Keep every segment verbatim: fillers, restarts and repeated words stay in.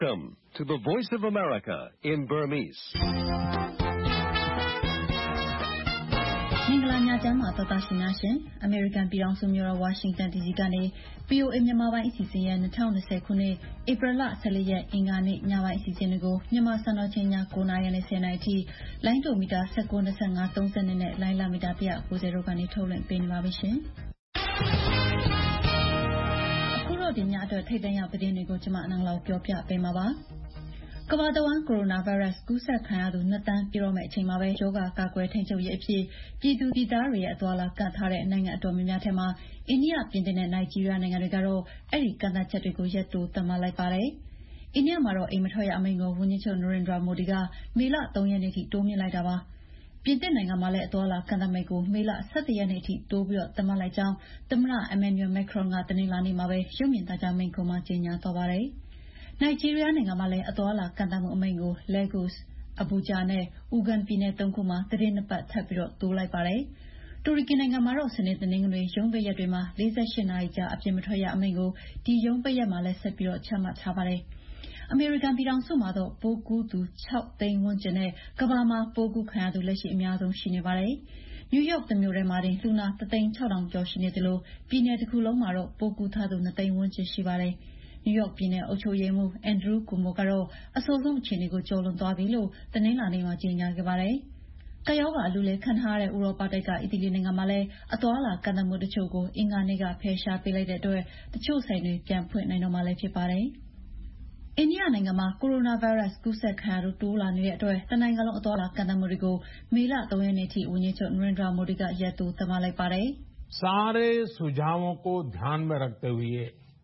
Welcome to the Voice of America in Burmese. မင်္ဂလာညချမ်းပါတော်သားရှင်များရှင် American ပြည်ထောင်စုမြို့တော် Washington ဒီ စီ ကနေ ဗွီအိုအေ မြန်မာပိုင်းအစီအစဉ်ရဲ့၂၀၂၀ခုနှစ်ဧပြီလ၁၄ရက်အင်္ဂါနေ့ညပိုင်းအစီအစဉ်တွေကိုမြန်မာစံတော်ချိန်ည၉နာရီနဲ့၁၀နာရီအထိလိုင်းဒိုမီတာ၁၉ ၂၅ ၃၂နဲ့လိုင်းလာမီတာ၁၉၀တို့ကနေထုတ်လွှင့်ပေးနေပါပြီရှင်။အခုတော့ဒီညအတွက်ထိပ်တန်းရောက်သတင်းတွေကိုကျွန်မအနန္တလောက်ပြောပြပေးမှာပါ။ကမ္ဘာတဝန်းကိုရိုနာဗိုင်းရပ်စ်ကူးစက်ခံရသူနှစ်သန်းပြည့်တော့မယ့်အချိန်မှာပဲရောဂါကာကွယ်ထိန်းချုပ်ရေးအဖြစ်ပြည်သူပြည်သားတွေရဲ့အသွားလာကန့်ထားတဲ့နိုင်ငံအတော်များများထဲမှာအိန္ဒိယပြင်သစ်နဲ့နိုင်ဂျီးရီးယားနိုင်ငံတွေကတော့အဲ့ဒီကန့်သတ်ချက်တွေကိုရက်တိုးသတ်မှတ်လိုက်ပါတယ်။အိန္ဒိယမှာတော့အိမ်မထွက်ရအမိန့်ကိုဝန်ကြီးချုပ်နရင်ဒရာမိုဒီကမေလ၃ရက်နေ့ထိတိုးမြှင့်လိုက်တာပါ။ပြင်သစ်နိုင်ငံမှာလည်းအသွားလာကန့်သတ်မိန့်ကိုမေလ၁၁ရက်နေ့ထိတိုးပြီးတော့သတ်မှတ်လိုက်ကြောင်းသမ္မတအမန်နျူယ်မက်ခရွန်ကတနင်္လာနေ့မှာပဲရုပ်မြင်သံကြားမိန့်ခွန်းမှာကြေညာသွားပါတယ်။နိုင်ဂျီးရီးယားနိုင်ငံမှာလည်းအသွားလာကန့်သတ်မှုအမိန့်ကို Lagos, Abuja နဲ့ Wuhan ပြည်နယ်သုံးခုမှာသတင်းနှစ်ပတ်ထပ်ပြီးတော့တိုးလိုက်ပါတယ်။တူရကီနိုင်ငံမှာတော့စနေတနင်္ဂနွေရုံးပိတ်ရက်တွေမှာ၄၈နာရီကြာအပြင်မထွက်ရအမိန့်ကိုဒီရုံးပိတ်ရက်မှာလည်းဆက်ပြီးတော့ချမှတ်ထားပါတယ်။အမေရိကန်ပြည်ထောင်စုမှာတော့ပိုးကူးသူ၆သိန်းဝန်းကျင်နဲ့ကမ္ဘာမှာပိုးကူးခံရသူလက်ရှိအများဆုံးရှိနေပါတယ်။နယူးယောက်မြို့ထဲမှာတင်လူနာတသိန်း၆ထောင်ကျော်ရှိနေသလိုပြည်နယ်တစ်ခုလုံးမှာတော့ပိုးကူးထားသူနှစ်သိန်းဝန်းကျင်ရှိပါတယ်။နယူးယောက်ပြည်နယ်အုပ်ချုပ်ရေးမှူးအန်ဒရူးကူမိုကတော့အဆိုးဆုံးအခြေအနေကိုကျော်လွန်သွားပြီလို့တနင်္လာနေ့မှာကြေညာခဲ့ပါတယ်။ကပ်ရောဂါအလူလဲခံထားရတဲ့ဥရောပတိုက်က အီတလီနိုင်ငံမှာလည်းအသွားအလာကန့်သတ်မှုတချို့ကိုအင်္ဂါနေ့ကဖယ်ရှားပေးလိုက်တဲ့အတွက်တချို့ဆိုင်တွေပြန်ဖွင့်နိုင်တော့မှလည်းဖြစ်ပါတယ်။အိန္ဒိယနိုင်ငံမှာကိုရိုနာဗိုင်းရပ်စ်ကူးစက်ခံရသူတိုးလာနေတဲ့အတွက်တနိုင်ငံလုံးအသွားအလာကန့်သတ်မှုတွေကိုမေလ၃ရက်နေ့ထိဝန်ကြီးချုပ်နရင်ဒရာမိုဒီကရက်တိုးသတ်မှတ်လိုက်ပါတယ်။ सारे सुझावों को ध्यान में रखते हुए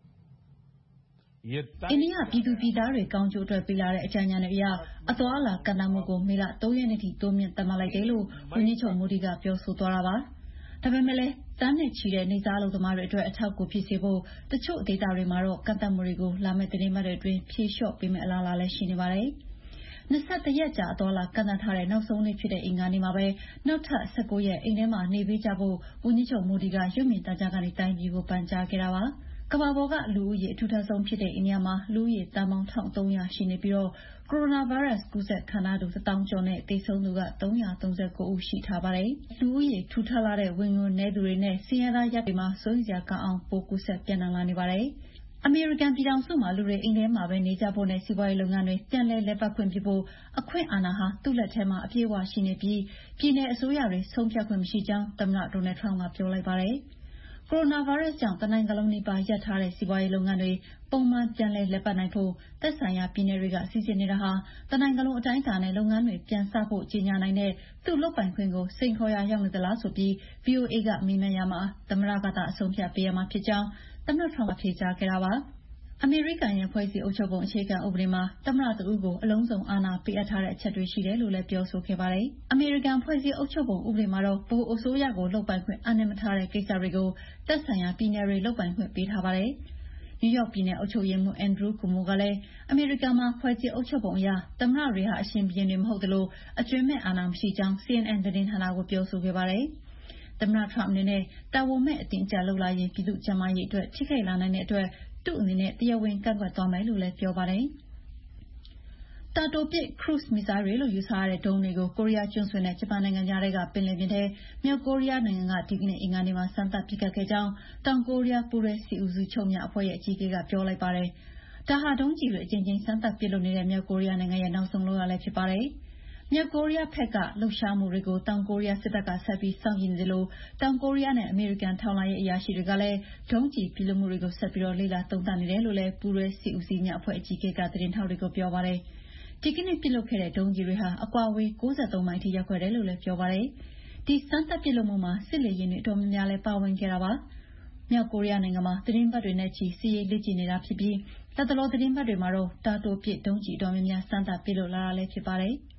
အိန္ဒိယပြည်သူပြည်သားတွေကောင်းကျိုးအတွက်ပေးလာတဲ့အကြံဉာဏ်တွေအရအသွားအလာကန့်သတ်မှုကိုမေလ၃ရက်နေ့ထိတိုးမြင့်သတ်မှတ်လိုက်တယ်လို့ဝန်ကြီးချုပ်မိုဒီကပြောဆိုသွားတာပါ။ဒါပေမဲ့လည်းတန်းနဲ့ချီတဲ့နေစားအလုပ်သမားတွေအတွက်အထောက်အကူဖြစ်စေဖို့တချို့ဒေသတွေမှာတော့ကန့်သတ်မှုတွေကိုလာမယ့်သတင်းပတ်တွေအတွင်းဖြေလျှော့ပေးမယ့်အလားအလာလည်းရှိနေပါတယ်။၂၁ရက်ကြာအသွားအလာကန့်သတ်ထားတဲ့နောက်ဆုံးနေ့ဖြစ်တဲ့အင်္ဂါနေ့မှာပဲနောက်ထပ်၁၉ရက်အိမ်ထဲမှာနေပေးကြဖို့ဝန်ကြီးချုပ်မိုဒီကရုပ်မြင်သံကြားကနေတိုင်းပြည်ကိုပန်ကြားခဲ့တာပါ။ကမ္ဘာပေါ်ကလူဦးရေအထူထပ်ဆုံးဖြစ်တဲ့အိန္ဒိယမှာလူဦးရေသန်းပေါင်း၁၃၀၀ရှိနေပြီးတော့ကိုရိုနာဗိုင်းရပ်စ်ကူးစက်ခံရသူတစ်သောင်းကျော်နဲ့သေဆုံးသူက၃၃၉ဦးရှိထားပါတယ်။လူဦးရေထူထပ်လာတဲ့ဝင်ငွေနည်းသူတွေနဲ့ဆင်းရဲသားရပ်တွေမှာစိုးရိမ်စရာကောင်းအောင်ပိုးကူးစက်ပြန့်နှံ့လာနေပါတယ်။အမေရိကန်ပြည်ထောင်စုမှာလူတွေအိမ်ထဲမှာပဲနေကြဖို့နဲ့စီးပွားရေးလုပ်ငန်းတွေပြန်လည်လည်ပတ်ခွင့်ပြုဖို့အခွင့်အာဏာဟာသူ့လက်ထဲမှာအပြည့်အဝရှိနေပြီးပြည်내အစိုးရတွေဆုံးဖြတ်ခွင့်မရှိကြောင်းသမ္မတဒေါ်နယ်ထရမ့်ကပြောလိုက်ပါတယ်။ကိုရိုနာဗိုင်းရပ်စ်ကြောင့်တနိုင်ငံလုံးနီးပါးရပ်ထားတဲ့စီးပွားရေးလုပ်ငန်းတွေပုံမှန်ပြန်လည်လည်ပတ်နိုင်ဖို့သက်ဆိုင်ရာပြည်နယ်တွေကစီစဉ်နေတာဟာတနိုင်ငံလုံးအတိုင်းအတာနဲ့လုပ်ငန်းတွေပြန်စဖို့ကြေညာနိုင်တဲ့သူ့လုပ်ပိုင်ခွင့်ကိုစိန်ခေါ်ရာရောက်နေသလားဆိုပြီး ဗွီအိုအေကမေးမြန်းရမှာသမ္မတကသာအဆုံးဖြတ်ပေးရမှာဖြစ်ကြောင်းသမ္မတထရမ့်ကဖြေကြားခဲ့တာပါ။အမေရိကန်ရဲ့ဖွဲ့စည်းအုပ်ချုပ်ပုံအခြေခံဥပဒေမှာသမ္မတတဦးကိုအလုံးစုံအာဏာပေးအပ်ထားတဲ့အချက်တွေရှိတယ်လို့လည်းပြောဆိုခဲ့ပါတယ်။အမေရိကန်ဖွဲ့စည်းအုပ်ချုပ်ပုံဥပဒေမှာတော့ဗဟိုအစိုးရကိုလုပ်ပိုင်ခွင့်အပ်နှင်းမထားတဲ့ကိစ္စတွေကိုသက်ဆိုင်ရာပြည်နယ်တွေလုပ်ပိုင်ခွင့်ပေးထားပါတယ်။နယူးယောက်ပြည်နယ်အုပ်ချုပ်ရေးမှူးအန်ဒရူးကူမိုကလည်းအမေရိကန်မှာဖွဲ့စည်းအုပ်ချုပ်ပုံအရသမ္မတတွေဟာအရှင်ဘုရင်တွေမဟုတ်သလိုအကျွန်းမဲ့အာဏာမရှိကြောင်း စီ အန် အန် သတင်းဌာနကိုပြောဆိုခဲ့ပါတယ်။သမ္မတထရမ့်အနေနဲ့တာဝန်မဲ့အတင်းအကျပ်လုပ်လာရင်ပြည်သူ့ကျန်းမာရေးအတွက်ထိခိုက်လာနိုင်တဲ့အတွက်သူ့အနေနဲ့တရားဝင်ကန့်ကွက်သွားမယ်လို့လည်းပြောပါတယ်။တာတိုပစ်ခရုဇ်မစ်ဇိုင်းတွေလို့ယူဆရတဲ့ဒုံးတွေကိုကိုရီးယားကျွန်းဆွယ်နဲ့ဂျပန်နိုင်ငံကြားကပင်လယ်ပြင်ထဲမြောက်ကိုရီးယားနိုင်ငံကဒီကနေ့အင်္ဂါနေ့မှာစမ်းသပ်ပစ်ခတ်ခဲ့ကြောင်းတောင်ကိုရီးယားပူးတွဲစစ်ဦးစီးချုပ်များအဖွဲ့ရဲ့အကြီးအကဲကပြောလိုက်ပါတယ်။ဒါဟာဒုံးကျည်တွေအကြိမ်ကြိမ်စမ်းသပ်ပစ်လွှတ်နေတဲ့မြောက်ကိုရီးယားနိုင်ငံရဲ့နောက်ဆုံးလုပ်ရလည်းဖြစ်ပါတယ်။မြောက်ကိုရီးယားဘက်ကလှုပ်ရှားမှုတွေကိုတောင်ကိုရီးယားစစ်တပ်ကဆက်ပြီးစောင့်ကြည့်နေတယ်လို့တောင်ကိုရီးယားနဲ့အမေရိကန်ထောက်လှမ်းရေးအရာရှိတွေကလည်းဒုံးကျည်ပစ်လွှတ်မှုတွေကိုဆက်ပြီးလေ့လာသုံးသပ်နေတယ်လို့လည်းပူးတွဲစစ်ဦးစီးများအဖွဲ့အကြီးအကဲကသတင်းထောက်တွေကိုပြောပါတယ်။ဒီကနေ့ပစ်လွှတ်ခဲ့တဲ့ဒုံးကျည်တွေဟာအကွာအဝေး၉၃မိုင်ထိရောက်ခဲ့တယ်လို့လည်းပြောပါတယ်။ဒီစမ်းသပ်ပစ်လွှတ်မှုမှာစစ်လေယာဉ်တွေအတော်များများလည်းပါဝင်ခဲ့တာပါ။မြောက်ကိုရီးယားနိုင်ငံမှာသတင်းပတ်တွေနဲ့ချီစစ်ရေးလေ့ကျင့်နေတာဖြစ်ပြီးလက်တလောသတင်းပတ်တွေမှာတော့တာတိုပစ်ဒုံးကျည်အတော်များများစမ်းသပ်ပစ်လွှတ်လာတာလည်းဖြစ်ပါတယ်။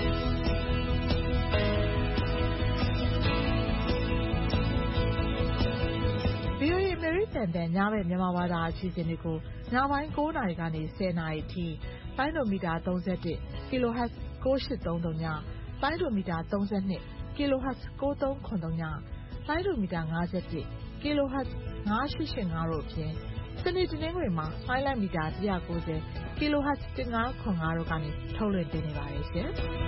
ဗွီအိုအေအမေရိကန်တန်ညဘက်မြန်မာဘာသာအစီအစဉ်တွေကိုညပိုင်း၉နာရီကနေ၁၀နာရီအထိပိုင်းဒိုမီတာ၃၁ kHz ၉၈၃၃ညပိုင်းဒိုမီတာ၃၂ kHz ၉၃၇၃ညပိုင်းဒိုမီတာ၅၁ kHz ၅၈၈၅တို့အပြင်စနေတနင်္ဂနွေမှာလိုင်းလံမီတာone ninety ကီလိုဟတ်ဇ်fifteen point fiveတို့ကနေထုတ်လွှင့်ပေးနေပါတယ်ရှင်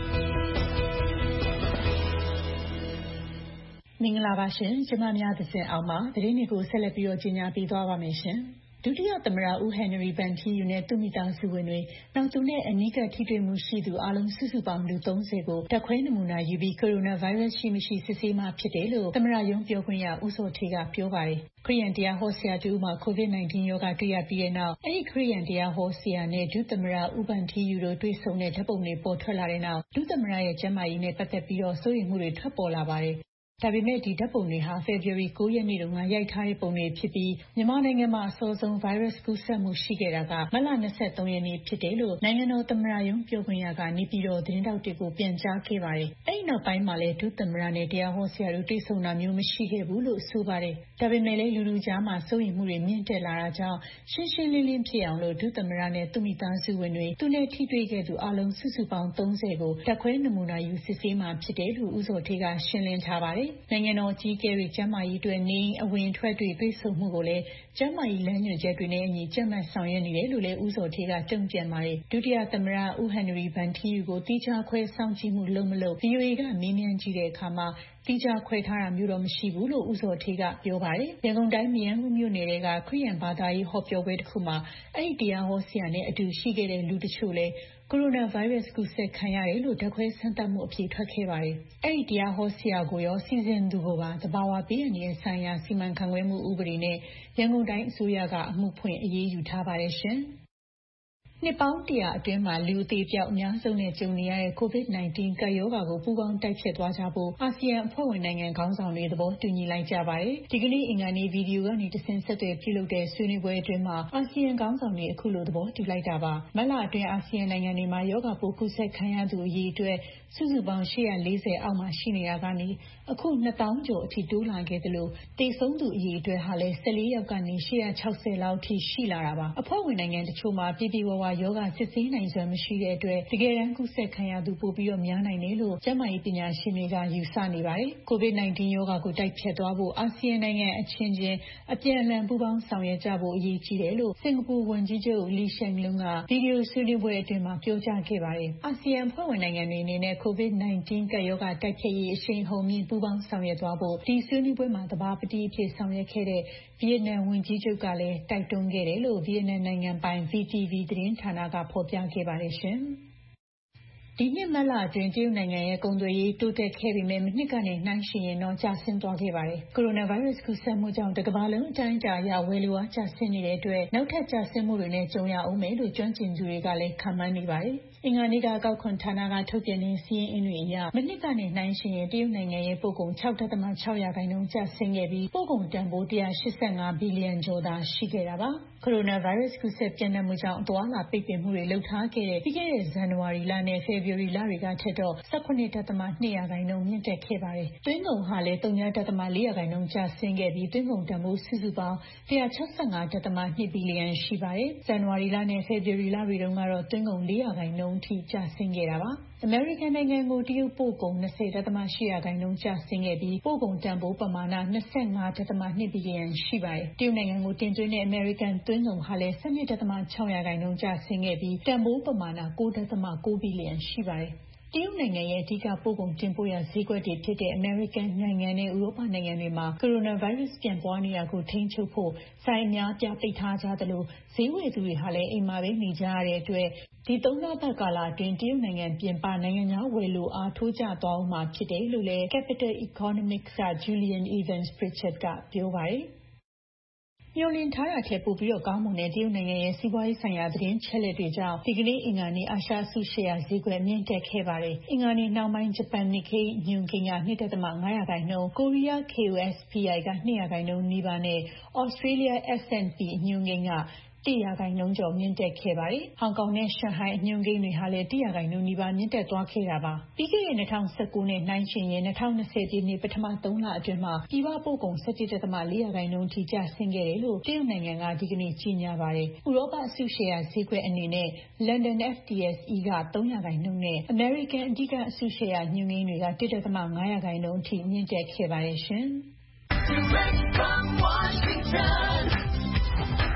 မင်္ဂလာပါရှင်ကျမများသစဉ်အောင်ပါသတင်းတွေကိုဆက်လက်ပြီးတော့ကြီးညာပေးသွားပါမယ်ရှင်ဒုတိယသမ္မတဦးဟန်နရီဗန်ထီယူနဲ့သူမိသားစုဝင်တွေနောက်သူနဲ့အနီးကပ်ထိတွေ့မှုရှိသူအလုံးစုစုပေါင်းလူthirtyကိုတက်ခွဲနမူနာယူပြီးကိုရိုနာဗိုင်းရပ်စ်ရှိမရှိစစ်ဆေးမှဖြစ်တယ်လို့သမ္မတရုံးပြောခွင့်ရဦးစောထေးကပြောပါတယ်ခရီးရန်တရားဟောဆရာတူမှာ ကိုဗစ်nineteen ရောဂါတွေ့ရပြီးတဲ့နောက်အဲ့ဒီခရီးရန်တရားဟောဆရာနဲ့ဒုသမ္မတဦးဗန်ထီယူတို့တွေ့ဆုံတဲ့ဓာတ်ပုံတွေပေါ်ထွက်လာတဲ့နောက်ဒုသမ္မတရဲ့ကျန်းမာရေးနဲ့ပတ်သက်ပြီးတော့စိုးရိမ်မှုတွေထွက်ပေါ်လာပါတယ်ဒါပေမဲ့ဒီဓာတ်ပုံတွေဟာ ဖေဖော်ဝါရီnineရက်နေ့တုန်းကရိုက်ထားတဲ့ပုံတွေဖြစ်ပြီးမြန်မာနိုင်ငံမှာအစောဆုံးဗိုင်းရပ်စ်ကူးစက်မှုရှိခဲ့တာကမတ်လtwenty-threeရက်နေ့ဖြစ်တယ်လို့နိုင်ငံတော်သမ္မတရုံးပြောခွင့်ရကနေပြည်တော်သတင်းတောက်တွေကိုပြန်ကြားခဲ့ပါတယ်။အဲဒီနောက်ပိုင်းမှာလည်းဒုသမ္မတနဲ့တရားဟောဆရာတို့တွေ့ဆုံတာမျိုးမရှိခဲ့ဘူးလို့ဆိုပါတယ်။ဒါပေမဲ့လည်းလူလူကြားမှာစိုးရိမ်မှုတွေမြင့်တက်လာတာကြောင့်ရှင်းရှင်းလင်းလင်းဖြစ်အောင်လို့ဒုသမ္မတနဲ့သူမိသားစုဝင်တွေသူနဲ့ထိတွေ့ခဲ့သူအလုံးစုစုပေါင်းthirtyကိုတက်ခွဲနမူနာယူစစ်ဆေးမှဖြစ်တယ်လို့ဦးစောထေးကရှင်းလင်းထားပါတယ်။နိုင်ငံတော်အကြီးအကဲတွေကျန်းမာရေးအတွက်နေအဝင်ထွက်တွေတွေ့ဆုံမှုကိုလည်းကျန်းမာရေးလမ်းညွှန်ချက်တွေနဲ့အညီကြပ်မတ်ဆောင်ရွက်နေတယ်လို့လည်းဦးစောထေးကတုံ့ပြန်ပါတယ်ဒုတိယသမ္မတဦးဟန်နရီဗန်ထီယူကိုတိကျခွဲစောင့်ကြည့်မှုလုပ်မလို့ ဗွီအိုအေ ကမေးမြန်းကြည့်တဲ့အခါမှာတိကျခွဲထားတာမျိုးတော့မရှိဘူးလို့ဦးစောထေးကပြောပါတယ်ရန်ကုန်တိုင်းမရမ်းကုန်းမြို့နယ်ကခရစ်ယာန်ဘာသာရေးဟောပြောပွဲတစ်ခုမှာအဲ့ဒီတရားဟောဆရာနဲ့အတူရှိခဲ့တဲ့လူတချို့လည်းကိုရိုနာဗိုင်းရပ်စ်ကူးစက်ခံရတယ်လို့ဓာတ်ခွဲစမ်းသပ်မှုအဖြေထွက်ခဲ့ပါတယ်။အဲ့ဒီတရားဟောဆရာကိုရောစီစဉ်သူကိုပါသဘာဝဘေးအန္တရာယ်ဆိုင်ရာစီမံခန့်ခွဲမှုဥပဒေနဲ့ရန်ကုန်တိုင်းအစိုးရကအမှုဖွင့်အရေးယူထားပါတယ်ရှင်။နှစ်ပေါင်းတရာအတွင်းမှာလူအသေးပြောက်အများဆုံးနဲ့ကြုံနေရတဲ့ ကိုဗစ်nineteen ကပ်ရောဂါကိုပူးပေါင်းတိုက်ဖျက်သွားကြဖို့အာဆီယံအဖွဲ့ဝင်နိုင်ငံခေါင်းဆောင်တွေသဘောတူညီလိုက်ကြပါတယ်။ဒီကနေ့အင်္ဂါနေ့ဗီဒီယိုကနေတဆင့်ဆက်သွယ်ပြုလုပ်တဲ့ဆွေးနွေးပွဲအတွင်းမှာအာဆီယံခေါင်းဆောင်တွေအခုလိုသဘောတူလိုက်တာပါ။မတ်လအတွင်းအာဆီယံနိုင်ငံတွေမှာရောဂါပိုးကူးစက်ခံရသူအရေအတွက်စုစုပေါင်းeight hundred fortyအောက်မှာရှိနေတာကနေအခုtwo thousandကျော်အထိတိုးလာခဲ့သလိုသေဆုံးသူအရေအတွက်ဟာလည်းfourteenယောက်ကနေeight hundred sixtyလောက်အထိရှိလာတာပါ။အဖွဲ့ဝင်နိုင်ငံတချို့မှာပြည်ပြည်ဝဝရောဂါစစ်ဆေးနိုင်စွမ်းမရှိတဲ့အတွက်တကယ်တမ်းကူးစက်ခံရသူပိုပြီးတော့များနိုင်တယ်လို့ကျန်းမာရေးပညာရှင်တွေကယူဆနေပါတယ်။ ကိုဗစ်nineteenရောဂါကိုတိုက်ဖျက်သွားဖို့အာဆီယံနိုင်ငံအချင်းချင်းအပြန်အလှန်ပူးပေါင်းဆောင်ရွက်ကြဖို့အရေးကြီးတယ်လို့စင်ကာပူဝန်ကြီးချုပ်လီရှန်လုံကဗီဒီယိုဆွေးနွေးပွဲအတွင်းမှာပြောကြားခဲ့ပါတယ်။အာဆီယံအဖွဲ့ဝင်နိုင်ငံတွေအနေနဲ့ကိုဗစ်nineteen ကပ်ရောဂါတိုက်ဖျက်ရေးအရှိန်အဟုန်မြင့်ပူးပေါင်းဆောင်ရွက်သွားဖို့ဒီဆွေးနွေးပွဲမှာသဘာပတိအဖြစ်ဆောင်ရွက်ခဲ့တဲ့ဗီယက်နမ်ဝန်ကြီးချုပ်ကလည်းတိုက်တွန်းခဲ့တယ်လို့ဗီယက်နမ်နိုင်ငံပိုင် V T V သတင်းဌာနကဖော်ပြခဲ့ပါတယ်ရှင်။ဒီနှစ်မတ်လအတွင်းတရုတ်နိုင်ငံရဲ့ကုန်သွယ်ရေးတိုးတက်ခဲ့ပေမဲ့မနှစ်ကနေနှိုင်းယှဉ်ရင်တော့ကျဆင်းသွားခဲ့ပါတယ်။ကိုရိုနာဗိုင်းရပ်စ်ကူးစက်မှုကြောင့်တစ်ကမ္ဘာလုံးအတိုင်းအတာအရဝယ်လိုအားကျဆင်းနေတဲ့အတွက်နောက်ထပ်ကျဆင်းမှုတွေနဲ့ကြုံရအောင်မယ်လို့ကျွမ်းကျင်သူတွေကလည်းခန့်မှန်းနေပါတယ်။အင်္ဂါနေ့ကအကောက်ခွန်ဌာနကထုတ်ပြန်တဲ့စီးရင်အင်းတွေအရမနှစ်ကနေနှိုင်းယှဉ်ရင်တရုတ်နိုင်ငံရဲ့ပို့ကုန်six point sixရာခိုင်နှုန်းကျဆင်းခဲ့ပြီးပို့ကုန်တန်ဖိုးone hundred eighty-fiveဘီလီယံကျော်သာရှိခဲ့တာပါ။ကိုရိုနာဗိုင်းရပ်စ်ကူးစက်ပြန့်နှံ့မှုကြောင့်အသွားအလာပိတ်ပင်မှုတွေလုပ်ထားခဲ့တဲ့ပြီးခဲ့တဲ့ဇန်နဝါရီလနဲ့ဖေဖော်ဝါရီလတွေကထက်တော့seventeen point twoရာခိုင်နှုန်းမြင့်တက်ခဲ့ပါတယ်။သွင်းကုန်ဟာလည်းzero point fourရာခိုင်နှုန်းကျဆင်းခဲ့ပြီးသွင်းကုန်တန်ဖိုးစုစုပေါင်းone hundred sixty-five point twoဘီလီယံရှိပါတယ်။ဇန်နဝါရီလနဲ့ဖေဖော်ဝါရီလတွေတုန်းကတော့သွင်းကုန်fourရာခိုင်နှုန်းထိကျဆင်းခဲ့တာပါ။အမေရိကန်နိုင်ငံကိုတရုတ်ပို့ကုန်twenty point eightရာခိုင်နှုန်းကျဆင်းခဲ့ပြီးပို့ကုန်တန်ဖိုးပမာဏtwenty-five point twoဘီလီယံရှိပါတယ်။တရုတ်နိုင်ငံကိုတင်သွင်းတဲ့အမေရိကန်သွင်းကုန်ဟာလည်းtwelve point sixရာခိုင်နှုန်းကျဆင်းခဲ့ပြီးတန်ဖိုးပမာဏnine point nineဘီလီယံရှိပါတယ်။တရုတ်နိုင်ငံရဲ့အဓိကပို့ကုန်တင်ပို့ရာဈေးကွက်တွေဖြစ်တဲ့အမေရိကန်နိုင်ငံနဲ့ဥရောပနိုင်ငံတွေမှာကိုရိုနာဗိုင်းရပ်စ်ပြန့်ပွားနေတာကိုထိန်းချုပ်ဖို့ဆိုင်အများပြပိတ်ထားကြသလိုဈေးဝယ်သူတွေဟာလည်းအိမ်မှာပဲနေကြရတဲ့အတွက်ဒီသုံးလပတ်ကာလအတွင်းတရုတ်နိုင်ငံပြင်ပနိုင်ငံခြားဝယ်လိုအားထိုးကျသွားအောင်မှာဖြစ်တယ်လို့လည်း Capital Economics က Julian Evans-Pritchard ကပြောပါတယ်။မျှော်လင့်ထားတာထက်ပိုပြီးကောင်းမွန်တဲ့တရုတ်နိုင်ငံရဲ့စီးပွားရေးဆိုင်ရာသတင်းချက်လက်တွေကြောင့်ဒီကနေ့အင်္ဂါနေ့အာရှအစုရှယ်ယာဈေးကွက်မြင့်တက်ခဲ့ပါတယ်။အင်္ဂါနေ့နှောင်းပိုင်းဂျပန် Nikkei ညွှန်းကိန်းကtwo point fiveရာခိုင်နှုန်း၊ကိုရီးယား K O S P I ကtwoရာခိုင်နှုန်းနီးပါးနဲ့ Australia S and P အညွှန်းကိန်းကoneရာခိုင်နှုန်းကျော်မြင့်တက်ခဲ့ပါတယ်။ဟောင်ကောင်နဲ့ရှန်ဟိုင်းအညွှန်းကိန်းတွေဟာလည်းoneရာခိုင်နှုန်းနီးပါးမြင့်တက်သွားခဲ့တာပါ။ပြီးခဲ့တဲ့two thousand nineteenနဲ့နှိုင်းယှဉ်ရင်twenty twentyပြည့်နှစ်ပထမသုံးလအတွင်းမှာပြည်ပပို့ကုန်seventeen point fourရာခိုင်နှုန်းထိကျဆင်းခဲ့တယ်လို့တရုတ်နိုင်ငံကဒီကနေ့ကြေညာပါတယ်။ဥရောပအစုရှယ်ယာဈေးကွက်အနေနဲ့ London F T S E ကthreeရာခိုင်နှုန်းနဲ့အမေရိကန်အဓိကအစုရှယ်ယာညွှန်းကိန်းတွေကone point fiveရာခိုင်နှုန်းထိမြင့်တက်ခဲ့ပါတယ်ရှင်။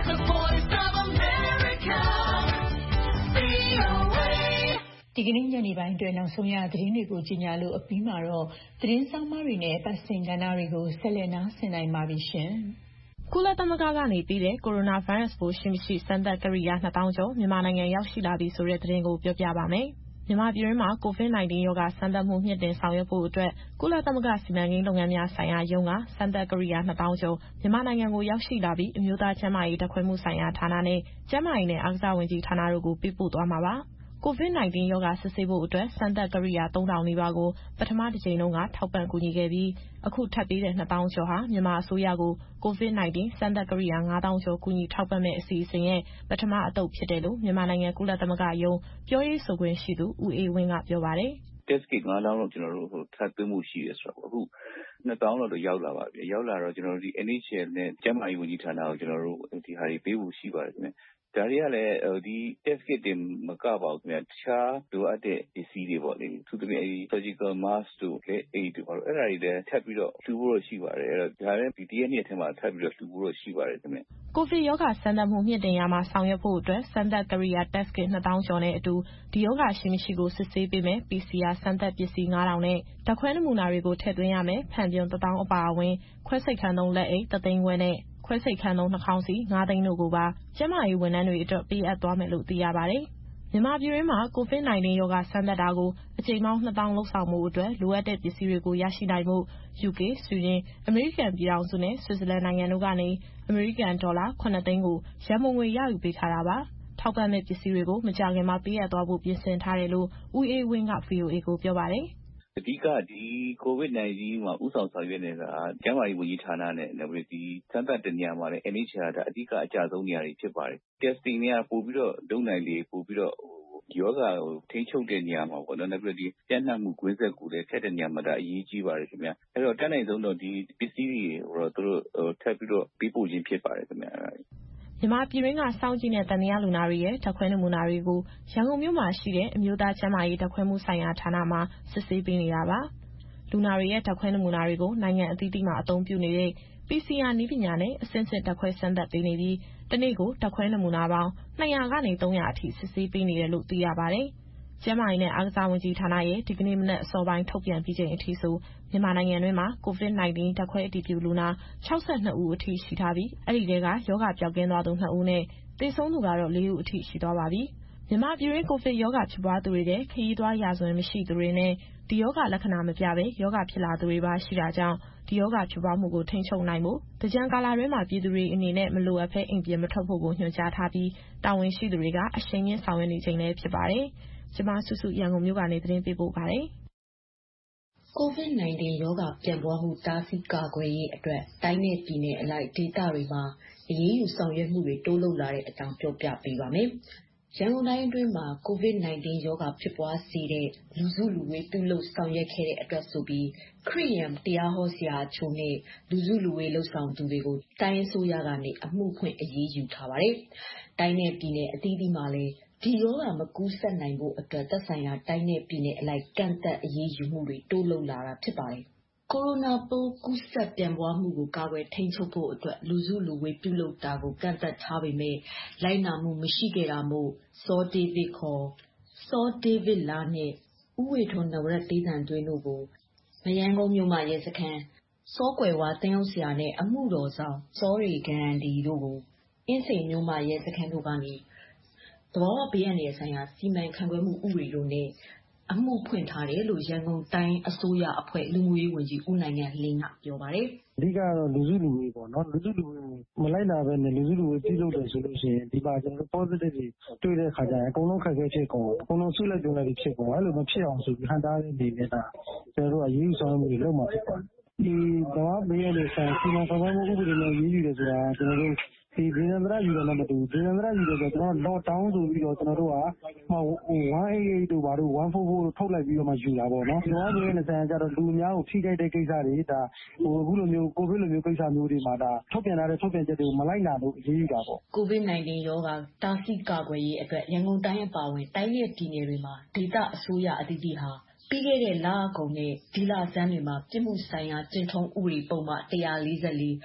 The Voice of America ဗွီအိုအေဒီကနေ့ညနေပိုင်းအတွက်နောက်ဆုံးရသတင်းတွေကိုကြီးညာလို့အပြီးမှာတော့သတင်းဆောင်မတွေနဲ့ပတ်စင်ကဏ္ဍတွေကိုဆက်လက်နားဆင်နိုင်ပါပြီရှင်။ကုလသမဂ္ဂကနေပြီးတဲ့ကိုရိုနာဗိုင်းရပ်စ်ပိုးရှိမရှိစမ်းသပ်ကိရိယာနှစ်သောင်းကျော်မြန်မာနိုင်ငံရောက်ရှိလာပြီဆိုတဲ့သတင်းကိုပြောပြပါမယ်။မြန်မာပြည်တွင်းမှာ ကိုဗစ်-၁၉ ရောဂါစမ်းသပ်မှုမြင့်တင်ဆောင်ရွက်ဖို့အတွက်ကုလသမဂ္ဂစီမံကိန်းလုပ်ငန်းများဆိုင်ရာရုံးကစမ်းသပ်ကိရိယာနှစ်သောင်းကျော်မြန်မာနိုင်ငံကိုရောက်ရှိလာပြီးအမျိုးသားကျန်းမာရေးဓာတ်ခွဲမှုဆိုင်ရာဌာနနဲ့ကျန်းမာရေးနဲ့အားကစားဝန်ကြီးဌာနတို့ကိုပေးပို့သွားမှာပါ။ကိုဗစ်-၁၉ ရောဂါစစ်ဆေးဖို့အတွက်စမ်းသပ်ကိရိယာသုံးထောင်နီးပါးကိုပထမတစ်ကြိမ်တုန်းကထောက်ပံ့ကူညီခဲ့ပြီးအခုထပ်ပြီးတဲ့နှစ်သောင်းကျော်ဟာမြန်မာအစိုးရကိုကိုဗစ်-၁၉ စမ်းသပ်ကိရိယာငါးသောင်းကျော်ကူညီထောက်ပံ့မဲ့အစီအစဉ်ရဲ့ပထမအသုတ်ဖြစ်တယ်လို့မြန်မာနိုင်ငံကုလသမဂ္ဂရုံးပြောရေးဆိုခွင့်ရှိသူဦးအေးဝင်းကပြောပါတယ်။ Test kit ငါးသောင်းလောက်ကျွန်တော်တို့ထပ်သွင်းမှုရှိတယ်ဆိုတော့အခုနှစ်သောင်းလောက်တော့ရောက်လာပါပြီ။ရောက်လာတော့ကျွန်တော်တို့ဒီ N H L နဲ့ကျန်းမာရေးဝန်ကြီးဌာနကိုကျွန်တော်တို့ဒီဟာတွေပေးဖို့ရှိပါတယ်ခင်ဗျ။ဒါတွေကလည်းဒီ test kit တွေမကပါဘူးခင်ဗျ။တခြားလိုအပ်တဲ့ပစ္စည်းတွေပေါ့လေ။သူတို့အဲဒီ surgical mask တို့လက်အိတ်တို့ပေါ့အဲ့ဒါတွေလည်းထပ်ပြီးတော့လှူဖို့ရှိပါတယ်။အဲ့တော့ဒါလည်းဒီတရက်နှစ်ထဲမှာထပ်ပြီးတော့လှူဖို့ရှိပါတယ်ခင်ဗျ။ကိုဗစ်ရောဂါစမ်းသပ်မှုမြင့်တင်ရမှာဆောင်ရွက်ဖို့အတွက်စမ်းသပ်ကိရိယာ test kit နှစ်သောင်းကျော်နဲ့အတူဒီရောဂါရှိမရှိကိုစစ်ဆေးပေးမယ် P C R စမ်းသပ်ပစ္စည်းငါးထောင်နဲ့ဓာတ်ခွဲနမူနာတွေကိုထည့်သွင်းရမယ်ဖန်ပြုံတစ်သောင်းအပါအဝင်ခွဲစိတ်ခန်းသုံးလက်အိတ်တစ်သိန်းခွဲနဲ့ခွဲစိတ်ခန်းသုံးနှာခေါင်းစီငါးသိန်းတို့ကိုပါကျန်းမာရေးဝန်ထမ်းတွေအတွက်ပေးအပ်သွားမယ်လို့သိရပါတယ်။မြန်မာပြည်တွင်းမှာကိုဗစ်-၁၉ ရောဂါစမ်းသပ်တာကိုအကြိမ်ပေါင်းနှစ်သောင်းလောက်ဆောင်မှုအတွက်လိုအပ်တဲ့ပစ္စည်းတွေကိုရရှိနိုင်ဖို့ U K ဆွီဒင်အမေရိကန်ပြည်ထောင်စုနဲ့ဆွစ်ဇာလန်နိုင်ငံတို့ကနေအမေရိကန်ဒေါ်လာခုနှစ်သိန်းကိုရန်ပုံငွေရယူပေးထားတာပါ။ထောက်ပံ့မဲ့ပစ္စည်းတွေကိုမကြာခင်မှာပေးအပ်သွားဖို့ပြင်ဆင်ထားတယ်လို့ဦးအေးဝင်းက V O A ကိုပြောပါတယ်။အဓိကဒီကိုဗစ်-၁၉ မှာဥဆောင်ဆောင်ရွက်နေတာကျန်းမာရေးဝန်ကြီးဌာနနဲ့နောက်ပြီးဒီစမ်းသပ်တဲ့နေရာမှာလည်း N H L ကအဓိကအကျဆုံးနေရာတွေဖြစ်ပါတယ်။ testing တွေကပို့ပြီးတော့လုပ်နိုင်လေပို့ပြီးတော့ယောဂါကိုထိန်းချုပ်တဲ့နေရာမှာပေါ့နော်။နောက်ပြီးဒီပြန့်နှံ့မှုကွင်းဆက်ကိုလည်းဖြတ်တဲ့နေရာမှာဒါအရေးကြီးပါတယ်ခင်ဗျ။အဲ့တော့တက်နိုင်ဆုံးတော့ဒီပစ္စည်းတွေတော့သူတို့ထပ်ပြီးတော့ပေးပို့ခြင်းဖြစ်ပါတယ်ခင်ဗျ။မြန်မာပြည်တွင်းကစောင့်ကြည့်တဲ့သံသယလူနာတွေရဲ့ဓာတ်ခွဲနမူနာတွေကိုရန်ကုန်မြို့မှာရှိတဲ့အမျိုးသားကျန်းမာရေးဓာတ်ခွဲမှုဆိုင်ရာဌာနမှာစစ်ဆေးပေးနေတာပါ။လူနာတွေရဲ့ဓာတ်ခွဲနမူနာတွေကိုနိုင်ငံအသီးသီးမှာအသုံးပြုနေတဲ့ P C R နည်းပညာနဲ့အဆင့်ဆင့်ဓာတ်ခွဲစမ်းသပ်ပေးနေပြီးတနေ့ကိုဓာတ်ခွဲနမူနာပေါင်းနှစ်ရာကနေသုံးရာအထိစစ်ဆေးပေးနေတယ်လို့သိရပါတယ်။ကျန်းမာရေးနဲ့အားကစားဝန်ကြီးဌာနရဲ့ဒီကနေ့မနက်အစောပိုင်းထုတ်ပြန်ပြီးချိန်အထိဆိုမြန်မာနိုင်ငံတွင်းမှာကိုဗစ်-၁၉ ဓာတ်ခွဲအတည်ပြုလူနာ၆၂ဦးအထိရှိထားပြီးအဲဒီထဲကရောဂါပျောက်ကင်းသွားသူနှစ်ဦးနဲ့သေဆုံးသူကတော့လေးဦးအထိရှိသွားပါပြီ။မြန်မာပြည်တွင်းကိုဗစ်ရောဂါဖြစ်ပွားသူတွေတဲ့ခရီးသွားရာဇဝင်မရှိသူတွေနဲ့ဒီရောဂါလက္ခဏာမပြဘဲရောဂါဖြစ်လာသူတွေပါရှိတာကြောင့်ဒီရောဂါဖြစ်ပွားမှုကိုထိန်းချုပ်နိုင်ဖို့သင်္ကြန်ကာလတွင်းမှာပြည်သူတွေအနေနဲ့မလိုအပ်ဘဲအိမ်ပြင်မထွက်ဖို့ကိုညွှန်ကြားထားပြီးတာဝန်ရှိသူတွေကအရှိန်မြင့်ဆောင်ရွက်နေချိန်လည်းဖြစ်ပါတယ်။ကျမစုစုရန်ကုန်မြို့ကနေသတင်းပေးပို့ပါတယ်။ကိုဗစ်-၁၉ ရောဂါပြန့်ပွားမှုတားဆီးကာကွယ်ရေးအတွက်တိုင်းနဲ့ပြည်နယ်အလိုက်ဒေသတွေမှာအရေးယူဆောင်ရွက်မှုတွေတိုးလုပ်လာတဲ့အကြောင်းပြောပြပေးပါမယ်။ရန်ကုန်တိုင်းအတွင်းမှာကိုဗစ်-၁၉ ရောဂါဖြစ်ပွားစေတဲ့လူစုလူဝေးပြုလုပ်ဆောင်ရွက်ခဲ့တဲ့အတွက်ဆိုပြီးခရစ်ယာန်တရားဟောဆရာအချို့နဲ့လူစုလူဝေးလှုပ်ဆောင်သူတွေကိုတိုင်းအစိုးရကနေအမှုဖွင့်အရေးယူထားပါတယ်။တိုင်းနဲ့ပြည်နယ်အသီးသီးမှာလည်းဒီရောဂါမကူးစက်နိုင်ဖို့အတွက်သက်ဆိုင်ရာတိုင်းနဲ့ပြည်နယ်အလိုက်ကန့်သတ်အရေးယူမှုတွေတိုးလုပ်လာတာဖြစ်ပါတယ်။ကိုရိုနာပိုးကူးစက်ပြန့်ပွားမှုကိုကာကွယ်ထိန်းချုပ်ဖို့အတွက်လူစုလူဝေးပြုလုပ်တာကိုကန့်သတ်ထားပေမဲ့လိုက်နာမှုမရှိခဲ့တာမို့စောဒေးဗစ်ခေါ်စောဒေးဗစ်လာနဲ့ဦးဝေထွန်းနဝရက်တေးသံသွင်းတို့ကိုမရမ်းကုန်းမြို့မရဲစခန်းစောကွယ်ဝါတင်အောင်ဆရာနဲ့အမှုတော်ဆောင်စောရီကန်ဒီတို့ကိုအင်းစိန်မြို့မရဲစခန်းတို့ကနေသဘာဝဘေးအန္တရာယ်ဆိုင်ရာစီမံခန့်ခွဲမှုဥပဒေတို့နဲ့အမှုဖွင့်ထားတယ်လို့ရန်ကုန်တိုင်းအစိုးရအဖွဲ့လူမှုရေးဝန်ကြီးဦးနိုင်ငံလင်းကပြောပါတယ်။အဓိကတော့လူစုလူဝေးပေါ့နော်လူစုလူဝေးမလိုက်နာဘဲနဲ့လူစုလူဝေးပြုလုပ်တယ်ဆိုလို့ရှိရင်ဒီမှာကျွန်တော်တို့ positive တွေတွေ့တဲ့ခါကျရင်အကုန်လုံးခက်ခဲဖြစ်ကုန်အကုန်လုံးဆုလိုက်ပြုံးလိုက်ဖြစ်ကုန်အဲ့လိုမဖြစ်အောင်ဆိုပြီးဟန်တာတဲ့နေနဲ့ဒါကျွန်တော်တို့အရေးယူဆောင်မှုတွေလုပ်မှာဖြစ်ပါတယ်။ဒီတော့ဘေးရတဲ့ဆိုင်စီမံခန့်ခွဲမှုဥပဒေနဲ့ရေးယူတယ်ဆိုတာကျွန်တော်တို့ဒီဒေသန္တရယူတယ်လည်းမတူဘူးဒေသန္တရယူတယ်ဆိုတော့ကျွန်တော် lockdown ဆိုပြီးတော့ကျွန်တော်တို့ကဟိုone eighty-eightတို့ဘာတို့one forty-fourတို့ထုတ်လိုက်ပြီးတော့မှယူတာပေါ့နော်ဒီတော့ဘေးရတဲ့ဆိုင်ကျတော့လူအများကိုထိခိုက်တဲ့ကိစ္စတွေဒါဟိုအခုလိုမျိုးကိုဗစ်လိုမျိုးကိစ္စမျိုးတွေမှာဒါထုတ်ပြန်လာတဲ့ထုတ်ပြန်ချက်တွေကိုမလိုက်နာလို့ရေးယူတာပေါ့ကိုဗစ်၁၉ ရောဂါတားဆီးကာကွယ်ရေးအတွက်ရန်ကုန်တိုင်းအပါအဝင်တိုင်းရဲ့ပြည်နယ်တွေမှာဒေသအစိုးရအသီးသီးဟာပြီးခဲ့တဲ့လအကုန်နဲ့ဒီလဆန်းတွေမှာပြည်မှုဆိုင်ရာကျင့်ထုံးဥပဒေပုံမှန်one forty-four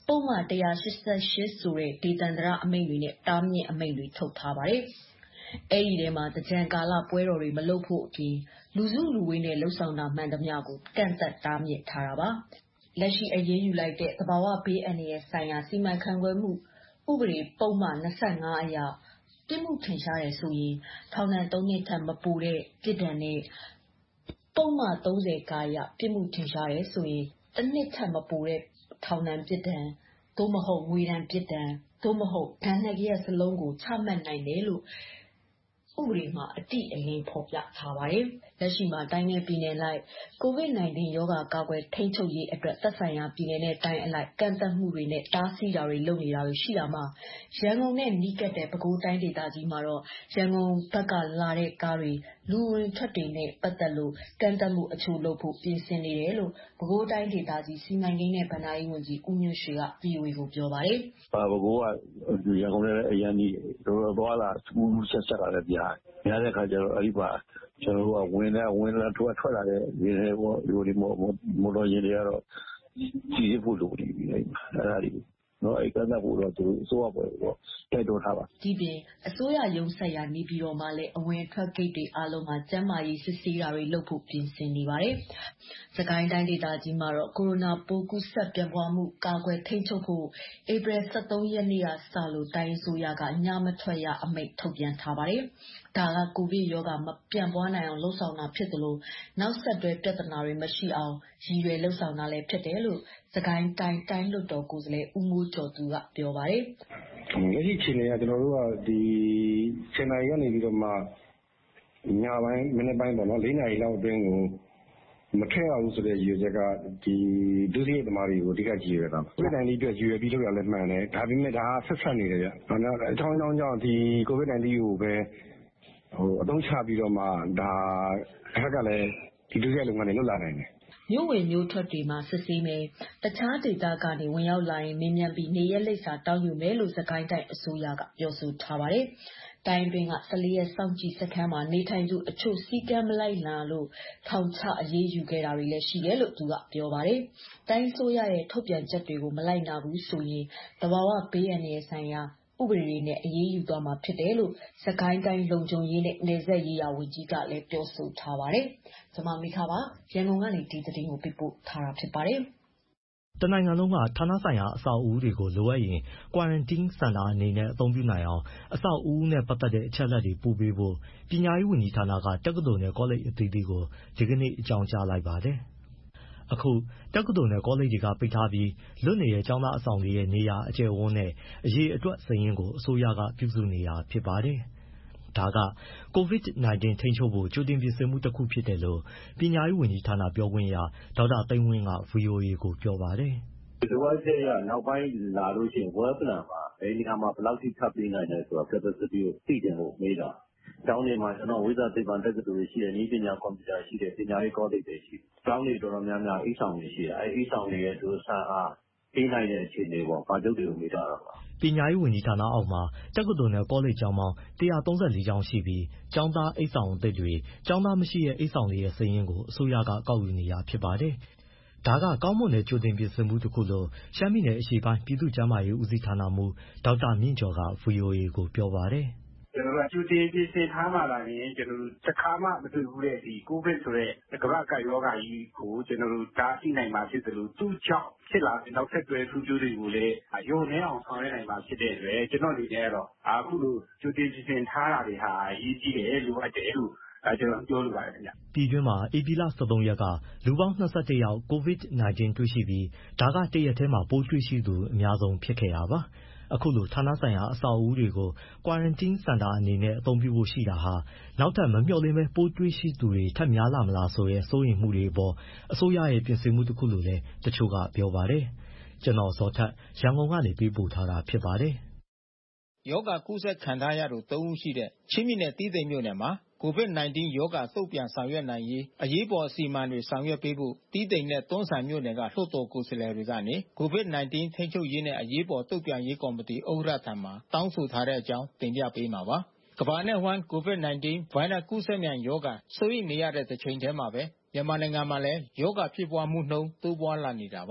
ပုံမှန်one eighty-eightဆိုတဲ့ဒေသန္တရအမိန့်တွေနဲ့တားမြစ်အမိန့်တွေထုတ်ထားပါတယ်။အဲဒီထဲမှာသကြံကာလပွဲတော်တွေမလုပ်ဖို့အပြင်လူစုလူဝေးနဲ့လှုပ်ဆောင်တာမှန်သမျှကိုကန့်သတ်တားမြစ်ထားတာပါ။လက်ရှိအရေးယူလိုက်တဲ့သဘာဝဘေးအန္တရာယ်ဆိုင်ရာစီမံခန့်ခွဲမှုဥပဒေပုံမှန်twenty-fiveအရပြစ်မှုထင်ရှားတယ်ဆိုရင်ထောင်ဒဏ်threeနှစ်ထက်မပိုတဲ့ပြစ်ဒဏ်နဲ့ပုံမှန်thirtyကရပြစ်မှုထင်ရှားတယ်ဆိုရင်တစ်နှစ်ထက်မပိုတဲ့ထောင်ဒဏ်ပြစ်ဒဏ်သို့မဟုတ်ငွေဒဏ်ပြစ်ဒဏ်သို့မဟုတ်ဒဏ်နှစ်ရပ်စလုံးကိုချမှတ်နိုင်တယ်လို့ဥပဒေမှာအတိအလင်းဖော်ပြထားပါတယ်။လက်ရှိမှာတိုင်းနယ်ပြည်နယ်လိုက် ကိုဗစ်nineteen ရောဂါကာကွယ်ထိန်းချုပ်ရေးအတွက်သက်ဆိုင်ရာပြည်နယ်နဲ့တိုင်းအလိုက်ကန့်သတ်မှုတွေနဲ့တားဆီးတာတွေလုပ်နေတာတွေရှိတာမှာရန်ကုန်နဲ့နီးကပ်တဲ့ပဲခူးတိုင်းဒေသကြီးမှာတော့ရန်ကုန်ဘက်ကလာတဲ့ကားတွေလူဝင်ထွက်တွေနဲ့ပတ်သက်လို့ကန့်သတ်မှုအချို့လုပ်ဖို့ပြင်ဆင်နေတယ်လို့ပဲခူးတိုင်းဒေသကြီးစီမံကိန်းနဲ့ဗဏ္ဍာရေးဝန်ကြီးဦးညွှန့်ရွှေက V O A ကိုပြောပါတယ်။ပဲခူးကရန်ကုန်နဲ့အရင်ကြီးတော့သွားလာစကူးဆက်ဆက်လာတဲ့ကြားများတဲ့ခါကျတော့အဲ့ဒီပါကျွန်တော်တို့ကဝင်လာဝင်လာထွက်ထွက်လာတဲ့ဒီဟိုဒီမောမော်တော်ယာဉ်တွေကတော့ကြီးရဖို့လိုနေပြီအဲ့ဒါတွေနော်အဲ့ကတည်းကတော့သူအစိုးရပေါ်တော့တိုက်တော်ထားပါဒီပြင်အစိုးရရုံးဆက်ရာနေပြည်တော်မှာလည်းအဝင်ထွက်ဂိတ်တွေအားလုံးမှာကျန်းမာရေးစစ်ဆေးတာတွေလုပ်ဖို့ပြင်ဆင်နေပါတယ်။စကိုင်းတိုင်းဒေသကြီးမှာတော့ကိုရိုနာပိုးကူးစက်ပြန့်ပွားမှုကာကွယ်ထိန်းချုပ်ဖို့ဧပြီseventeenရက်နေ့ကစလို့တိုင်းအစိုးရကညမထွက်ရအမိန့်ထုတ်ပြန်ထားပါတယ်။ဒါကကိုဗစ်ရောဂါမပြန့်ပွားနိုင်အောင်လှုံ့ဆော်တာဖြစ်သလိုနောက်ဆက်တွဲပြဿနာတွေမရှိအောင်ရည်ရွယ်လှုံ့ဆော်တာလည်းဖြစ်တယ်လို့စကိုင်းတိုင်းတိုင်းလွှတ်တော်ကိုယ်စားလှယ်ဦးမိုးကျော်သူကပြောပါတယ်။လက်ရှိအခြေအနေကကျွန်တော်တို့ကဒီtenနာရီကနေပြီးတော့မှညပိုင်းမိနစ်ပိုင်းပေါ့နော်fourနာရီလောက်အတွင်းကိုမထည့်ရဘူးဆိုတဲ့ရည်ရွယ်ချက်ကဒီဒုစရိုက်သမားတွေကိုအဓိကကြည့်ရတာပါ။ COVID nineteen အတွက်ရည်ရွယ်ပြီးလုပ်ရလဲမှန်တယ်။ဒါပေမဲ့ဒါဆက်ဆက်နေတယ်ဗျ။ဒါကြောင့်အချောင်းချောင်းကြောင့်ဒီ COVID nineteen ကိုပဲဟိုအသုံးချပြီးတော့မှဒါအဲ့ကလည်းဒီဒုစရိုက်လုပ်ငန်းတွေလွတ်လာနိုင်တယ်။မြို့ဝင်မြို့ထွက်တွေမှာစစ်ဆေးမယ်တခြားဒေသကနေဝင်ရောက်လာရင်မင်းမြန်ပြီးနေရက်လိပ်စာတောင်းယူမယ်လို့စကိုင်းတိုင်းအစိုးရကပြောဆိုထားပါတယ်။တိုင်းတွင်ကfourteenရက်စောင့်ကြည့်စခန်းမှာနေထိုင်သူအချို့စီကံမလိုက်လာလို့ထောင်ချအရေးယူခဲ့တာတွေလည်းရှိတယ်လို့သူကပြောပါတယ်။တိုင်းဆိုရရဲ့ထုတ်ပြန်ချက်တွေကိုမလိုက်နာဘူးဆိုရင်တဘာဝဘေးအန္တရာယ်ဆိုင်ရာဥပဒေတွေနဲ့အရေးယူသွားမှာဖြစ်တယ်လို့စကိုင်းတိုင်းလုံခြုံရေးနဲ့နယ်စပ်ရေးရာဝန်ကြီးကလည်းပြောဆိုထားပါတယ်။ကျွန်မမိခပါရန်ကုန်ကနေဒီသတင်းကိုပြပို့ထားတာဖြစ်ပါတယ်။တနိုင်ငံလုံးကဌာနဆိုင်ရာအဆောက်အဦတွေကိုလိုအပ်ရင် quarantine center အနေနဲ့အသုံးပြုနိုင်အောင်အဆောက်အဦနဲ့ပတ်သက်တဲ့အချက်အလက်တွေပို့ပေးဖို့ပညာရေးဝန်ကြီးဌာနကတက္ကသိုလ်နဲ့ကောလိပ်အသီးသီးကိုဒီကနေ့အကြောင်းကြားလိုက်ပါတယ်။အခုတက္ကသိုလ်နဲ့ကောလိပ်တွေကပိတ်ထားပြီးလွတ်နေတဲ့ကျောင်းသားအဆောင်တွေရဲ့နေရာအကျယ်အဝန်းနဲ့အရေးအတွက်စာရင်းကိုအစိုးရကပြုစုနေတာဖြစ်ပါတယ်။ဒါက COVID nineteen ထိန်းချုပ်ဖို့ကြိုတင်ပြင်ဆင်မှုတစ်ခုဖြစ်တယ်လို့ပညာရေးဝန်ကြီးဌာနပြောခွင့်ရဒေါက်တာသိန်းဝင်းက V O A ကိုပြောပါတယ်။ဒီဝိုင်းချက်ရနောက်ပိုင်းလာလို့ရှိရင် well plan ပါဘယ်နေရာမှာဘယ်လောက်ထိထပ်ပေးနိုင်လဲဆိုတော့ capacity ကိုသိတယ်လို့မေးတာ။ကျောင်းတွေမှာကျွန်တော်ဝိဇ္ဇာသိပ္ပံတက္ကသိုလ်ရှိတယ်၊နည်းပညာကွန်ပျူတာရှိတယ်၊ပညာရေးကောလိပ်တွေရှိတယ်။ကျောင်းတွေတော်တော်များများအိမ်ဆောင်တွေရှိတယ်။အဲအိမ်ဆောင်တွေရဲ့သူဆန်းအားပေးနိုင်တဲ့အခြေအနေပေါ့။ဘာချုပ်တွေကိုမေးတာတော့ပါ။ပညာရေးဝန်ကြီးဌာနအောက်မှာတက္ကသိုလ်နဲ့ကောလိပ်ကျောင်းပေါင်းone thirty-fourကျောင်းရှိပြီးကျောင်းသားအိမ်ဆောင်အသစ်တွေကျောင်းသားမရှိတဲ့အိမ်ဆောင်တွေရဲ့စာရင်းကိုအစိုးရကကောက်ယူနေတာဖြစ်ပါတယ်။ဒါကကောင်းမွန်တဲ့ကြိုတင်ပြင်ဆင်မှုတစ်ခုလို့ရှမ်းပြည်နယ်အရှေ့ပိုင်းပြည်သူ့ကျန်းမာရေးဦးစီးဌာနမှူးဒေါက်တာမြင့်ကျော်က V O A ကိုပြောပါတယ်။ကျွန်တော်တို့ကြိုတင်ပြင်ဆင်ထားမှလာရင်ကျွန်တော်တို့တစ်ခါမှမတွေ့ဘူးတဲ့ဒီကိုဗစ်ဆိုတဲ့ကမ္ဘာ့ကပ်ရောဂါကြီးကိုကျွန်တော်တို့တားဆီးနိုင်မှာဖြစ်တယ်လို့သူ့ကြောင့်ဖြစ်လာတဲ့နောက်ဆက်တွဲထူးခြားတွေကိုလည်းရုံနေအောင်ဆောင်ရွက်နိုင်မှာဖြစ်တဲ့အတွက်ကျွန်တော်အနေနဲ့ကတော့အခုလိုကြိုတင်ပြင်ဆင်ထားတာတွေဟာအရေးကြီးတယ်လိုအပ်တယ်လို့အဲကျွန်တော်ပြောလိုပါတယ်ခင်ဗျ။ပြည်တွင်းမှာဧပြီလseventeenရက်ကလူပေါင်းtwenty-oneယောက် COVID nineteen တွေ့ရှိပြီးဒါကတရက်ထဲမှာပိုးတွေ့ရှိသူအများဆုံးဖြစ်ခဲ့တာပါ။အခုလိုဌာနဆိုင်ရာအဆောက်အဦတွေကို quarantine center အနေနဲ့အသုံးပြုဖို့ရှိတာဟာနောက်ထပ်မမျှော်လင့်ပဲပိုးတွေ့ရှိသူတွေထပ်များလာမလားဆိုတဲ့စိုးရိမ်မှုတွေအပေါ်အစိုးရရဲ့ပြင်ဆင်မှုတစ်ခုလို့လည်းတချို့ကပြောပါတယ်။ကျွန်တော်ဇော်ထက်ရန်ကုန်ကနေပေးပို့ထားတာဖြစ်ပါတယ်။ယောဂကုသခံထားရသူthreeဦးရှိတဲ့ချင်းပြည်နယ်တီးတိန်မြို့နယ်မှာ COVID nineteen ရောဂါတုံ့ပြန်ဆောင်ရွက်နိုင်ရေးအရေးပေါ်အစီအမံတွေဆောင်ရွက်ပေးဖို့တီးတိန်နဲ့တွန်းဆန်မြို့နယ်ကလွှတ်တော်ကိုယ်စားလှယ်တွေကနေ COVID nineteen ထိန်းချုပ်ရေးနဲ့အရေးပေါ်တုံ့ပြန်ရေးကော်မတီဥက္ကဋ္ဌထံမှတောင်းဆိုထားတဲ့အကြောင်းတင်ပြပေးမှာပါ။ကမ္ဘာနဲ့ဝှမ်း COVID nineteen ဗိုင်းရပ်စ်ကူးစက်မြန်ရောဂါစိုးရိမ်နေရတဲ့တစ်ချိန်တည်းမှာပဲမြန်မာနိုင်ငံမှာလည်းရောဂါဖြစ်ပွားမှုနှုန်းတိုးပွားလာနေတာပါ။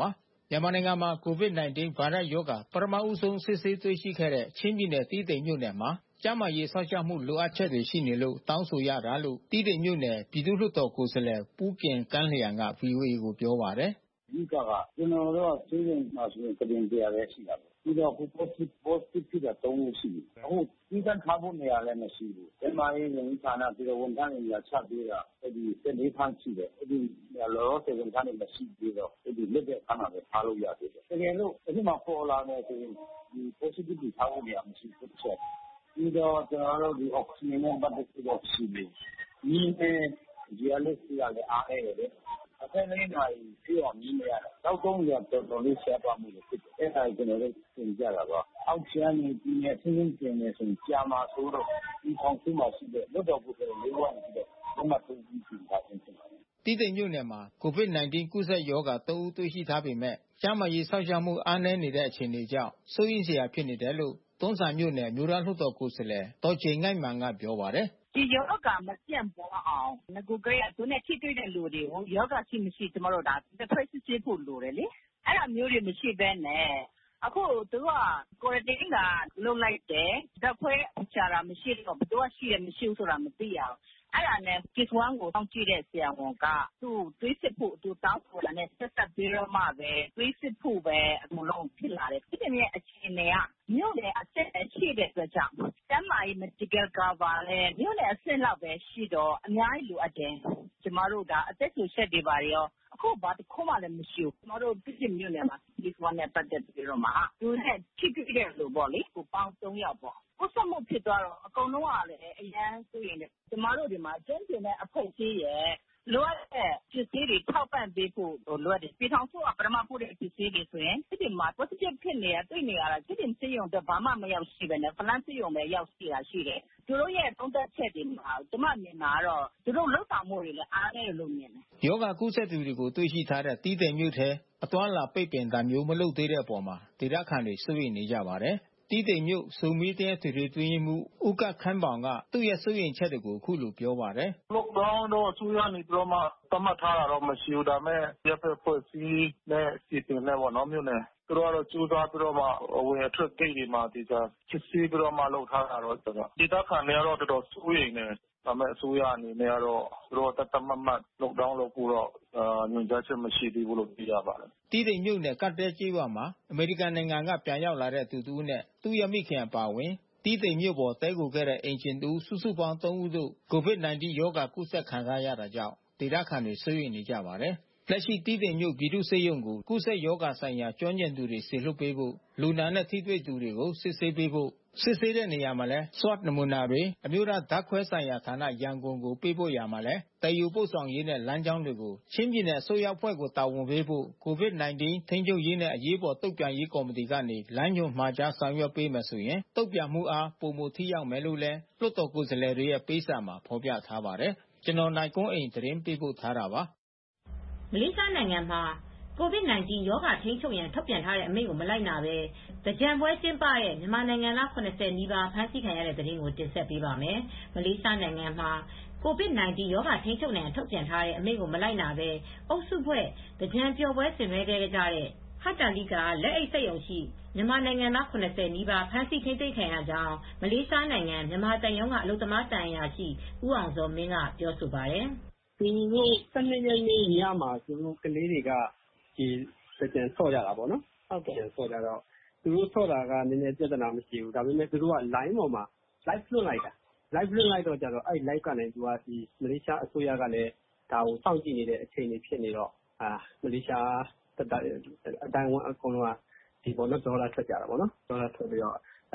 မြန်မာနိုင်ငံမှာ ကိုဗစ်-၁၉ ဗိုင်းရပ်စ်ရောဂါ ပထမဦးဆုံး စစ်ဆေးတွေ့ရှိခဲ့တဲ့ ချင်းပြည်နယ် တီးတိန်မြို့နယ်မှာ ကျန်းမာရေးစောင့်ရှောက်မှု လိုအပ်ချက်တွေရှိနေလို့ တောင်းဆိုရတာလို့ တီးတိန်မြို့နယ် ပြည်သူ့လွှတ်တော်ကိုယ်စားလှယ် ပူးဂင် ကန်းလျံက ဗွီအိုအေကိုပြောပါတယ်။ "အဓိကက ကျနော်တို့ဆေးရုံမှာဆိုရင်ကုတင် ၁၀၀ ပဲရှိတာပေါ့။ ပြီးတော့အခု Positive Positive ဖြစ်တာ သုံး ဦးရှိပြီ။ အခုသီးသန့်ထားဖို့နေရာလည်းမရှိဘူး။ ကျန်းမာရေးဝန်ကြီးဌာနပြီးတော့ဝန်ထမ်းတွေနေရာချပေးတာ အဲဒီ ၁၄ ခန်းရှိတယ်။ အဲဒီလောလောဆယ်ဝန်ထမ်းတွေမရှိသေးတော့ အဲဒီလွတ်တဲ့အခန်းမှာပဲထားလို့ရသေးတယ်။ တကယ်လို့အဲဒီမှာပေါ်လာမယ်ဆိုရင် ဒီ Positive တွေထားဖို့နေရာမရှိဘူးတစ်ချက်။ ပြီးတော့ကျနော်တို့ဒီအောက်ဆီဂျင်နဲ့ပတ်သက်ပြီးတော့မရှိဘူး။ မီးနဲ့ Dialysis ကလည်းအားနည်းတယ်လေ။ ၂၄ နာရီပြည့်အောင်မီးမရတာ။ သောက်သုံးရေကတော်တော်လေးရှားပါးမှုတွေဖြစ်တယ်။ အဲဒါကျနော်တို့တင်ပြတာပါ။ အောက်ခြေကနေပြည်နယ်အဆင့်ဆင့်တင်မယ်ဆိုရင်ကြာမှာစိုးလို့ ပြည်ထောင်စုမှာရှိတဲ့လွှတ်တော်ကိုယ်စားလှယ် လေး ဦးကနေပြီးတော့လက်မှတ်ထိုးပြီးတင်ပြခြင်းဖြစ်ပါတယ်။ " တီးတိန်မြို့နယ်မှာ ကိုဗစ်-၁၉ ကူးစက်ရောဂါ သုံး ဦးတွေ့ရှိထားပေမဲ့ ကျန်းမာရေးစောင့်ရှောက်မှု အားနည်းနေတဲ့အခြေအနေကြောင့် စိုးရိမ်စရာဖြစ်နေတယ်လို့ တွန်းဇံမြို့နယ် အမျိုးသားလွှတ်တော်ကိုယ်စားလှယ် ဒေါ်ကျိန်ငိုက်မာန်ကပြောပါတယ်။ "ဒီရောဂါမပြန့်ပွားအောင် နဂိုကတည်းကသူနဲ့ထိတွေ့တဲ့လူတွေကို ရောဂါရှိမရှိကျမတို့ဒါဓာတ်ခွဲစစ်ဆေးဖို့လိုတယ်လေ။ အဲဒါမျိုးတွေမရှိဘဲနဲ့အခုသူတို့က Quarantine သာလုပ်လိုက်တယ်။ ဓာတ်ခွဲရှာတာမရှိတော့ဘယ်သူကရှိတယ်မရှိဘူးဆိုတာမသိရဘူး။ အဲဒါနဲ့ Case တစ် ကိုစောင့်ကြည့်တဲ့ဆရာဝန်က သူ့ကိုသွေးစစ်ဖို့သူတောင်းဆိုတာနဲ့ဆက်စပ်ပြီးတော့မှပဲသွေးစစ်ဖို့ပဲအကုန်လုံးဖြစ်လာတယ်။ တီးတိန်ရဲ့အခြေအနေကမြို့နယ်အဆင့်ပဲရှိတဲ့အတွက်ကြောင့်ကျန်းမာရေး Medical Cover လည်းမြို့နယ်အဆင့်လောက်ပဲရှိတော့အများကြီးလိုအပ်တယ်။ ကျမတို့ဒါအသက်ရှူစက်တွေဘာတွေရောအခုဘာတစ်ခုမှလည်းမရှိဘူး။ ကျမတို့တီးတိန်မြို့နယ်မှာ Case တစ် နဲ့ပတ်သက်ပြီးတော့မှသူနဲ့ထိတွေ့တဲ့လူပေါ့လေ။ ပေါင်း သုံး ယောက်ပေါ့။ ကူးစက်မှုဖြစ်သွားတော့အကုန်လုံးကလည်းအရမ်းစိုးရိမ်တယ်။ ကျမတို့ဒီမှာကျွမ်းကျင်တဲ့အဖွဲ့အစည်းရယ်လိုအပ်တဲ့ပစ္စည်းတွေထောက်ပံ့ပေးဖို့လိုအပ်တယ်။ ပြည်ထောင်စုကပထမပို့တဲ့ပစ္စည်းတွေဆိုရင်တီးတိန်မှာ Positive ဖြစ်နေတာတွေ့နေရတာတီးတိန်ဆေးရုံအတွက်ဘာမှမရောက်ရှိဘဲနဲ့ဖလမ်းဆေးရုံပဲရောက်ရှိတာရှိတယ်။ သူတို့ရဲ့သုံးသပ်ချက်တွေမှာကျမမြင်တာကတော့သူတို့လုပ်ဆောင်မှုတွေလည်းအားနည်းတယ်လို့မြင်တယ်။ " ရောဂါကူးစက်သူတွေကိုတွေ့ရှိထားတဲ့ တီးတိန်မြို့ထဲ အသွားအလာပိတ်ပင်တာမျိုးမလုပ်သေးတဲ့အပေါ် ဒေသခံတွေ စိုးရိမ်နေကြပါတယ်။ တီးတိန်မြို့ဇိုမီးသင်းအထွေထွေအတွင်းရေးမှူး ဦးကပ်ခန်းပေါင်က သူ့ရဲ့စိုးရိမ်ချက်တွေကိုအခုလိုပြောပါတယ်။ "Lockdown တော့အစိုးရကနေပြီးတော့မှသတ်မှတ်ထားတာတော့မရှိဘူး။ ဒါပေမဲ့အရပ်ဘက်အဖွဲ့အစည်းနဲ့အစီအစဉ်နဲ့ပေါ့နော်မြို့နယ်။ သူတို့ကတော့ကြိုးစားပြီးတော့မှအဝင်အထွက်ဂိတ်တွေမှာသေချာစစ်ဆေးပြီးတော့မှလုပ်ထားတာတော့ရှိတယ်။ ဒေသခံတွေကတော့တော်တော်စိုးရိမ်တယ်။ ဒါပေမဲ့အစိုးရအနေနဲ့ကတော့သူတို့သတ်သတ်မှတ်မှတ် Lockdown လုပ်ဖို့တော့ညွှန်ကြားချက်မရှိသေးဘူးလို့သိရပါတယ်။" တီးတိန်မြို့နယ် ကပ်တဲလ်ကျေးရွာမှာ အမေရိကန်နိုင်ငံကပြန်ရောက်လာတဲ့သူတစ်ဦးနဲ့ သူ့ရဲ့မိခင်အပါအဝင် တီးတိန်မြို့ပေါ်တည်းခိုခဲ့တဲ့အိမ်ရှင်တစ်ဦး စုစုပေါင်း သုံး ဦးတို့ ကိုဗစ်-၁၉ ရောဂါကူးစက်ခံထားရတာကြောင့် ဒေသခံတွေစိုးရိမ်နေကြပါတယ်။ လက်ရှိတီးတိန်မြို့ပြည်သူ့ဆေးရုံကို ကူးစက်ရောဂါဆိုင်ရာကျွမ်းကျင်သူတွေစေလွှတ်ပေးဖို့ လူနာနဲ့ထိတွေ့သူတွေကို စစ်ဆေးပေးဖို့ စစ်ဆေးတဲ့နေရာမှာလည်း Swab နမူနာတွေ အမျိုးသားဓာတ်ခွဲဆိုင်ရာဌာန ရန်ကုန်ကိုပေးပို့ရာမှာလည်း သယ်ယူပို့ဆောင်ရေးနဲ့လမ်းကြောင်းတွေကို ချင်းပြည်နယ်အစိုးရအဖွဲ့ကိုတာဝန်ပေးဖို့ ကိုဗစ်-၁၉ ထိန်းချုပ်ရေးနဲ့အရေးပေါ်တုံ့ပြန်ရေးကော်မတီကနေ လမ်းညွှန်မှာကြားဆောင်ရွက်ပေးမယ်ဆိုရင် တုံ့ပြန်မှုအား ပိုမိုထိရောက်မယ်လို့လည်း လွှတ်တော်ကိုယ်စားလှယ်တွေရဲ့ပေးစာမှာဖော်ပြထားပါတယ်။ ဒီအကြောင်း ဗွီအိုအေသတင်းထောက် နိုင်ကွန်းအိန် သတင်းပေးပို့ထားပါတယ်။ မလေးရှားနိုင်ငံမှာ ကိုဗစ်-၁၉ ရောဂါထိန်းချုပ်ရန် ထုတ်ပြန်ထားတဲ့အမိန့်ကို မလိုက်နာဘဲ သင်္ကြန်ပွဲကျင်းပတဲ့ မြန်မာနိုင်ငံသား ၇၀ နီးပါး ဖမ်းဆီးခံရတဲ့သတင်းကို တင်ဆက်ပေးပါမယ်။ မလေးရှားနိုင်ငံမှာ ကိုဗစ်-၁၉ ရောဂါထိန်းချုပ်နိုင်ရန် ထုတ်ပြန်ထားတဲ့အမိန့်ကို မလိုက်နာဘဲ အုပ်စုဖွဲ့ သင်္ကြန်ပျော်ပွဲဆင်နွဲခဲ့ကြတဲ့ Hartalika လက်အိတ်စက်ရုံရှိ မြန်မာနိုင်ငံသား ၇၀ နီးပါး ဖမ်းဆီးထိန်းသိမ်းခံရကြောင်း မလေးရှားနိုင်ငံ မြန်မာသံရုံးက အလုပ်သမားသံအရာရှိ ဦးအောင်ဇော်မင်းက ပြောဆိုပါတယ်။ "ဒီနေ့ ၁၂ ရက်နေ့ညမှာ ကျနော်တို့ကလေးတွေက သင်္ကြန်ဆော့ကြတာပေါ့နော်။ သူတို့ဆော့တာကပြဿနာမရှိဘူး။ ဒါပေမဲ့သူတို့က Live ပေါ်မှာ Live လွှင့်လိုက်တာ။ Live လွှင့်လိုက်တော့ Live ကနေ မလေးရှားအစိုးရကလည်း ဒါကိုစောင့်ကြည့်နေတဲ့အခြေအနေဖြစ်နေတော့ မလေးရှားအသိုင်းအဝိုင်းအကုန်လုံးကဒေါသထွက်ကြတာပေါ့နော်။ ဒေါသထွက်ပြီးတော့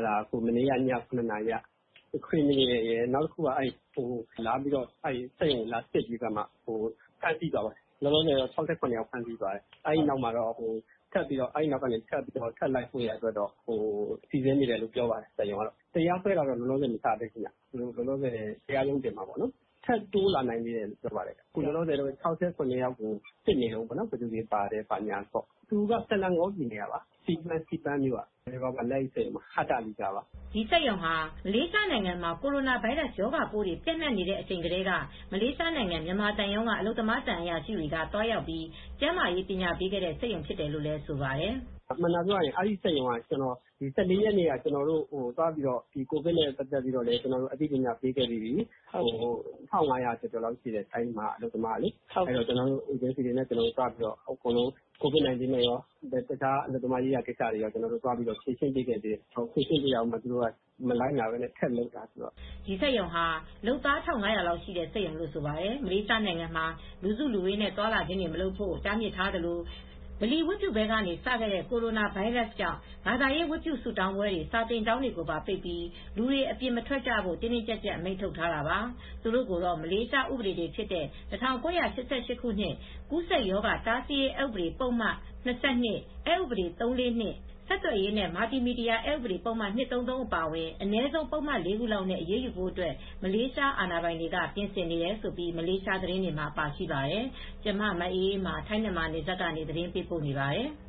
မနေ့ကည ၇ နာရီက Criminal ရယ် နောက်တခုက လာပြီးတော့စက်ရုံကိုလာစစ်ပြီးတော့မှဖမ်းဆီးသွားပါတယ်။ လောလောဆယ်တော့ ၆၇ ယောက်ဖမ်းဆီးသွားတယ်။ အဲဒီနောက်မှာတော့ထပ်ပြီးတော့လိုက်ဖို့ရန်အတွက်တော့စီစဉ်နေတယ်လို့ပြောပါတယ်။ စက်ရုံကတော့တရားစွဲတာတော့လောလောဆယ်မစသေးဘူးခင်ဗျ။ လောလောဆယ်တရားရုံးတင်မှာပေါ့နော်။ ထပ်တိုးလာနိုင်သေးတယ်လို့ပြောပါတယ်။ အခုလောလောဆယ်တော့ ၆၇ ယောက်ကိုစစ်နေတုန်းပေါ့နော်။ ဘယ်သူတွေပါတယ်ဘာညာပေါ့။ သူက Selangor ပြည်နယ်ကပါ။ Sepang မြို့ကဒီကောင်ကလက်စိတ်မှာဟတ်တာလီတာပါဒီစက်ရုံဟာမလေးရှားနိုင်ငံမှာကိုရိုနာဗိုင်းရပ်စ်ရောဂါပိုးတွေပြန့်နှံ့နေတဲ့အချိန်ကတည်းကမလေးရှားနိုင်ငံမြန်မာတန်ယုံကအလုပ်သမားတန်အရာရှိတွေကတွားရောက်ပြီးကျန်းမာရေးပညာပေးခဲ့တဲ့စက်ရုံဖြစ်တယ်လို့လည်းဆိုပါတယ်မှန်တာပြောရင်အဲ့ဒီစက်ရုံကကျွန်တော်ဒီ၁၄ရက်နေ့ကကျွန်တော်တို့ဟိုသွားပြီးတော့ဒီကိုဗစ်နဲ့ပတ်သက်ပြီးတော့လည်းကျွန်တော်တို့အသိပညာပေးခဲ့ပြီးပြီဟို၁၅၀၀ကျော်ကျော်လောက်ရှိတဲ့တိုင်းမှာအလုပ်သမားလေအဲ့တော့ကျွန်တော်တို့ agency တွေနဲ့ကျွန်တော်တို့သွားပြီးတော့အကုန်လုံးကိုဗစ်၁၉နဲ့ရောတခြားအလုပ်သမားရေးရာကိစ္စတွေရောကျွန်တော်တို့သွားပြီးတော့ဖြည့်ရှင်းပေးခဲ့တယ်ဟိုဖြည့်ရှင်းပြရအောင်မှသူတို့ကမလိုက်လာပဲနဲ့ထက်လောက်တာဆိုတော့ဒီစက်ရုံဟာလုံသား၁၅၀၀လောက်ရှိတဲ့စက်ရုံလို့ဆိုပါတယ်မလေးရှားနိုင်ငံမှာလူစုလူဝေးနဲ့တွာလာခြင်းတွေမလုပ်ဖို့တားမြစ်ထားတယ်လို့ဗလီဝတ်ပြုဘဲကနေစခဲ့တဲ့ကိုရိုနာဗိုင်းရပ်စ်ကြောင့်ဘာသာရေးဝတ်ပြုဆုတောင်းပွဲတွေစာသင်ကျောင်းတွေကိုပါပိတ်ပြီးလူတွေအပြင်မထွက်ကြဖို့တင်းတင်းကြပ်ကြပ်အမိန့်ထုတ်ထားတာပါသူတို့ကတော့မလေးရှားဥပဒေတွေဖြစ်တဲ့၁၉၈၈ခုနှစ်ကူးစက်ရောဂါတားဆီးရေးဥပဒေပုံမှန်၂၂အဲဥပဒေ၃၄နှစ်ဆက်သွယ်ရေးနဲ့မာတီမီဒီယာဥပဒေပုံမှန်၂၃၃အပါအဝင်အနည်းဆုံးပုံမှန်၄ခုလောက်နဲ့အရေးယူဖို့အတွက်မလေးရှားအာဏာပိုင်တွေကပြင်ဆင်နေတယ်ဆိုပြီးမလေးရှားသတင်းတွေမှာပါရှိပါတယ်။ကျမမအေးမှာထိုင်းမြန်မာနယ်စပ်ကနေသတင်းပေးပို့နေပါတယ်။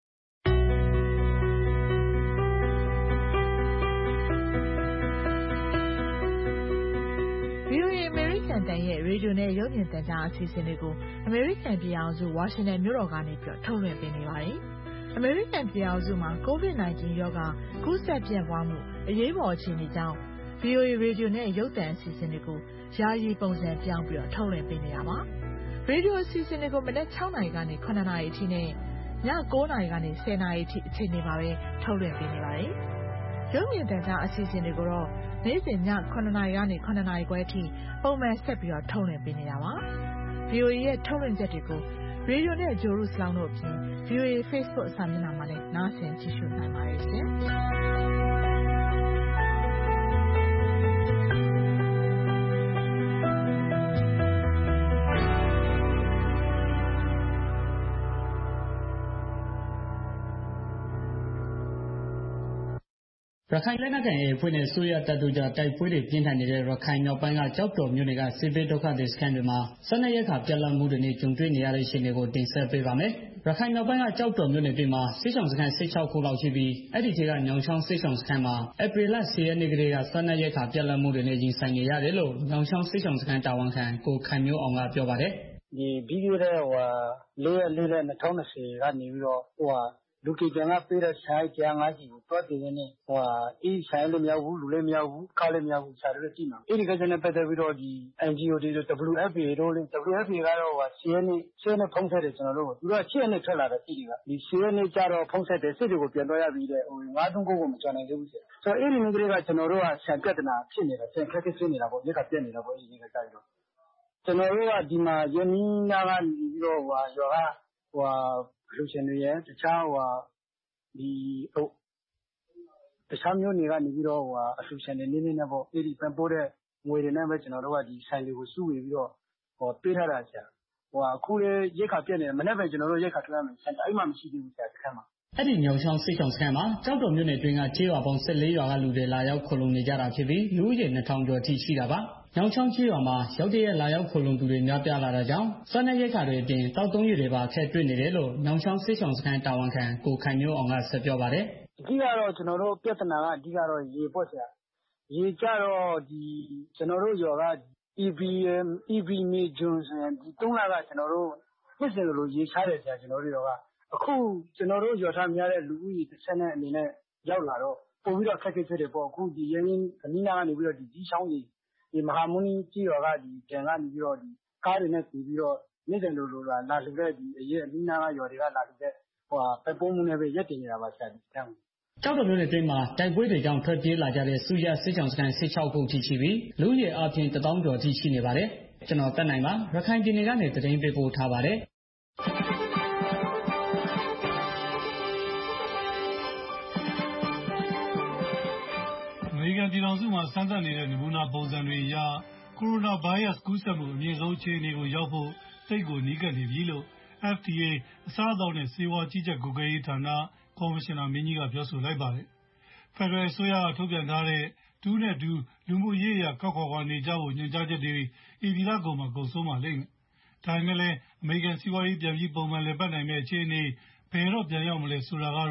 ဗွီအိုအေ American တန်ရဲ့ရေဒီယိုနဲ့ရုပ်မြင်သံကြားအစီအစဉ်တွေကို American ပြည်အောင်စု Washington မြို့တော်ကနေပြီးထုတ်လွှင့်ပေးနေပါတယ်။ American ပြည်အောင်စုမှာ ကိုဗစ်၁၉ ရောဂါကူးစက်ပြန့်ပွားမှုအရေးပေါ်အခြေအနေကြောင့် ဗွီအိုအေ ရေဒီယိုနဲ့ရုပ်သံအစီအစဉ်တွေကိုယာယီပုံစံပြောင်းပြီးထုတ်လွှင့်ပေးနေတာပါ။ရေဒီယိုအစီအစဉ်တွေကိုမနက်၆နာရီကနေ၇နာရီအထိနဲ့ည၉နာရီကနေ၁၀နာရီအထိအချိန်တွေမှာပဲထုတ်လွှင့်ပေးနေပါတယ်။ရုပ်မြင်သံကြားအစီအစဉ်တွေကိုတော့နေ့စဉ်ည၇နာရီကနေ၇နာရီခွဲအထိပုံမှန်ဆက်ပြီးထုတ်လွှင့်ပေးနေတာပါ။ ဗွီအိုအေရဲ့ထုတ်လွှင့်ချက်တွေကိုရေဒီယိုနဲ့ဂျိုရုစလောင်းတို့အပြင် ဗွီအိုအေ Facebook စာမျက်နှာမှာလည်းနားဆင်ကြည့်ရှုနိုင်ပါတယ်ရှင်။ရခိုင်လက်နက်ကိုင်အဖွဲ့နဲ့ဆိုရတပ်တို့ကြားတိုက်ပွဲတွေပြင်းထန်နေတဲ့ရခိုင်မြောက်ပိုင်းကကြောက်တော်မြို့နယ်ကစစ်ဘေးဒုက္ခသည်စခန်းတွေမှာစားနပ်ရိက္ခာပြတ်လတ်မှုတွေနဲ့ကြုံတွေ့နေရတဲ့အခြေအနေကိုတင်ဆက်ပေးပါမယ်။ရခိုင်မြောက်ပိုင်းကကြောက်တော်မြို့နယ်တွင်းမှာစစ်ဆောင်စခန်း၁၆ခုလောက်ရှိပြီးအဲ့ဒီထဲကညောင်ချောင်းစစ်ဆောင်စခန်းမှာဧပြီလ၁၀ရက်နေ့ကတည်းကစားနပ်ရိက္ခာပြတ်လတ်မှုတွေနဲ့ရင်ဆိုင်နေရတယ်လို့ညောင်ချောင်းစစ်ဆောင်စခန်းတာဝန်ခံကိုခိုင်မျိုးအောင်ကပြောပါတယ်။ဒီပြီးခဲ့တဲ့ဟို၄ရက်၄ရက်၂၀၂၀ကနေပြီးတော့ဟိုလူကြီးကပေးတဲ့ဆိုင်ကျန်ငါးစီကိုတွားတည်နေဟိုအေးဆိုင်လည်းမရောက်ဘူးလူလည်းမရောက်ဘူးကားလည်းမရောက်ဘူးစားလည်းကြည့်မှာအဲ့ဒီကကျနဲ့ပတ်သက်ပြီးတော့ဒီ အန် ဂျီ အို တွေ ဒဘလျူ အက်ဖ် အေ တို့လည်း ဒဘလျူ အက်ဖ် အေ ကတော့ဟိုစီးရဲနေစီးရဲနေဖုံးဆက်တယ်ကျွန်တော်တို့သူတို့ကရှေ့နဲ့ထွက်လာတဲ့စီးတွေကဒီစီးရဲနေကြတော့ဖုံးဆက်တယ်စစ်တွေကိုပြန်တော့ရပြီးတဲ့ဟိုငါးသုံးကိုကိုမကြနိုင်သေးဘူးဆိုတော့အဲ့ဒီနေ့ကလေးကကျွန်တော်တို့ကဆံပြဿနာဖြစ်နေတာဆံခက်ခဲဖြစ်နေတာပေါ့ဒီကပြက်နေတာပေါ့အဲ့ဒီနေ့ကကြတော့ကျွန်တော်တို့ကဒီမှာယမီနာကနေပြီးတော့ဟိုရွာကဟိုလူရှင်တွေရဲ့တခြားဟိုဒီဟိုတခြားမျိုးတွေကနေပြီးတော့ဟိုအလှူရှင်တွေနည်းနည်းနဲ့ပေါ့အဲ့ဒီပန်ပိုးတဲ့ငွေတွေနဲ့ပဲကျွန်တော်တို့ကဒီဆိုင်တွေကိုစုဝေပြီးတော့ဟိုပေးထားတာဆရာဟိုအခုလေရိတ်ခါပြက်နေတယ်မနေ့ကကျွန်တော်တို့ရိတ်ခါထွက်ရမယ်ဆန်တိုင်းမှမရှိသေးဘူးဆရာခန်းမှာအဲ့ဒီညောင်ချောင်းစစ်ဆောင်စခန်းမှာကြောက်တော်မြို့နယ်တွင်းကကျေးရွာပေါင်း၁၄ရွာကလူတွေလာရောက်ခုံလုံနေကြတာဖြစ်ပြီးလူဦးရေ၂ထောင်ကျော်အထိရှိတာပါ။ညောင်ချောင်းကျေးရွာမှာရောက်တဲ့လာရောက်ခုံလုံသူတွေများပြားလာတာကြောင့်စားနပ်ရိက္ခာတွေအပြင်တောက်သုံးရည်တွေပါအခက်တွေ့နေတယ်လို့ညောင်ချောင်းစစ်ဆောင်စခန်းတာဝန်ခံကိုခိုင်မျိုးအောင်ကဆက်ပြောပါတယ်။အဓိကတော့ကျွန်တော်တို့ပြဿနာကအဓိကတော့ရေပေါ့ဆရာရေကြတော့ဒီကျွန်တော်တို့ရွာက အီ ဘီ အမ် အီ ဘီ မေဂျွန်ဆိုရင်ဒီသုံးလကကျွန်တော်တို့နှစ်စဉ်လိုရေချတယ်ဆရာကျွန်တော်တို့ရွာကအခုကျွန်တော်တို့ရွာသားများတဲ့လူဦးရေတစ်ဆက်နဲ့အနေနဲ့ရောက်လာတော့ပို့ပြီးတော့ခက်ခဲဖြစ်တယ်ပေါ့အခုဒီရင်းအနည်းနာကနေပြီးတော့ဒီကြီးချောင်းကြီးဒီမဟာမုနီကြီးရွာကဒီတန်ကနေပြီးတော့ဒီကားတွေနဲ့ပြီးပြီးတော့နေ့စဉ်လိုလိုလာလာလှူတဲ့ဒီအရေးအနည်းနာကရွာတွေကလာလှူတဲ့ဟိုပပုံးမှုနဲ့ပဲရက်တင်နေတာပါဆရာဒီတန်းကြောက်တော်မြို့နယ်တွင်းမှာတိုက်ပွဲတွေကြောင့်ထွက်ပြေးလာကြတဲ့စုရစစ်ဆောင်စခန်း၁၆ခုထိရှိပြီးလူဦးရေအပြင်တသောင်းကျော်ထိရှိနေပါတယ်။ကျွန်တော်တက်နိုင်ပါရခိုင်ပြည်နယ်ကနေသတင်းပေးပို့ထားပါတယ်။အမေရိကန်ပြည်ထောင်စုမှာစမ်းသပ်နေတဲ့နမူနာပုံစံတွေအရကိုရိုနာဗိုင်းရပ်စ်ကူးစက်မှုအမြင့်ဆုံးအခြေအနေကိုရောက်ဖို့သိပ်ကိုနီးကပ်နေပြီလို့ အက်ဖ် ဒီ အေ အစားအသောက်နဲ့ဆေးဝါးကြီးကြပ်ကွပ်ကဲရေးဌာနကော်မရှင်နာမင်းကြီးကပြောဆိုလိုက်ပါတယ်။ဖက်ဒရယ်အစိုးရကထုတ်ပြန်ထားတဲ့ဒူးနဲ့ဒူးလူမှုရေးအရာကောက်ခွာခွာနေကြဖို့ညွှန်ကြားချက်တွေဧပြီလကုန်မှာကုန်ဆုံးပါလိမ့်မယ်။ဒါပေမဲ့လည်းအမေရိကန်စီးပွားရေးပြန်ပြီးပုံမှန်လည်ပတ်နိုင်မယ့်အခြေအနေဘယ်တော့ပြန်ရောက်မလဲဆိုတာကတော့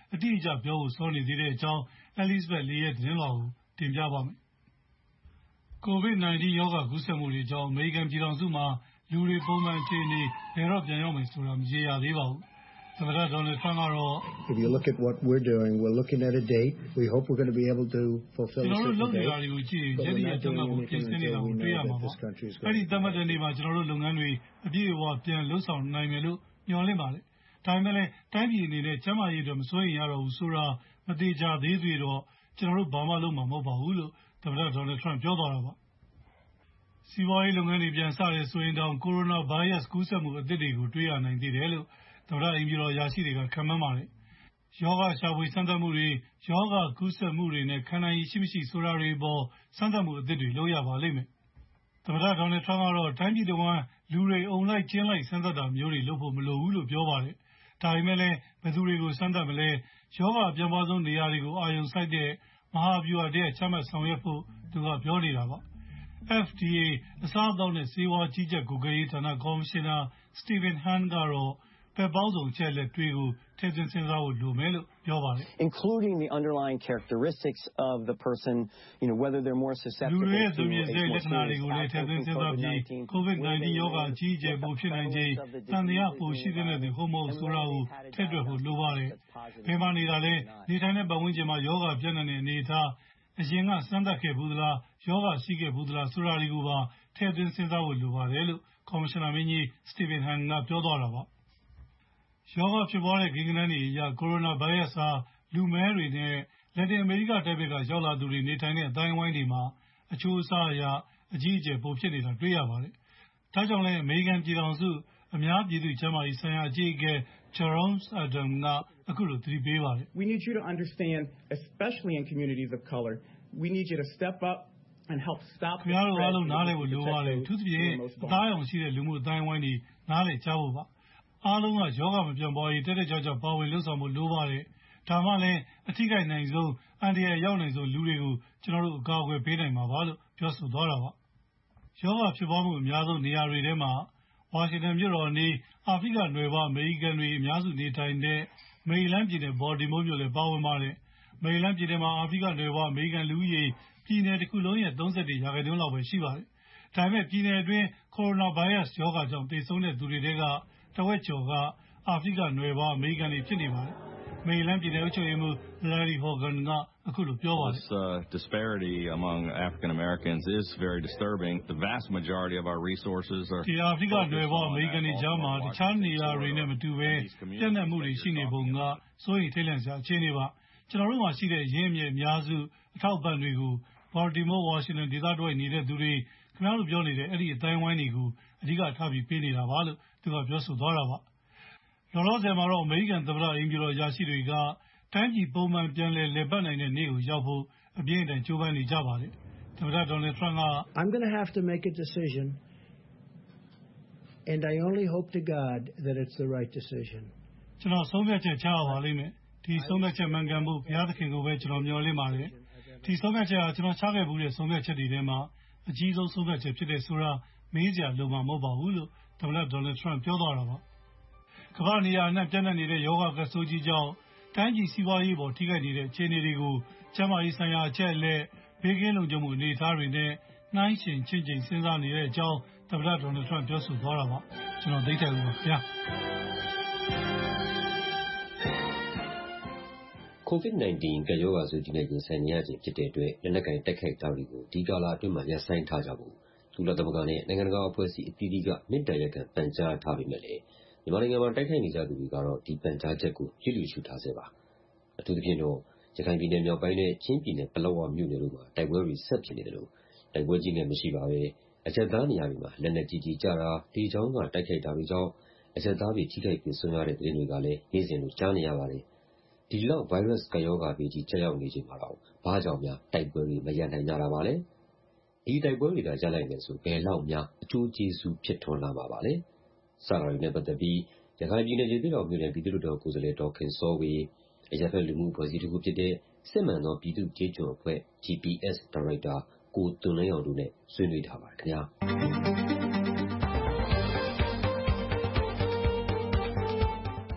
အတိအကျပြောဖို့စောနေသေးတဲ့အကြောင်း Elizabeth Lee ရဲ့သတင်းလွှာကိုတင်ပြပါမယ်။ ကိုဗစ် ၁၉ ရောဂါကူးစက်မှုတွေကြောင့်အမေရိကန်ပြည်ထောင်စုမှာလူတွေပုံမှန်အခြေအနေဘယ်တော့ပြန်ရောက်မယ်ဆိုတာမရေရာသေးပါဘူး။သမ္မတ Donald Trump ကတော့ If you look at what we're doing, we're looking at a date. We hope we're going to be able to fulfill a certain date. ကျွန်တော်တို့လုပ်နေတာတွေကိုကြည့်ရင်ရက်ရက်သတ်မှတ်ဖို့ပြင်ဆင်နေတာကိုတွေ့ရမှာပါ။အဲ့ဒီသတ်မှတ်တဲ့နေ့မှာကျွန်တော်တို့လုပ်ငန်းတွေအပြည့်အဝပြန်လှုပ်ဆောင်နိုင်မယ်လို့မျှော်လင့်ပါတယ်။ဒါပေမဲ့လည်းတိုင်းပြည်အနေနဲ့ကျန်းမာရေးအတွက်မစိုးရိမ်ရတော့ဘူးဆိုတာမသေချာသေးသေးတော့ကျွန်တော်တို့ဘာမှလုပ်မှာမဟုတ်ပါဘူးလို့သမ္မတ Donald Trump ပြောသွားတာပါ။စီးပွားရေးလုပ်ငန်းတွေပြန်စတယ်ဆိုရင်တောင်ကိုရိုနာဗိုင်းရပ်စ်ကူးစက်မှုအသစ်တွေကိုတွေ့ရနိုင်သေးတယ်လို့သမ္မတအိမ်ဖြူတော်အရာရှိတွေကခန့်မှန်းပါတယ်။ယောဂရှာဖွေစမ်းသပ်မှုတွေယောဂကူးစက်မှုတွေနဲ့ခံနိုင်ရည်ရှိမရှိဆိုတာတွေပေါ်စမ်းသပ်မှုအသစ်တွေလုပ်ရပါလိမ့်မယ်။သမ္မတ Donald Trump ကတော့တိုင်းပြည်တော်ဝန်လူတွေအုံလိုက်ကျင်းလိုက်စမ်းသပ်တာမျိုးတွေလုပ်ဖို့မလိုဘူးလို့ပြောပါတယ်။ဒါပေမဲ့လည်းဘယ်သူတွေကိုစမ်းသပ်မလဲယောဂပြန့်ပွားဆုံးနေရာတွေကိုအာရုံစိုက်တဲ့မဟာဗျူဟာတည်းချမှတ်ဆောင်ရွက်ဖို့သူကပြောနေတာပါ။ F D A အစားအသောက်နဲ့ဆေးဝါးကြီးကြပ်ကွပ်ကဲရေးဌာနကော်မရှင်နာ Stephen Hahn ကတော့ဘက်ပေါင်းစုံအချက်လက်တွေကိုထည့်သွင်းစဉ်းစားဖို့လိုမယ်လို့ပြောပါတယ် including the underlying characteristics of the person, you know, whether they're more susceptible to လူတွေရဲ့သမီးစေလက္ခဏာတွေကိုလည်းထည့်သွင်းစဉ်းစားပြီး ကိုဗစ် ၁၉ ရောဂါအကြီးအကျယ်ပိုဖြစ်နိုင်ခြင်းတန်တရားပိုရှိတဲ့တဲ့ဟုတ်မဟုတ်ဆိုတာကိုထည့်တွက်ဖို့လိုပါတယ်။ဘယ်မှာနေတာလဲနေထိုင်တဲ့ပတ်ဝန်းကျင်မှာယောဂပြန့်နေတဲ့အနေအထားအရင်ကစမ်းသပ်ခဲ့ဘူးသလားယောဂရှိခဲ့ဘူးသလားဆိုတာတွေကိုပါထည့်သွင်းစဉ်းစားဖို့လိုပါတယ်လို့ကော်မရှင်နာမင်းကြီး Stephen Hahn ကပြောသွားတာပါ။ယောဂဖြစ်ပွားတဲ့ကိန်းဂဏန်းတွေအရကိုရိုနာဗိုင်းရပ်စ်ဟာလူမဲတွေနဲ့လက်တင်အမေရိကတိုက်ဘက်ကရောက်လာသူတွေနေထိုင်တဲ့အတိုင်းအဝိုင်းတွေမှာအချိုးအစားအရာအကြီးအကျယ်ပိုဖြစ်နေတာတွေ့ရပါတယ်။ဒါကြောင့်လည်းအမေရိကန်ပြည်ထောင်စုအများပြည်သူ့ကျန်းမာရေးဆိုင်ရာအကြီးအကဲ Jerome Adams ကအခုလိုသတိပေးပါတယ် We need you to understand, especially in communities of color, we need you to step up and help stop the spread. ခင်ဗျားတို့အားလုံးနားလည်ဖို့လိုပါတယ်။သူသဖြင့်အသားရောင်ရှိတဲ့လူမှုအတိုင်းအဝိုင်းတွေနားလည်ကြဖို့ပါ။အားလုံးကယောဂမပြန့်ပွားရေးတက်တက်ကြွကြွပါဝင်လှုပ်ဆောင်ဖို့လိုပါတယ်။ဒါမှလည်းအထူးကိနိုင်ဆုံးအန်ဒီရရောက်နိုင်ဆုံးလူတွေကိုကျွန်တော်တို့အကာအကွယ်ပေးနိုင်မှာပါလို့ပြောဆိုသွားတာပါ။ယောဂဖြစ်ပွားမှုအများဆုံးနေရာတွေထဲမှာဝါရှင်တန်မြို့တော်နေအာဖရိကနွယ်ဖွားအမေရိကန်တွေအများစုနေထိုင်တဲ့မေရီလန်းပြည်နယ်ဘော်ဒီမိုးမြို့လည်းပါဝင်ပါတယ်။မေရီလန်းပြည်နယ်မှာအာဖရိကနွယ်ဖွားအမေရိကန်လူဦးရေပြည်နယ်တစ်ခုလုံးရဲ့သုံးဆယ့်တစ်ရာခိုင်နှုန်းလောက်ပဲရှိပါတယ်။ဒါပေမဲ့ပြည်နယ်အတွင်းကိုရိုနာဗိုင်းရပ်စ်ရောဂါကြောင့်သေဆုံးတဲ့သူတွေထဲကတဝက်ကျော်ကအာဖရိကနွယ်ဖွားအမေရိကန်တွေဖြစ်နေပါတယ်။မေရီလန်းပြည်နယ်အုပ်ချုပ်ရေးမှူး Larry Hogan ကအခုလိုပြောပါတယ် This uh, disparity among African Americans is very disturbing. The vast majority of our resources are ဒီအာဖရိကနွယ်ဖွားအမေရိကန်တွေကြားမှာတခြားနေရာတွေနဲ့မတူဘဲပြန့်နှံ့မှုတွေရှိနေပုံကစိုးရိမ်ထိတ်လန့်စရာအခြေအနေပါ။ကျွန်တော်တို့မှာရှိတဲ့ရင်းမြစ်အများစုအထောက်ပံ့တွေကို Baltimore, Washington ဒေသတွေနေတဲ့သူတွေခင်ဗျားတို့ပြောနေတဲ့အဲ့ဒီအတိုင်းဝိုင်းတွေကိုအဓိကထားပြီးပေးနေတာပါလို့သူကပြောဆိုသွားတာပါ။လောလောဆယ်မှာတော့အမေရိကန်သမ္မတအိမ်ဖြူတော်အရာရှိတွေကတိုင်းပြည်ပုံမှန်ပြန်လည်လည်ပတ်နိုင်တဲ့နေ့ကိုရောက်ဖို့အပြင်းအထန်ကြိုးပမ်းနေကြပါတယ်။သမ္မတ Donald Trump က I'm going to have to make a decision and I only hope to God that it's the right decision. ကျွန်တော်ဆုံးဖြတ်ချက်ချရပါလိမ့်မယ်။ဒီဆုံးဖြတ်ချက်မှန်ကန်ဖို့ဘုရားသခင်ကိုပဲကျွန်တော်မျှော်လင့်ပါတယ်။ဒီဆုံးဖြတ်ချက်ဟာကျွန်တော်ချခဲ့မှုတဲ့ဆုံးဖြတ်ချက်တွေထဲမှာအကြီးဆုံးဆုံးဖြတ်ချက်ဖြစ်တဲ့ဆိုတာမေးစရာလိုမှာမဟုတ်ပါဘူးလို့သမ္မတ Donald Trump ပြောသွားတာပါ။ကမ္ဘာနေရာအနှံ့ပြန့်နှံ့နေတဲ့ယောဂကဆိုးကြီးကြောင့်တိုင်းပြည်စီးပွားရေးပေါ်ထိခိုက်နေတဲ့အခြေအနေတွေကိုကျန်းမာရေးဆိုင်ရာအချက်အလက်ဘေးကင်းလုံခြုံမှုအနေအထားတွေနဲ့နှိုင်းယှဉ်ချင့်ချိန်စဉ်းစားနေတဲ့အကြောင်းသမ္မတ Donald Trump ပြောဆိုသွားတာပါ။ကျွန်တော်သိတယ်ဦးပါခင်ဗျာ။ကိုဗစ် ၁၉ ကပ်ရောဂါဆိုးကြီးနဲ့ရင်ဆိုင်နေရခြင်းဖြစ်တဲ့အတွက်လက်နက်ကိုင်တိုက်ခိုက်တာတွေကိုဒီကာလအတွင်းမှာရပ်ဆိုင်းထားကြဖို့ကုလသမဂ္ဂနဲ့နိုင်ငံတကာအဖွဲ့အစည်းအသီးသီးကမေတ္တာရပ်ခံပန်ကြားထားပေမဲ့လည်းမြန်မာနိုင်ငံမှာတိုက်ခိုက်နေကြသူတွေကတော့ဒီပန်ကြားချက်ကိုလျစ်လျူရှုထားဆဲပါ။အထူးသဖြင့်တော့ရခိုင်ပြည်နယ်မြောက်ပိုင်းနဲ့ချင်းပြည်နယ်ပလက်ဝမြို့နယ်တို့မှာတိုက်ပွဲတွေဆက်ဖြစ်နေတယ်လို့တိုက်ပွဲကြီးနဲ့မရှိပါပဲအချက်သားနေရာတွေမှာလက်နက်ကြီးကြီးကြတာဒီချောင်းကတိုက်ခိုက်တာတွေကြောင့်အချက်သားတွေထိခိုက်ပြီးဆုံးရတဲ့တဲ့တွေကလည်းနေ့စဉ်လိုကြားနေရပါတယ်။ဒီလောက်ဗိုင်းရပ်စ်ကရောဂါဘေးကြီးချက်ရောက်နေချိန်မှာတော့ဘာကြောင့်များတိုက်ပွဲတွေမရပ်နိုင်ကြတာပါလဲ။ဒီတိုက်ပွဲတွေကရပ်လိုက်မယ်ဆိုဘယ်လောက်များအကျိုးကျေးဇူးဖြစ်ထွန်းလာမှာပါလဲ။စတာတွေနဲ့ပတ်သက်ပြီးရခိုင်ပြည်နယ်ပြည်သူ့တော်မြို့နယ်ပြည်သူ့တော်ကိုယ်စားလှယ်ဒေါ်ခင်စောဝေအရပ်ဖက်လူမှုဖွဲ့စည်းတစ်ခုဖြစ်တဲ့စစ်မှန်သောပြည်သူ့ကျေးကျွန်အဖွဲ့ G P S ဒါရိုက်တာကိုသွန်လင်းအောင်တို့နဲ့ဆွေးနွေးထားပါတယ်ခင်ဗျာ။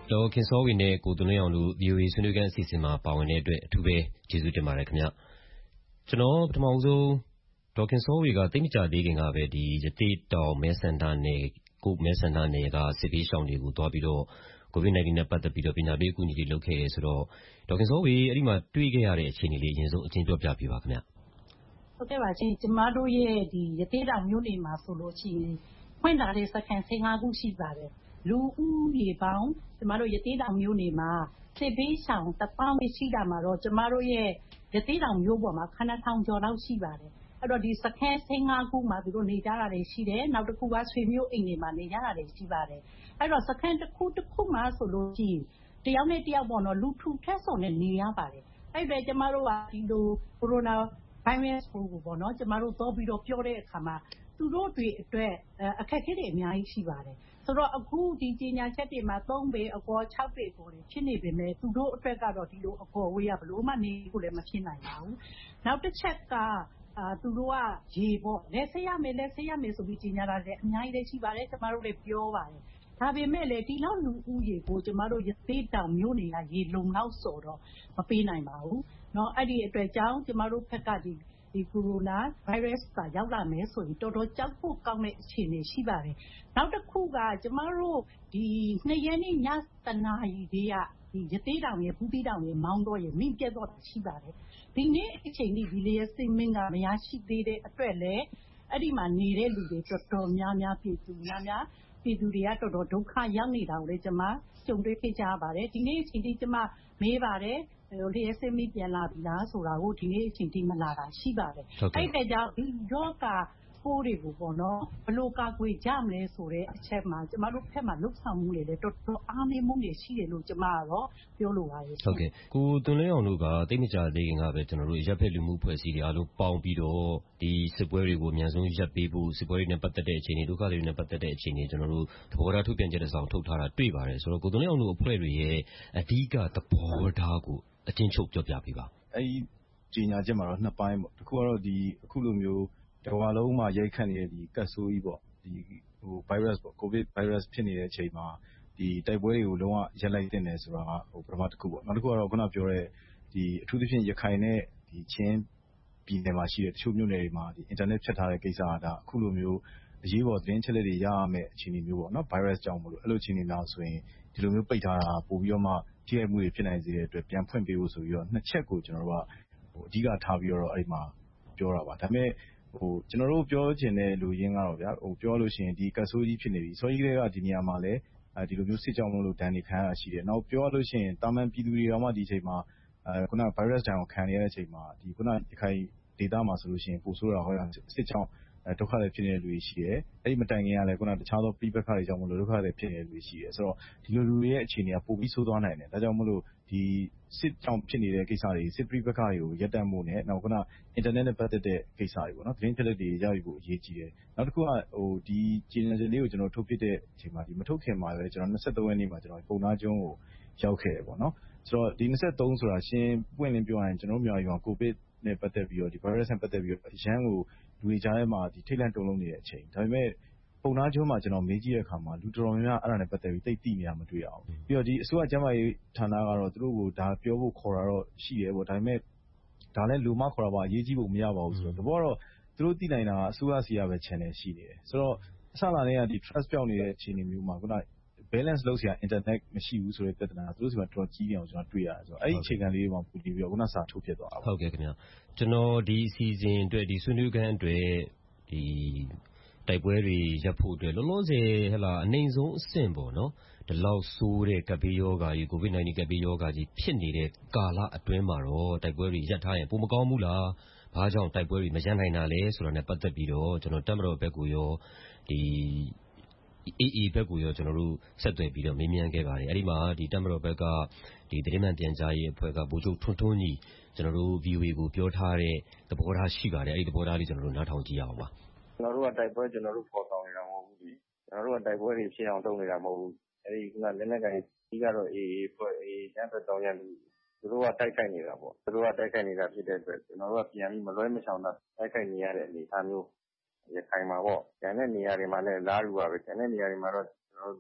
ဒေါ်ခင်စောဝေနဲ့ကိုသွန်လင်းအောင်တို့ ဗွီအိုအေဆွေးနွေးခန်းအစီအစဉ်မှာပါဝင်တဲ့အတွက်အထူးပဲကျေးဇူးတင်ပါတယ်ခင်ဗျ။ကျွန်တော်ပထမဆုံးဒေါ်ခင်စောဝေကသိပ်မကြာသေးခင်ကပဲဒီရသေ့တောင်မဲဆန္ဒနယ်ကိုမဲဆန္ဒနယ်ကစစ်ပေးရှောင်တွေကိုတွားပြီးတော့ကိုဗစ် nineteen နဲ့ပတ်သက်ပြီးတော့ပညာပေးအကူအညီတွေလုပ်ခဲ့ရဲဆိုတော့ဒေါ်ခင်စောဝေအဲ့ဒီမှာတွေ့ခဲ့ရတဲ့အခြေအနေလေးအရင်ဆုံးအချင်းပြောပြပြပါခင်ဗျ။ဟုတ်ကဲ့ပါရှင်ကျမတို့ရဲ့ဒီရသေ့တောင်မြို့နယ်မှာဆိုလို့ရှိရင်ဖွင့်ထားတဲ့စခန်းဆယ်ငါးခုရှိပါတယ်။လူဦးရေပေါင်းကျမတို့ရသေ့တောင်မြို့နယ်မှာစစ်ပေးရှောင်တစ်ပေါင်းရှိတာမှာတော့ကျမတို့ရဲ့ရသေ့တောင်မြို့ပေါ်မှာခဏထောင်ကျော်လောက်ရှိပါတယ်။အဲ့တော့ဒီစခန်းဆယ်ငါးခုမှာသူတို့နေကြတာတွေရှိတယ်။နောက်တစ်ခုကဆွေမျိုးအိမ်တွေမှာနေကြတာတွေရှိပါတယ်။အဲ့တော့စခန်းတစ်ခုတစ်ခုမှာဆိုလို့ရှိရင်တယောက်နဲ့တယောက်ပေါ့နော်လူထူထပ်စွာနဲ့နေရပါတယ်။အဲ့တော့ကျမတို့ကဒီလိုကိုရိုနာဗိုင်းရပ်စ်ကိုပေါ့နော်ကျမတို့တော့ပြီးတော့ပြောတဲ့အခါမှာသူတို့တွေအတွက်အခက်အခဲတွေအများကြီးရှိပါတယ်။ဆိုတော့အခုဒီပညာချက်တွေမှာသုံးပေအကော၆ပေအကောတွေဖြစ်နေပေမဲ့သူတို့အတွက်ကတော့ဒီလိုအကောဝေးရဘလို့မှနေကိုလည်းမဖြစ်နိုင်ပါဘူး။နောက်တစ်ချက်ကအာသူတို့ကရေပေါ့လက်ဆေးရမယ်လက်ဆေးရမယ်ဆိုပြီးကြီးညာတာလည်းအများကြီးလည်းရှိပါတယ်ကျမတို့လည်းပြောပါတယ်။ဒါပေမဲ့လည်းဒီလောက်လူဦးရေကိုကျမတို့ရသေ့တောင်မြို့နယ်ကရေလုံလောက်ဆိုတော့မပေးနိုင်ပါဘူး။နော်အဲ့ဒီအတွက်ကြောင့်ကျမတို့ဘက်ကဒီဒီကိုရိုနာဗိုင်းရပ်စ်ကရောက်လာမယ်ဆိုရင်တော်တော်ကြောက်ဖို့ကောင်းတဲ့အခြေအနေရှိပါတယ်။နောက်တစ်ခုကကျမတို့ဒီနှစ်ရက်နေ့ညတနာရီတည်းကဒီရသေ့တောင်ရဲ့ဘူးသီးတောင်ရဲ့မောင်းတော့ရဲ့မိပြတ်တော့ရှိပါတယ်။ဒီနေ့အချိန်ဒီဒီလေးစိတ်မင်းကမရရှိသေးတဲ့အတွက်လည်းအဲ့ဒီမှာနေတဲ့လူတွေတော်တော်များများပြည်သူများများပြည်သူတွေကတော်တော်ဒုက္ခရောက်နေတာကိုလည်းကျမကြုံတွေ့ခဲ့ကြပါတယ်။ဒီနေ့အချိန်ဒီကျမမေးပါတယ်လျှက်စစ်မိပြန်လာပြီလားဆိုတာကိုဒီနေ့အချိန်ထိမလာတာရှိပါတယ်။အဲ့တဲ့ကြောင့်ဒီရောဂါပိုးတွေကိုပေါ့နော်ဘယ်လိုကာကွယ်ကြမလဲဆိုတဲ့အချက်မှာကျမတို့ဖက်မှာလှုပ်ဆောင်မှုတွေလည်းတော်တော်အားနည်းမှုတွေရှိတယ်လို့ကျမကတော့ပြောလိုပါတယ်။ဟုတ်ကဲ့ကိုသွန်လင်းအောင်တို့ကတိတ်မကြသေးခင်ကပဲကျွန်တော်တို့ရပ်ဖက်လူမှုဖွဲ့စည်းတွေအားလုံးပေါင်းပြီးတော့ဒီစစ်ပွဲတွေကိုအများဆုံးရပ်ပေးဖို့စစ်ပွဲတွေနဲ့ပတ်သက်တဲ့အခြေအနေဒုက္ခတွေနဲ့ပတ်သက်တဲ့အခြေအနေကျွန်တော်တို့သဘောထားထုတ်ပြန်ချက်တစ်စောင်ထုတ်ထားတာတွေ့ပါတယ်ဆိုတော့ကိုသွန်လင်းအောင်တို့အဖွဲ့တွေရဲ့အဓိကသဘောထားကိုအချင်းချုပ်ပြောပြပေးပါအဲ့ဒီကြီးညာချက်မှာတော့နှစ်ပိုင်းပေါ့တစ်ခုကတော့ဒီအခုလိုမျိုးတကမ္ဘာလုံးမှာရိုက်ခတ်နေတဲ့ဒီကတ်ဆိုးကြီးပေါ့ဒီဟို virus ပေါ့ covid virus ဖြစ်နေတဲ့အချိန်မှာဒီတိုက်ပွဲတွေကိုလုံးဝရပ်လိုက်တင်တယ်ဆိုတာကဟိုပထမတစ်ခုပေါ့နောက်တစ်ခုကတော့ခုနပြောတဲ့ဒီအထူးသဖြင့်ရခိုင်နဲ့ဒီချင်းပြည်နယ်မှာရှိတဲ့တချို့မြို့နယ်တွေမှာဒီ internet ဖြတ်ထားတဲ့ကိစ္စကဒါအခုလိုမျိုးအရေးပေါ်သတင်းချက်လက်တွေရရမယ့်အခြေအနေမျိုးပေါ့နော် virus ကြောင့်မလို့အဲ့လိုအခြေအနေများဆိုရင်ဒီလိုမျိုးပိတ်ထားတာပို့ပြီးတော့မှထိခိုက်မှုတွေဖြစ်နိုင်စေတဲ့အတွက်ပြန်ဖွင့်ပေးဖို့ဆိုပြီးတော့နှစ်ချက်ကိုကျွန်တော်တို့ကဟိုအဓိကထားပြီးတော့အဲ့မှာပြောတာပါဒါပေမဲ့ဟိုကျွန်တော်တို့ပြောချင်တဲ့လူရင်းကတော့ဗျာဟိုပြောလို့ရှိရင်ဒီကတ်ဆိုးကြီးဖြစ်နေပြီဆိုကြီးတွေကဒီနေရာမှာလည်းအဲဒီလိုမျိုးစစ်ကြောင်းလို့ဒဏ်တွေခံရရှိတယ်နောက်ပြောလို့ရှိရင်တာမန်ပြည်သူတွေကမှဒီအချိန်မှာအဲခုန virus ဒဏ်ကိုခံရတဲ့အချိန်မှာဒီခုနဒီခိုင်ဒေတာမှာဆိုလို့ရှိရင်ပို့ဆိုးတာဟောရစစ်ကြောင်းဒုက္ခတွေဖြစ်နေတဲ့လူတွေရှိတယ်အဲ့ဒီမတိုင်ခင်ကလည်းခုနတခြားသောပြိပက္ခတွေကြောင့်မလို့ဒုက္ခတွေဖြစ်နေတဲ့လူတွေရှိတယ်ဆိုတော့ဒီလိုလူတွေရဲ့အခြေအနေကပိုပြီးဆိုးသွားနိုင်တယ်ဒါကြောင့်မလို့ဒီစစ်ကြောင့်ဖြစ်နေတဲ့ကိစ္စတွေစစ်ပြိပက္ခတွေကိုရပ်တန့်ဖို့နဲ့နောက်ခုန internet နဲ့ပတ်သက်တဲ့ကိစ္စတွေပေါ့နော်သတင်းချက်လက်တွေရယူဖို့အရေးကြီးတယ်နောက်တစ်ခုကဟိုဒီကြေညာချက်လေးကိုကျွန်တော်ထုတ်ပြတဲ့အချိန်မှာဒီမထုတ်ခင်မှာလည်းကျွန်တော်နှစ်သုံးရက်နေ့မှာကျွန်တော်ပုံနာကျုံးကိုရောက်ခဲ့တယ်ပေါ့နော်ဆိုတော့ဒီနှစ်သုံးဆိုတာရှင်းပွင့်လင်းပြောရရင်ကျွန်တော်မြန်မာပြည်မှာကိုဗစ်နဲ့ပတ်သက်ပြီးတော့ဒီ virus နဲ့ပတ်သက်ပြီးတော့အရန်ကိုလူတွေကြားထဲမှာဒီထိတ်လန့်တုန်လှုပ်နေတဲ့အချိန်ဒါပေမဲ့ပုံနာကျုံးမှာကျွန်တော်မေးကြည့်တဲ့အခါမှာလူတော်တော်များများအဲ့ဒါနဲ့ပတ်သက်ပြီးတိတ်တိနေရမတွေ့ရအောင်ပြီးတော့ဒီအစိုးရကျန်းမာရေးဌာနကတော့သူတို့ကိုဒါပြောဖို့ခေါ်တာတော့ရှိတယ်ပေါ့ဒါပေမဲ့ဒါလည်းလူမခေါ်တာပါအရေးကြီးဖို့မရပါဘူးဆိုတော့တဘောတော့သူတို့သိနိုင်တာအစိုးရစီရပဲ channel ရှိနေတယ်ဆိုတော့အစလာနေတဲ့ဒီ trust ပြောင်းနေတဲ့အခြေအနေမျိုးမှာခုန balance လုပ်စရာ internet မရှိဘူးဆိုတဲ့ပြဿနာသူတို့စီမှာတော်ကြီးနေအောင်ကျွန်တော်တွေ့ရတယ်ဆိုတော့အဲ့ဒီအခြေခံလေးတွေမှာပူတည်ပြီးတော့ခုနစာထုတ်ဖြစ်သွားတာပေါ့ဟုတ်ကဲ့ခင်ဗျာကျွန်တော်ဒီအစီအစဉ်အတွက်ဒီဆွေးနွေးခန်းအတွက်ဒီတိုက်ပွဲတွေရပ်ဖို့အတွက်လုံးလုံးစေဟလာအနိုင်ဆုံးအဆင့်ပေါ့နော်ဒီလောက်ဆိုးတဲ့ကပ်ဘေးရောဂါကြီး covid nineteen ကပ်ဘေးရောဂါကြီးဖြစ်နေတဲ့ကာလအတွင်းမှာတော့တိုက်ပွဲတွေရပ်ထားရင်ပိုမကောင်းဘူးလားဘာကြောင့်တိုက်ပွဲတွေမရပ်နိုင်တာလဲဆိုတာနဲ့ပတ်သက်ပြီးတော့ကျွန်တော်တက်မတော်ဘက်ကိုရောဒီအေးအေးဘက်ကိုရောကျွန်တော်တို့ဆက်သွယ်ပြီးတော့မေးမြန်းခဲ့ပါတယ်အဲ့ဒီမှာဒီတက်မတော်ဘက်ကဒီသတင်းမှန်ပြန်ကြားရေးအဖွဲ့ကဗိုလ်ချုပ်ထွန်းထွန်းကြီးကျွန်တော်တို့ ဗီအိုအေ ကိုပြောထားတဲ့သဘောထားရှိပါတယ်အဲ့ဒီသဘောထားလေးကျွန်တော်တို့နားထောင်ကြည့်ရအောင်ပါကျွန်တော်တို့ကတိုက်ပွဲကျွန်တော်တို့ပေါ်ဆောင်နေတာမဟုတ်ဘူးဒီကျွန်တော်တို့ကတိုက်ပွဲတွေဖြစ်အောင်လုပ်နေတာမဟုတ်ဘူးအဲဒီကလက်နက်ကိုင်ကြီးကတော့အေးအေးဖွဲ့အေးရန်သက်တောင်းရလူသူတို့ကတိုက်ခိုက်နေတာပေါ့သူတို့ကတိုက်ခိုက်နေတာဖြစ်တဲ့အတွက်ကျွန်တော်တို့ကပြန်ပြီးမလွဲမချောင်တာတိုက်ခိုက်နေရတဲ့အနေအထားမျိုးရခိုင်မှာပေါ့ကျန်တဲ့နေရာတွေမှာလည်းလားလူပါပဲကျန်တဲ့နေရာတွေမှာတော့ကျွန်တော်တို့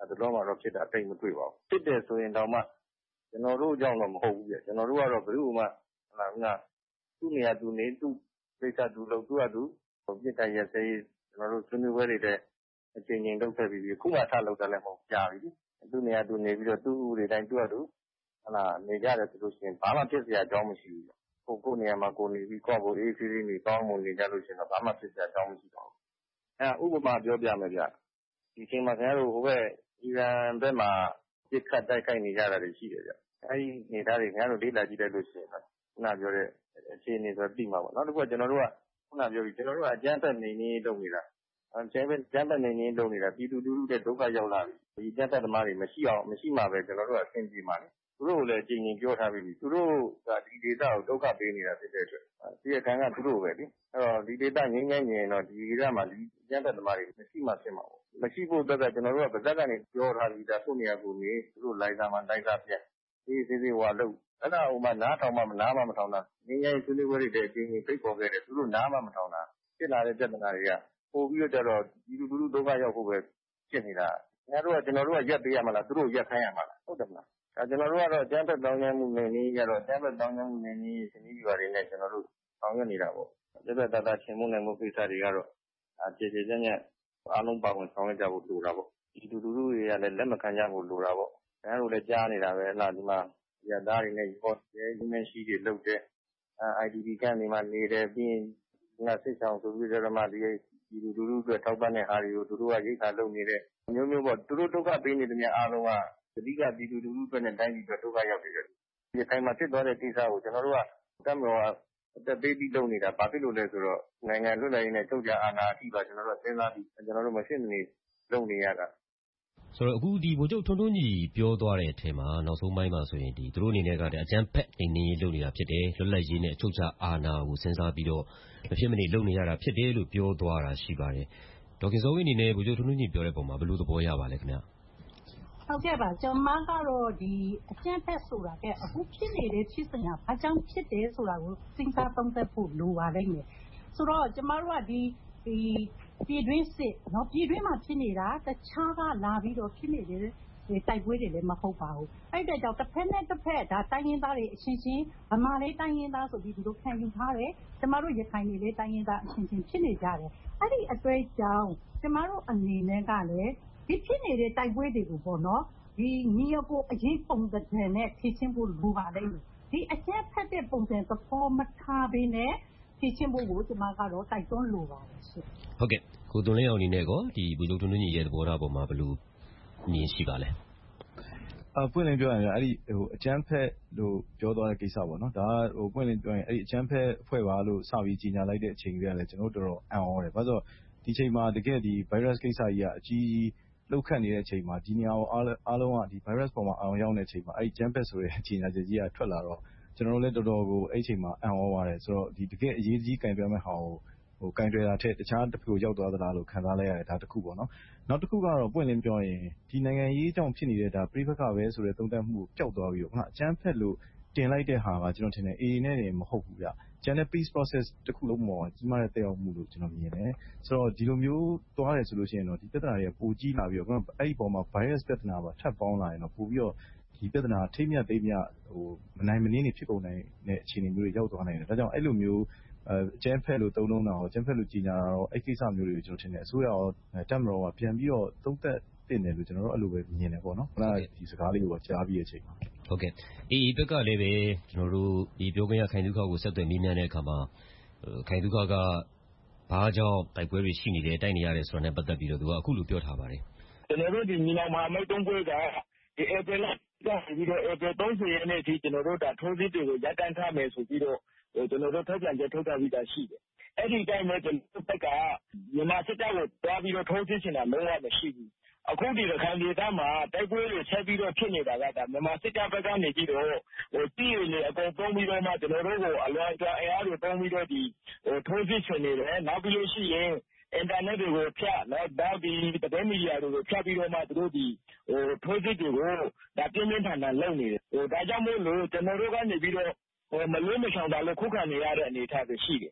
ဒီတော့မှတော့ဖြစ်တာတိတ်မတွေ့ပါဘူးဖြစ်တယ်ဆိုရင်တော့မှကျွန်တော်တို့ကြောင့်တော့မဟုတ်ဘူးပြကျွန်တော်တို့ကတော့ဘယ်သူမှဟလာကသူ့နေရာသူနေသူ့ကိစ္စသူလုပ်သူ့အတူပြစ်တိုင်ရစေကျွန်တော်တို့ဆွေးနွေးပွဲတွေတဲ့အချိန်ချင်းလုပ်ခဲ့ပြီးပြီခုမှထလုပ်တယ်လည်းမဟုတ်ကြာပြီသူ့နေရာသူနေပြီးတော့သူ့ဥတွေတိုင်းသူ့အတူဟလာနေကြတယ်ဆိုလို့ရှိရင်ဘာမှဖြစ်စရာအကြောင်းမရှိဘူးကိုကိုနေရာမှာကိုနေပြီးကိုယ့်ကိုအေးဆေးလေးနေကောင်းမွန်နေကြလို့ရှိရင်တော့ဘာမှဖြစ်စရာအကြောင်းမရှိတော့ဘူးအဲဥပမာပြောပြမယ်ဗျဒီချိန်မှာခင်ဗျားတို့ဟိုဘက်အီရန်ဘက်မှာပြစ်ခတ်တိုက်ခိုက်နေကြတာတွေရှိတယ်ဗျအဲဒီနေသားတွေခင်ဗျားတို့လေ့လာကြည့်လိုက်လို့ရှိရင်ခုနပြောတဲ့အခြေအနေဆိုပြီးမှာပေါ့နောက်တစ်ခုကကျွန်တော်တို့ကခုနပြောပြီးကျွန်တော်တို့ကအကြမ်းဖက်နေနေလုပ်နေတာအကျန်းပဲကျန်းဖက်နေနေလုပ်နေတာပြည်သူလူထုတဲ့ဒုက္ခရောက်လာပြီဒီကျန်းဖက်သမားတွေမရှိအောင်မရှိမှပဲကျွန်တော်တို့ကအဆင်ပြေမှာလေသူတို့လည်းအချိန်ချင်းပြောထားပြီးပြီသူတို့ကဒီဒေတာကိုဒုက္ခပေးနေတာဖြစ်တဲ့အတွက်ဒီအခန်းကသူတို့ပဲလေအဲ့တော့ဒီဒေတာငင်းငင်းငင်းတော့ဒီဒေတာမှာဒီကျန်းဖက်သမားတွေမရှိမှဖြစ်မှာပေါ့မရှိဖို့အတွက်ကကျွန်တော်တို့ကဗဇက်ကနေပြောထားပြီးသားသူ့နေရာကိုနေသူတို့လိုက်သားမှလိုက်သားပြဒီစီစီဟွာလို့အဲ့ဒါဟိုမှာနားထောင်မှမနားမှမထောင်တာငင်းငင်းဆွေးနွေးပွဲတွေတဲ့အချိန်ကြီးဖိတ်ပေါ်ခဲ့တယ်သူတို့နားမှမထောင်တာဖြစ်လာတဲ့ပြဿနာတွေကပို့ပြီးတော့ကြတော့ဒီလူလူဒုက္ခရောက်ဖို့ပဲဖြစ်နေတာ။ကျွန်တော်တို့ကကျွန်တော်တို့ကရက်ပေးရမှာလားသူတို့ရက်ခိုင်းရမှာလားဟုတ်တယ်မလား။အဲကျွန်တော်တို့ကတော့အကျန်းဖက်တောင်းကျမ်းမှုနေနည်းကြတော့အကျန်းဖက်တောင်းကျမ်းမှုနေနည်းစနည်းပြတွေနဲ့ကျွန်တော်တို့ဆောင်ရွက်နေတာပေါ့။ပြပြတတချင်းမှုနဲ့မှုကိစ္စတွေကတော့အခြေအခြေကျကျအားလုံးပါဝင်ဆောင်ရွက်ကြဖို့လိုတာပေါ့။ဒီလူလူတွေကလည်းလက်မခံကြဖို့လိုတာပေါ့။ကျွန်တော်တို့လည်းကြားနေတာပဲလားဒီမှာရသားတွေနဲ့ရောရဲရင်းမရှိတွေလုပ်တဲ့ I D P ကနေမှနေတယ်ပြီးရင်ငါစစ်ဆောင်ဆိုပြီးတော့မှဒီဒီလူလူတွေထောက်ပံ့တဲ့အားတွေကိုသူတို့ကရိတ်ခါလုပ်နေတဲ့မျိုးမျိုးပေါ့သူတို့ဒုက္ခပေးနေတဲ့များအားလုံးကအဓိကပြည်သူလူထုတွေနဲ့တိုင်းပြည်တွေဒုက္ခရောက်နေတယ်ဒီတိုင်းမှာဖြစ်သွားတဲ့ကိစ္စကိုကျွန်တော်တို့ကတတ်တော်အသက်ပေးပြီးလုပ်နေတာဘာဖြစ်လို့လဲဆိုတော့နိုင်ငံလွတ်လပ်ရေးနဲ့ချုပ်ကြအာဏာအထိပါကျွန်တော်တို့စဉ်းစားပြီးကျွန်တော်တို့မရှင်းနေလုပ်နေရတာဆိုတော့အခုဒီဗိုလ်ချုပ်ထွန်းထွန်းကြီးပြောသွားတဲ့အထက်မှာနောက်ဆုံးပိုင်းမှာဆိုရင်ဒီသူတို့အနေနဲ့ကတည်းကအကြမ်းဖက်နေနေလုပ်နေတာဖြစ်တယ်လွတ်လပ်ရေးနဲ့အချုပ်ချအာဏာကိုစဉ်းစားပြီးတော့မဖြစ်မနေလုပ်နေရတာဖြစ်တယ်လို့ပြောသွားတာရှိပါတယ်ဒေါက်ခင်စောဝင်းအနေနဲ့ဗိုလ်ချုပ်ထွန်းထွန်းကြီးပြောတဲ့ပုံမှာဘယ်လိုသဘောရပါလဲခင်ဗျဟုတ်ကဲ့ပါကျွန်မကတော့ဒီအကျဉ်းဖက်ဆိုတာကအခုဖြစ်နေတဲ့ဖြစ်စဉ်ကဘာကြောင့်ဖြစ်တယ်ဆိုတာကိုစဉ်းစားသုံးသပ်ဖို့လိုပါလိမ့်မယ်ဆိုတော့ကျွန်မတို့ကဒီဒီပြည်တွင်းစစ်เนาะပြည်တွင်းမှာဖြစ်နေတာတခြားကလာပြီးတော့ဖြစ်နေတဲ့တိုက်ပွဲတွေလည်းမဟုတ်ပါဘူးအဲ့ဒါကြောင့်တစ်ဖက်နဲ့တစ်ဖက်ဒါတိုင်းရင်းသားတွေအချင်းချင်းဗမာလေးတိုင်းရင်းသားဆိုပြီးဒီလိုခံယူထားတယ်ကျွန်မတို့ရခိုင်တွေလေးတိုင်းရင်းသားအချင်းချင်းဖြစ်နေကြတယ်အဲ့ဒီအတွေ့အကြုံကျွန်မတို့အနေနဲ့ကလည်းဒီဖြစ်နေတဲ့တိုက်ပွဲတွေကိုပေါ့နော်ဒီညီအကိုအရေးပုံစံနဲ့ဖြည့်ချင်းဖို့လိုပါလိမ့်မယ်ဒီအကျက်ဖက်တဲ့ပုံစံသဘောမထားဘဲနဲ့ဖြည့်ချင်းဖို့ကိုကျွန်မကတော့တိုက်တွန်းလိုပါတယ်ရှင်ဟုတ်ကဲ့ကိုသွန်လင်းအောင်အနေနဲ့ကောဒီဗိုလ်ချုပ်ထွန်းထွန်းကြီးရဲ့သဘောထားပုံမှာဘယ်လိုမြင်ရှိပါလဲအပွင့်လင်းပြောရင်အဲ့ဒီဟိုအကျန်းဖက်လို့ပြောသွားတဲ့ကိစ္စပေါ့နော်ဒါဟိုပွင့်လင်းပြောရင်အဲ့ဒီအကျန်းဖက်အဖွဲ့ပါလို့စပြီးကြီးညာလိုက်တဲ့အချိန်ကြီးကလည်းကျွန်တော်တို့တော်တော်အံ့ဩတယ်ဘာလို့ဒီချိန်မှာတကယ်ဒီ virus ကိစ္စကြီးကအကြီးလောက်ခတ်နေတဲ့အချိန်မှာဒီနေရာကိုအားလုံးကဒီ virus ပေါ်မှာအောင်ရောက်တဲ့အချိန်မှာအဲ့ဒီ jump pad ဆိုတဲ့ကြီးညာချက်ကြီးကထွက်လာတော့ကျွန်တော်တို့လည်းတော်တော်ကိုအဲ့ဒီချိန်မှာအံ့ဩပါတယ်ဆိုတော့ဒီတကယ်အရေးကြီးကင်ပြမဲ့ဟာကိုဟိုကင်တွယ်တာထက်တခြားတစ်ခုရောက်သွားသလားလို့ခံစားလိုက်ရတယ်ဒါတစ်ခုပေါ့နော်နောက်တစ်ခုကတော့ပွင့်လင်းပြောရင်ဒီနိုင်ငံရေးအကြောင်းဖြစ်နေတဲ့ဒါပြိပခါပဲဆိုတဲ့သုံးသပ်မှုကိုပျောက်သွားပြီးတော့ခဏအကျန်းဖက်လို့တင်လိုက်တဲ့ဟာကကျွန်တော်ထင်တယ် A နဲ့နေမဟုတ်ဘူးဗျကျန်တဲ့ peace process တစ်ခုလုံးပေါ်ကြီးမားတဲ့တက်ရောက်မှုလို့ကျွန်တော်မြင်တယ်ဆိုတော့ဒီလိုမျိုးသွားတယ်ဆိုလို့ရှိရင်တော့ဒီပြဿနာတွေကပိုကြီးလာပြီးတော့အဲ့ဒီပေါ်မှာ virus ပြဿနာပါထပ်ပေါင်းလာရင်တော့ပိုပြီးတော့ဒီပြဿနာထိမ့်မြတ်သိမ့်မြတ်ဟိုမနိုင်မနှင်းနေဖြစ်ကုန်နိုင်တဲ့အခြေအနေမျိုးတွေရောက်သွားနိုင်တယ်ဒါကြောင့်အဲ့လိုမျိုးအဲကျန်းဖက်လို့တုံးလုံးတာရောကျန်းဖက်လို့ကြီးညာတာရောအဲ့ကိစ္စမျိုးတွေကိုကျွန်တော်ထင်တယ်အစိုးရရောတက်မတော်ကပြန်ပြီးတော့သုံးသက်တင်တယ်လို့ကျွန်တော်တို့အဲ့လိုပဲမြင်တယ်ပေါ့နော်ခဏဒီစကားလေးကိုကြားပြီးတဲ့အချိန်မှာဟုတ်ကဲ့အေးအေးဘက်ကလည်းပဲကျွန်တော်တို့ဒီပြောခွင့်ရခိုင်ဒုက္ခကိုဆက်သွယ်မေးမြန်းတဲ့အခါမှာခိုင်ဒုက္ခကဘာကြောင့်တိုက်ပွဲတွေရှိနေတယ်တိုက်နေရတယ်ဆိုတာနဲ့ပတ်သက်ပြီးတော့သူကအခုလိုပြောထားပါတယ်ကျွန်တော်တို့ဒီညီနောင်မဟာမိတ်သုံးဖွဲ့ကဒီ April လပြီးတော့ April သုံးဆယ်ရက်နေ့အထိကျွန်တော်တို့ဒါထိုးစစ်တွေကိုရပ်တန့်ထားမယ်ဆိုပြီးတော့ကျွန်တော်တို့ထုတ်ပြန်ချက်ထုတ်ထားပြီးသားရှိတယ်အဲ့ဒီတိုင်းမှာကျွန်တော်တို့ကမြန်မာစစ်တပ်ကိုတွားပြီးတော့ထိုးစစ်နေတာလုံးဝမရှိဘူးအခုဒီရခိုင်ဒေသမှာတိုက်ပွဲတွေဆက်ပြီးတော့ဖြစ်နေတာကဒါမြန်မာစစ်တပ်ဘက်ကနေပြီးတော့ဟိုပြည်ရည်အကုန်ပုံပြီးတော့မှကျွန်တော်တို့ကိုအလွန်ကြာအင်အားတွေပုံပြီးတော့ဒီဟိုထိုးစစ်ဆင်နေတယ်နောက်ပြီးလို့ရှိရင်အင်တာနက်တွေကိုဖြတ်နော်ဒါဒီသတင်းမီဒီယာတွေကိုဖြတ်ပြီးတော့မှသူတို့ဒီဟိုထိုးစစ်တွေကိုဒါပြင်းပြင်းထန်ထန်လုပ်နေတယ်ဟိုဒါကြောင့်မို့လို့ကျွန်တော်တို့ကနေပြီးတော့ဟိုမလွဲမရှောင်တာလို့ခုခံနေရတဲ့အနေအထားတွေရှိတယ်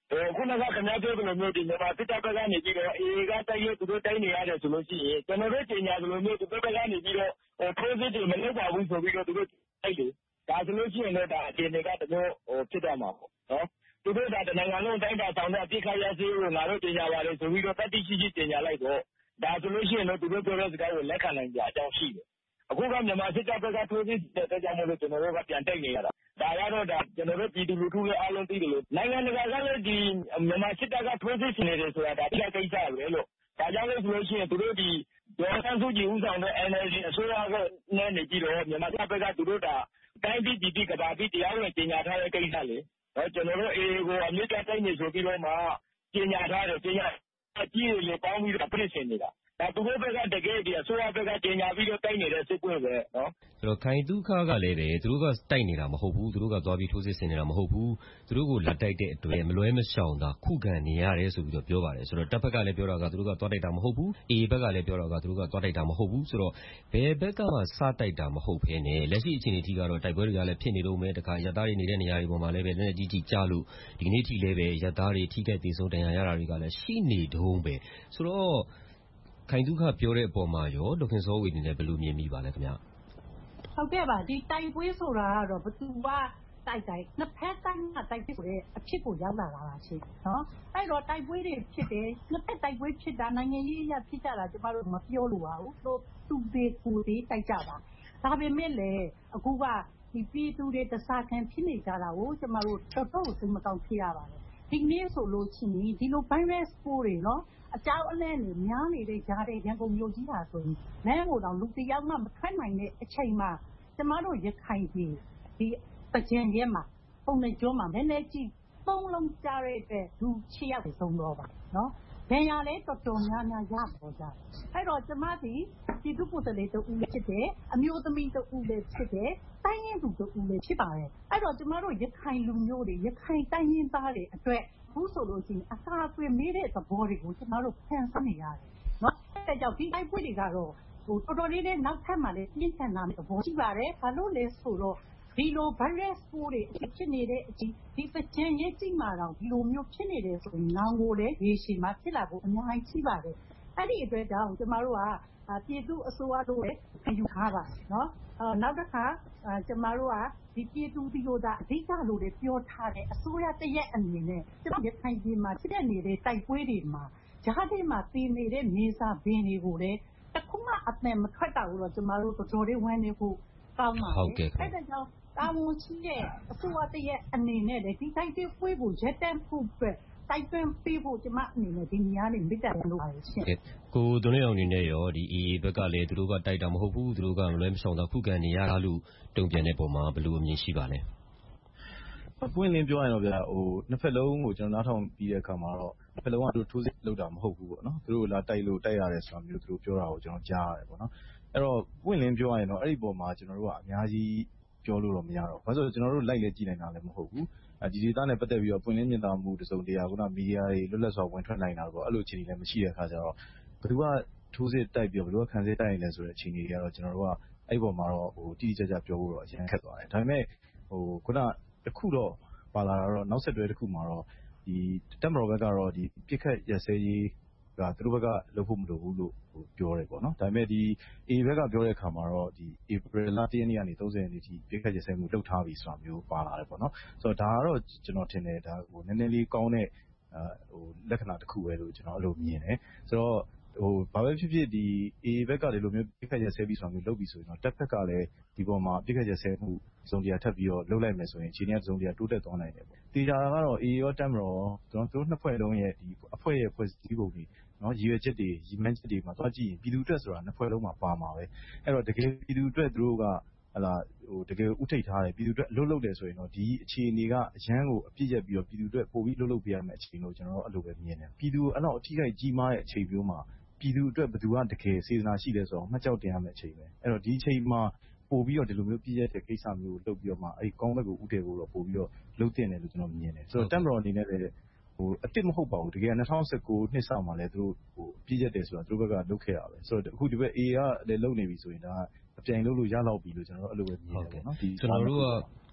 ခုနကခင်ဗျားပြောသလိုမျိုးဒီမြန်မာစစ်တပ်ဘက်ကနေပြီးတော့ အေအေ ကတိုက်ရဲသူတို့တိုက်နေရတယ်ဆိုလို့ရှိရင်ကျွန်တော်တို့ကြေညာသလိုမျိုးသူတို့ဘက်ကနေပြီးတော့ထိုးစစ်တွေမလုပ်ပါဘူးဆိုပြီးတော့သူတို့တိုက်တယ်ဒါဆိုလို့ရှိရင်လည်းဒါအခြေအနေကတမျိုးဖြစ်တော့မှာပေါ့နော်သူတို့ဒါတနိုင်ငံလုံးတိုင်းတာဆောင်တဲ့အပြစ်ခတ်ရစေကိုငါတို့ကြေညာပါတယ်ဆိုပြီးတော့တတိရှိရှိကြေညာလိုက်တော့ဒါဆိုလို့ရှိရင်လည်းသူတို့ပြောတဲ့စကားကိုလက်ခံနိုင်ကြအကြောင်းရှိတယ်အခုကမြန်မာစစ်တပ်ဘက်ကထိုးစစ်တဲ့အတွက်ကြောင့်မို့လို့ကျွန်တော်တို့ကပြန်တိုက်နေရတာဒါကတော့ဒါကျွန်တော်တို့ပြည်သူလူထုရဲ့အားလုံးသိတယ်လို့နိုင်ငံတကာကလည်းဒီမြန်မာစစ်တပ်ကထိုးစစ်ဆင်နေတယ်ဆိုတာဒါတရားကိစ္စပဲလို့ဒါကြောင့်လို့ဆိုလို့ရှိရင်သူတို့ဒီဒေါ်ဆန်းစုကြည်ဦးဆောင်တဲ့ N L D အစိုးရကနဲ့နေပြီးတော့မြန်မာစစ်တပ်ဘက်ကသူတို့ဒါတိုင်းပြည်ပြည်ကဘာပြည်တရားဝင်ကြေညာထားတဲ့ကိစ္စလေဟောကျွန်တော်တို့အေအေကိုအမြင့်တိုက်နေဆိုပြီးတော့မှကြေညာထားတယ်ကြေညာအကြီးတွေပေါင်းပြီးတော့ပြင်ဆင်နေတာဒါသူတို့ဘက်ကတကယ်ဒီအစိုးရဘက်ကကြေညာပြီးတော့တိုက်နေတဲ့စစ်ပွဲပဲနော်ဆိုတော့ခိုင်တုခကလည်းပဲသူတို့ကတိုက်နေတာမဟုတ်ဘူးသူတို့ကသွားပြီးထိုးစစ်ဆင်နေတာမဟုတ်ဘူးသူတို့ကိုလက်တိုက်တဲ့အတွက်မလွဲမရှောင်တာခုခံနေရတယ်ဆိုပြီးတော့ပြောပါတယ်ဆိုတော့တပ်ဘက်ကလည်းပြောတာကသူတို့ကသွားတိုက်တာမဟုတ်ဘူးအေအေဘက်ကလည်းပြောတာကသူတို့ကသွားတိုက်တာမဟုတ်ဘူးဆိုတော့ဘယ်ဘက်ကမှစတိုက်တာမဟုတ်ဘဲနဲ့လက်ရှိအခြေအနေထိကတော့တိုက်ပွဲတွေကလည်းဖြစ်နေတော့မယ်တခါရသားတွေနေတဲ့နေရာတွေပေါ်မှာလည်းပဲလက်ကြီးကြီးကြားလို့ဒီနေ့ထိလည်းပဲရသားတွေထိခိုက်သေးဆုံးဒဏ်ရာရတာတွေကလည်းရှိနေတုန်းပဲဆိုတော့ခိုင်တုခပြောတဲ့အပေါ်မှာရောဒေါက်ခင်စောဝေအနေနဲ့ဘယ်လိုမြင်မိပါလဲခင်ဗျဟုတ်ကဲ့ပါဒီတိုက်ပွဲဆိုတာကတော့ဘသူကတိုက်တိုင်းနှစ်ဖက်တိုင်းကတိုက်ဖြစ်ဆိုတဲ့အဖြစ်ကိုရောက်လာတာပါရှင်နော်အဲ့တော့တိုက်ပွဲတွေဖြစ်တယ်နှစ်ဖက်တိုက်ပွဲဖြစ်တာနိုင်ငံရေးအရဖြစ်ကြတာကျမတို့မပြောလို့ပါဘူးတို့သူတွေကိုယ်တွေတိုက်ကြတာဒါပေမဲ့လည်းအခုကဒီပြည်သူတွေတစားခံဖြစ်နေကြတာကိုကျမတို့တော်တော်စိတ်မကောင်းဖြစ်ရပါတယ်ဒီနေ့ဆိုလို့ရှိရင်ဒီလို virus ပိုးတွေနော်အကြောင်းအလဲနဲ့များနေတဲ့ကြားတဲ့ရန်ကုန်မြို့ကြီးဟာဆိုရင်လမ်းကိုတော့လူတယောက်မှမထွက်နိုင်တဲ့အချိန်မှာကျမတို့ရခိုင်ပြည်ဒီပကြံရဲမှာပုံနဲ့ကျွန်းမှာနည်းနည်းကြည့်သုံးလုံးကြားတဲ့အတွက်လူချီရောက်ဆုံးတော့ပါနော်ဘယ်ရလဲတော်တော်များများရပေါ်ကြအဲ့တော့ကျမဒီပြည်သူ့ကိုယ်စားလှယ်တို့ဦးလည်းဖြစ်တယ်အမျိုးသမီးတို့ဦးလည်းဖြစ်တယ်တိုင်းရင်းသူတို့ဦးလည်းဖြစ်ပါတယ်အဲ့တော့ကျမတို့ရခိုင်လူမျိုးတွေရခိုင်တိုင်းရင်းသားတွေအတွက်ဘူးဆိုလို့ရှိရင်အစာအသွေးမေးတဲ့သဘောတွေကိုကျမတို့ဖန်ဆင်းနေရတယ်နော်အဲ့ကြောင့်ဒီတိုက်ပွဲတွေကတော့ဟိုတော်တော်လေးနဲ့နောက်ထပ်မှလည်းပြင်းထန်လာမယ့်သဘောရှိပါတယ်ဘာလို့လဲဆိုတော့ဒီလို virus ပိုးတွေဖြစ်နေတဲ့အချိန်ဒီပကြံရဲ့ကြည့်မှာတော့ဒီလိုမျိုးဖြစ်နေတယ်ဆိုရင်နောင်ကိုလည်းရေရှည်မှာဖြစ်လာဖို့အများကြီးရှိပါတယ်အဲ့ဒီအတွက်ကြောင့်ကျမတို့ကပြည်သူအစိုးရတို့လည်းခံယူထားပါနော်နောက်တစ်ခါကျမတို့ကဒီပြည်သူဒီလိုသာအဓိကလို့လည်းပြောထားတယ်အစိုးရတရက်အနေနဲ့ကျမရခိုင်ပြည်မှာဖြစ်နေတဲ့တိုက်ပွဲတွေမှာဂျားတွေမှာတည်နေတဲ့နေစာဘင်းတွေကိုလည်းတခုမှအသံမထွက်တာဘူးတော့ကျမတို့တော်တော်လေးဝမ်းနေဖို့ကောင်းပါတယ်အဲ့ဒါကြောင့်တာဝန်ရှိတဲ့အစိုးရတရက်အနေနဲ့လည်းဒီတိုက်ပွဲကိုရက်တန့်ဖို့အတွက်တိုက်တွန်းပေးဖို့ကျမအနေနဲ့ဒီနေရာနေမိတ္တရလို့ပါတယ်ရှင်ကိုသွန်လေးအောင်အနေနဲ့ရောဒီ အေအေ ဘက်ကလည်းသူတို့ကတိုက်တာမဟုတ်ဘူးသူတို့ကမလွဲမရှောင်တာခုခံနေရတာလို့တုံ့ပြန်တဲ့ပုံမှာဘယ်လိုအမြင်ရှိပါလဲပွင့်လင်းပြောရရင်တော့ဗျာဟိုနှစ်ဖက်လုံးကိုကျွန်တော်နားထောင်ပြီးတဲ့အခါမှာတော့နှစ်ဖက်လုံးကသူတို့ထိုးစစ်လုပ်တာမဟုတ်ဘူးပေါ့နော်သူတို့လာတိုက်လို့တိုက်ရတယ်ဆိုတာမျိုးသူတို့ပြောတာကိုကျွန်တော်ကြားရတယ်ပေါ့နော်အဲ့တော့ပွင့်လင်းပြောရရင်တော့အဲ့ဒီပုံမှာကျွန်တော်တို့ကအများကြီးပြောလို့တော့မရတော့ဘာလို့ဆိုကျွန်တော်တို့လိုက်လဲကြည့်နိုင်တာလည်းမဟုတ်ဘူးဒီဒေသနဲ့ပတ်သက်ပြီးတော့ပွင့်လင်းမြင်သာမှုတစုံတရာကမီဒီယာတွေလွတ်လပ်စွာဝင်ထွက်နိုင်တာပေါ့အဲ့လိုအခြေအနေလည်းမရှိတဲ့အခါကျတော့ဘယ်သူကထိုးစစ်တိုက်ပြီးဘယ်သူကခံစစ်တိုက်နေလဲဆိုတဲ့အခြေအနေတွေကတော့ကျွန်တော်တို့ကအဲ့ပေါ်မှာတော့ဟိုတိတိကျကျပြောဖို့တော့အရင်ခက်သွားတယ်ဒါပေမဲ့ဟိုခုနတခုတော့ပါလာတာတော့နောက်ဆက်တွဲတစ်ခုမှာတော့ဒီတက်မတော်ဘက်ကတော့ဒီပြစ်ခတ်ရစဲရေးကသူတို့ဘက်ကလုပ်ဖို့မလိုဘူးလို့ပြောတယ်ပေါ့နော်ဒါပေမဲ့ဒီ အေဘက်ကပြောတဲ့အခါမှာတော့ဒီ April လတစ်ရက်နေ့ကနေသုံးဆယ်ရက်နေ့ထိပြစ်ခတ်ရစဲမှုလုပ်ထားပြီဆိုတာမျိုးပါလာတယ်ပေါ့နော်ဆိုတော့ဒါကတော့ကျွန်တော်ထင်တယ်ဒါဟိုနည်းနည်းလေးကောင်းတဲ့ဟိုလက္ခဏာတစ်ခုပဲလို့ကျွန်တော်အဲ့လိုမြင်တယ်ဆိုတော့ဟိုဘာပဲဖြစ်ဖြစ်ဒီ အေဘက်ကဒီလိုမျိုးပြစ်ခတ်ရစဲပြီးဆိုတာမျိုးလုပ်ပြီးဆိုရင်တော့တက်ဘက်ကလည်းဒီပေါ်မှာပြစ်ခတ်ရစဲမှုစုံတရားထပ်ပြီးတော့လုပ်လိုက်မယ်ဆိုရင်အခြေအနေကစုံတရားတိုးတက်သွားနိုင်တယ်ပေါ့တေချာကတော့ အေရောတက်မတော်ကျွန်တော်တို့နှစ်ဖွဲ့လုံးရဲ့ဒီအဖွဲ့ရဲ့ဖွဲ့စည်းပုံတွေနော်ရည်ရွယ်ချက်တွေရည်မှန်းချက်တွေမှာသွားကြည့်ရင်ပြည်သူအတွက်ဆိုတာနှစ်ဖွဲ့လုံးမှာပါမှာပဲအဲ့တော့တကယ်ပြည်သူအတွက်သူတို့ကဟလာဟိုတကယ်ဥထိတ်ထားတယ်ပြည်သူအတွက်အလုပ်လုပ်တယ်ဆိုရင်တော့ဒီအခြေအနေကအရန်ကိုအပြည့်ရက်ပြီးတော့ပြည်သူအတွက်ပို့ပြီးလုပ်လုပ်ပေးရမယ့်အခြေအနေလို့ကျွန်တော်တို့အဲ့လိုပဲမြင်တယ်ပြည်သူအဲ့တော့အထီးကိကြီးမားတဲ့အချိန်မျိုးမှာပြည်သူအတွက်ဘယ်သူကတကယ်စေတနာရှိလဲဆိုတော့မှတ်ကြောက်တင်ရမယ့်အချိန်ပဲအဲ့တော့ဒီအချိန်မှာပို့ပြီးတော့ဒီလိုမျိုးပြည့်ရက်တဲ့ကိစ္စမျိုးကိုလုပ်ပြီးတော့မှအဲ့ကောင်းဘက်ကိုဥတည်ဖို့တော့ပို့ပြီးတော့လုပ်တင်တယ်လို့ကျွန်တော်မြင်တယ်ဆိုတော့တက်မတော်အနေနဲ့လည်းဟိုအစ်စ်မဟုတ်ပါဘူးတကယ်၂၀၁၉နှစ်စမှာလည်းသူတို့ဟိုပြည့်ရက်တယ်ဆိုတာသူတို့ဘက်ကလုပ်ခဲ့ရပဲဆိုတော့အခုဒီဘက် အေ ကလည်းလုပ်နေပြီဆိုရင်ဒါအပြိုင်လုပ်လို့ရတော့ပြီလို့ကျွန်တော်တို့အဲ့လိုပဲမြင်တယ်ပေါ့နော်ဒီကျွန်တော်တို့က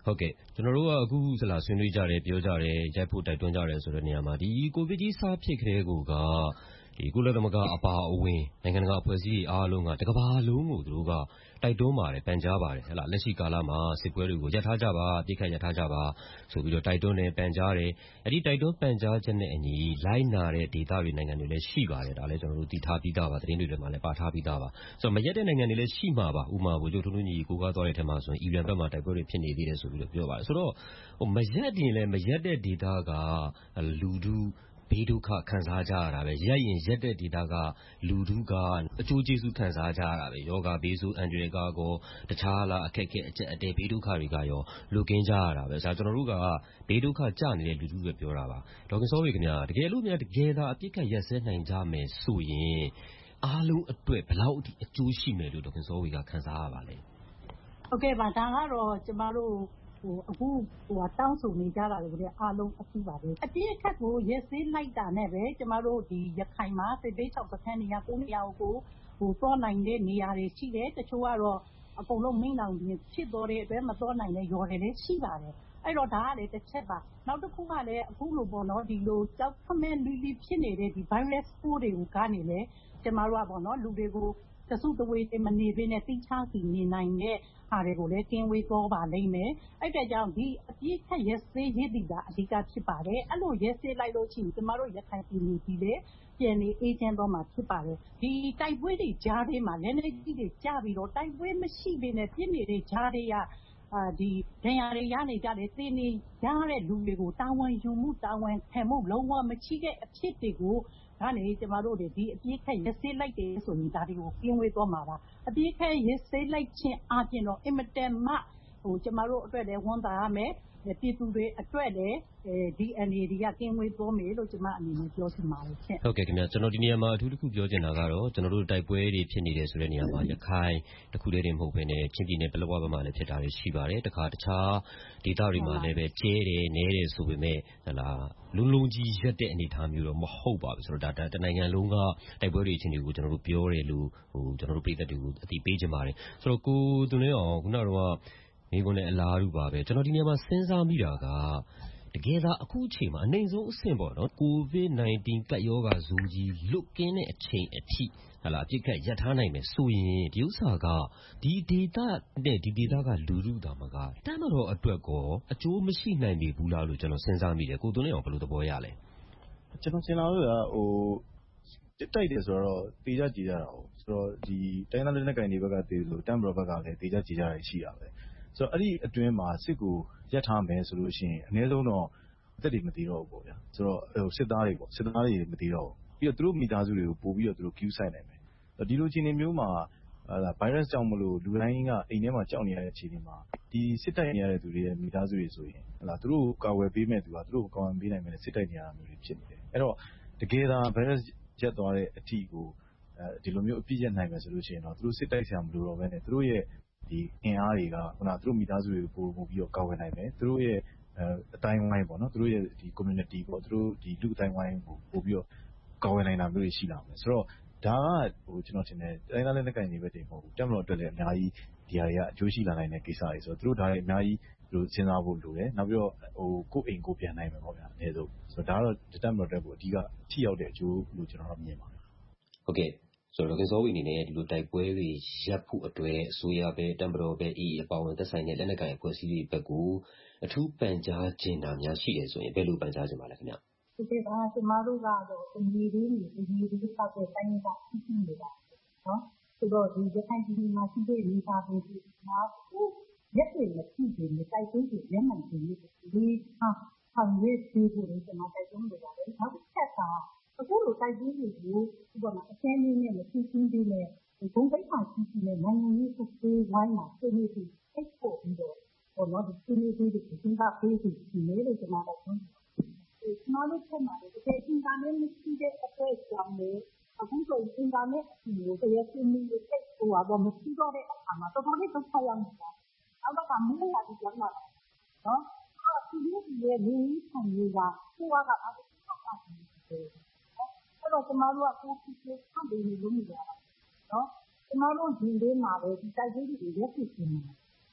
ဟုတ်ကဲ့ကျွန်တော်တို့ကအခုဆလာဆွေးနွေးကြတယ်ပြောကြတယ်ရိုက်ဖို့တိုက်တွန်းကြတယ်ဆိုတဲ့နေရာမှာဒီကိုဗစ်ကြီးစဖြစ်ခတဲ့ကိုကဒီကုလသမဂ္ဂအပါအဝင်နိုင်ငံတကာအဖွဲ့အစည်းအားလုံးကတကဘာလုံးကိုသူတို့ကတိုက်တွန်းပါတယ်ပန်ကြားပါတယ်ဟဲ့လားလက်ရှိကာလမှာစစ်ပွဲတွေကိုရပ်ထားကြပါပြစ်ခတ်ရပ်ထားကြပါဆိုပြီးတော့တိုက်တွန်းတယ်ပန်ကြားတယ်အဲ့ဒီတိုက်တွန်းပန်ကြားချက်နဲ့အညီလိုက်နာတဲ့ဒေသတွေနိုင်ငံတွေလည်းရှိပါတယ်ဒါလည်းကျွန်တော်တို့သိထားပြီးသားပါသတင်းတွေထဲမှာလည်းပါထားပြီးသားပါဆိုတော့မရက်တဲ့နိုင်ငံတွေလည်းရှိမှာပါဥမာဗိုလ်ချုပ်ထွန်းထွန်းညီကိုကားသွားတဲ့ထဲမှာဆိုရင်အီရန်ဘက်မှာတိုက်ပွဲတွေဖြစ်နေသေးတယ်ဆိုပြီးတော့ပြောပါတယ်ဆိုတော့ဟိုမရက်တင်လည်းမရက်တဲ့ဒေသကလူထုဘေးဒုက္ခခံစားကြရတာပဲရက်ရင်ရက်တဲ့ဒေသကလူထုကအကျိုးကျေးဇူးခံစားကြရတာပဲယောဂဘေးဆိုးအန်ဂျယ်ကာကောတခြားလားအခက်အခဲအကျက်အတဲဘေးဒုက္ခတွေကရောလူကင်းကြရတာပဲဆိုတော့ကျွန်တော်တို့ကဘေးဒုက္ခကြနေတဲ့လူထုပဲပြောတာပါဒေါက်တာစောဝေခင်ဗျာတကယ်လို့များတကယ်သာအပြစ်ခတ်ရက်စဲနိုင်ကြမယ်ဆိုရင်အားလုံးအတွက်ဘယ်လောက်အကျိုးရှိမယ်လို့ဒေါက်တာစောဝေကခံစားရပါလဲဟုတ်ကဲ့ပါဒါကတော့ကျမတို့ဟိုအခုဟိုတောင်းဆိုနေကြတာတွေအားလုံးအထူးပါပဲအပြည့်အခက်ကိုရက်စဲလိုက်တာနဲ့ပဲကျမတို့ဒီရခိုင်မှာစစ်ဘေးချောက်စခန်းနေရာကိုနေရာကိုဟိုတော့နိုင်တဲ့နေရာတွေရှိတယ်တချို့ကတော့အကုန်လုံးမင်းအောင်ပြင်ဖြစ်တော်တဲ့အတွက်မတော့နိုင်တဲ့ရော်တွေလည်းရှိပါတယ်အဲ့တော့ဒါကလည်းတစ်ချက်ပါနောက်တစ်ခုကလည်းအခုလိုပေါ့နော်ဒီလိုကြောက်ခမဲလူလီဖြစ်နေတဲ့ဒီ virus ပိုးတွေကိုကနေလည်းကျမတို့ကပေါ့နော်လူတွေကိုတစုတဝေးမနေဘဲနဲ့တိချစီနေနိုင်တဲ့ဟာတွေကိုလည်းကင်းဝေးတော့ပါလိမ့်မယ်အဲ့ဒါကြောင့်ဒီအပြည့်ခက်ရက်စေးရည်တည်တာအဓိကဖြစ်ပါတယ်အဲ့လိုရက်စေးလိုက်လို့ရှိရင်ကျမတို့ရခိုင်ပြည်နယ်ပြည်လေပြန်နေအေဂျင့်တော့မှာဖြစ်ပါတယ်ဒီတိုက်ပွဲတွေကြားထဲမှာလည်းလည်းကြီးတွေကြားပြီးတော့တိုက်ပွဲမရှိဘဲနဲ့ပြည်နေတဲ့ကြားတွေကအာဒီဒဏ်ရာတွေရနေကြတယ်သင်နေရတဲ့လူတွေကိုတာဝန်ယူမှုတာဝန်ခံမှုလုံးဝမရှိတဲ့အဖြစ်တွေကိုဒါနဲ့ကျမတို့တွေဒီအပြည့်ခက်ရက်စေးလိုက်တယ်ဆိုရင်ဒါတွေကိုကင်းဝေးသွားမှာပါအပြည့်ခက်ရက်စေးလိုက်ခြင်းအပြင်တော့အင်မတန်မှဟိုကျမတို့အတွက်လည်းဝန်တာရမယ်ပြည်သူတွေအတွက်လည်းဒီ အန် အေ တွေကကင်းဝေးသွားမယ်လို့ကျမအနေနဲ့ပြောချင်ပါတယ်ရှင်ဟုတ်ကဲ့ခင်ဗျာကျွန်တော်ဒီနေရာမှာအထူးတစ်ခုပြောချင်တာကတော့ကျွန်တော်တို့တိုက်ပွဲတွေဖြစ်နေတယ်ဆိုတဲ့နေရာမှာရခိုင်တခုတည်းတင်မဟုတ်ဘဲနဲ့ချင်းပြည်နယ်ပလက်ဝဘက်မှာလည်းဖြစ်တာတွေရှိပါတယ်တခါတခြားဒေသတွေမှာလည်းပဲကျဲတယ်နဲတယ်ဆိုပေမဲ့ဟလာလုံးလုံးကြီးရက်တဲ့အနေအထားမျိုးတော့မဟုတ်ပါဘူးဆိုတော့ဒါတနိုင်ငံလုံးကတိုက်ပွဲတွေချင်းတွေကိုကျွန်တော်တို့ပြောတယ်လို့ဟိုကျွန်တော်တို့ပြည်သက်တွေကိုအသိပေးချင်ပါတယ်ဆိုတော့ကိုသူလင်းအောင်ခုနကတော့မိကုန်းနဲ့အလားတူပါပဲကျွန်တော်ဒီနေရာမှာစဉ်းစားမိတာကတကယ်သာအခုအချိန်မှာအနိုင်ဆုံးအဆင့်ပေါ့နော်ကိုဗစ် ၁၉ ကပ်ရောဂါဇိုးကြီးလွတ်ကင်းတဲ့အချိန်အထိဟလာအပြစ်ကရပ်ထားနိုင်မယ်ဆိုရင်ဒီဥစ္စာကဒီဒေတာနဲ့ဒီဒေတာကလူလူတာမှာကတမ်းတော်အတွက်ကောအကျိုးမရှိနိုင်ပြီဘူးလားလို့ကျွန်တော်စဉ်းစားမိတယ်ကိုသွန်းနေအောင်ဘယ်လိုသဘောရလဲကျွန်တော်ရှင်းလာလို့ကဟိုတိုက်တယ်ဆိုတော့တေးကြကြည်ကြတာဟုတ်ဆိုတော့ဒီတိုင်းသားလက်နက်ကိုင်တွေဘက်ကတေးလို့တမ်ဘရဘက်ကလည်းတေးကြကြည်ကြတာရှိတာပဲဆိုတော့အဲ့ဒီအတွင်းမှာစစ်ကိုရပ်ထားမယ်ဆိုလို့ရှိရင်အနည်းဆုံးတော့အသက်တွေမတည်တော့ဘူးပေါ့ဗျာဆိုတော့ဟိုစစ်သားတွေပေါ့စစ်သားတွေမတည်တော့ဘူးပြီးတော့သူတို့မိသားစုတွေကိုပို့ပြီးတော့သူတို့ queue ဆိုင်နိုင်မယ်ဒီလိုအခြေအနေမျိုးမှာဟာ virus ကြောင့်မလို့လူတိုင်းကအိမ်ထဲမှာကြောက်နေရတဲ့အခြေအနေမှာဒီစစ်တိုက်နေရတဲ့သူတွေရဲ့မိသားစုတွေဆိုရင်ဟလာသူတို့ကာဝယ်ပေးမဲ့သူကသူတို့ကာဝယ်ပေးနိုင်မယ်စစ်တိုက်နေရတာမျိုးတွေဖြစ်နေတယ်အဲ့တော့တကယ်သာ virus ရက်သွားတဲ့အထိကိုအဲဒီလိုမျိုးအပြည့်ရနိုင်မယ်ဆိုလို့ရှိရင်တော့သူတို့စစ်တိုက်ဆရာမလိုတော့ဘဲနဲ့သူတို့ရဲ့ဒီအင်အားတွေကခုနသူတို့မိသားစုတွေကိုပို့ပြီးတော့ကာဝယ်နိုင်မယ်သူတို့ရဲ့အတိုင်းဝိုင်းပေါ့နော်သူတို့ရဲ့ဒီ community ပေါ့သူတို့ဒီလူအတိုင်းဝိုင်းကိုပို့ပြီးတော့ကာဝယ်နိုင်တာမျိုးတွေရှိလာမယ်ဆိုတော့ဒါကဟိုကျွန်တော်ထင်တယ်တိုင်းသားလက်နက်ကိုင်တွေပဲတင်မဟုတ်ဘူးတက်မလို့အတွက်လည်းအများကြီးဒီဟာတွေကအကျိုးရှိလာနိုင်တဲ့ကိစ္စတွေဆိုတော့သူတို့ဒါတွေအများကြီးသူတို့စဉ်းစားဖို့လိုတယ်နောက်ပြီးတော့ဟိုကိုယ့်အိမ်ကိုပြန်နိုင်မယ်ပေါ့ဗျာအနည်းဆုံးဆိုတော့ဒါကတော့တက်မလို့အတွက်ကိုအဓိကထိရောက်တဲ့အကျိုးလို့ကျွန်တော်တို့မြင်ပါတယ်ဟုတ်ကဲ့ဆိုတော့ဒေါက်တာစောဝေအနေနဲ့ဒီလိုတိုက်ပွဲတွေရပ်ဖို့အတွက်အစိုးရပဲတမ်ဘရောပဲအေးအပေါင်းသက်ဆိုင်တဲ့လက်နက်ကိုင်အဖွဲ့အစည်းတွေဘက်ကိုအထူးပန်ကြားခြင်းတာများရှိတယ်ဆိုရင်ဘယ်လိုပန်ကြားခြင်းပါလဲခင်ဗျဒီကကကျမတို့ကတော့အညီလေးတွေအညီလေးတွေစောက်တဲ့တိုင်းကရှိရှိနေတာနော်ဆိုတော့ဒီရခိုင်ပြည်နယ်မှာရှိတဲ့နေသားတွေဒီမှာကိုရက်တွေမရှိဘူးတိုက်တွန်းပြီးရမှန်တယ်ဒီဟာဆောင်ရွက်ပြီးဖို့ကျွန်တော်တိုက်တွန်းနေပါတယ်နောက်တစ်ချက်ကအခုလိုတိုက်တွန်းတွေကိုဒီပေါ်မှာအစင်းလေးနဲ့မရှိရှင်းသေးနဲ့ဘုံပိတ်မှရှိရှိနဲ့နိုင်ငံရေးစစ်ဆေးဝိုင်းမှာဆွေးနွေးပြီးအိတ်ဖို့ပြီးတော့ဘောနော်ဒီဆွေးနွေးပြီးဒီစဉ်းစားပြီးဒီလေလို့ကျွန်တော်တိုက်တွန်းကျွန်တော်တို့ချက်မှာဒီအင်တာနက်မရှိတဲ့အတွေ့အကြုံတွေအခုဆိုအင်တာနက်ကိုတရားစီမင်းတွေစိတ်ဟိုပါမရှိတော့တဲ့အခါမှာတော်တော်လေးတော့ဆက်ရမှာအောက်ကမူးလာပြီးပြန်လာနော်အဲဒီဒီရဲ့လူကြီးခံရတာကိုကကအခုဆောက်တာတယ်အဲ့တော့ကျမတို့ကကိုယ်ဖြစ်ဖြစ်ဖတ်ပြီးလို့နေရတာနော်ကျမတို့ဒီလေးမှာပဲဒီတိုက်ကြီးတွေရက်ဖြစ်နေတယ်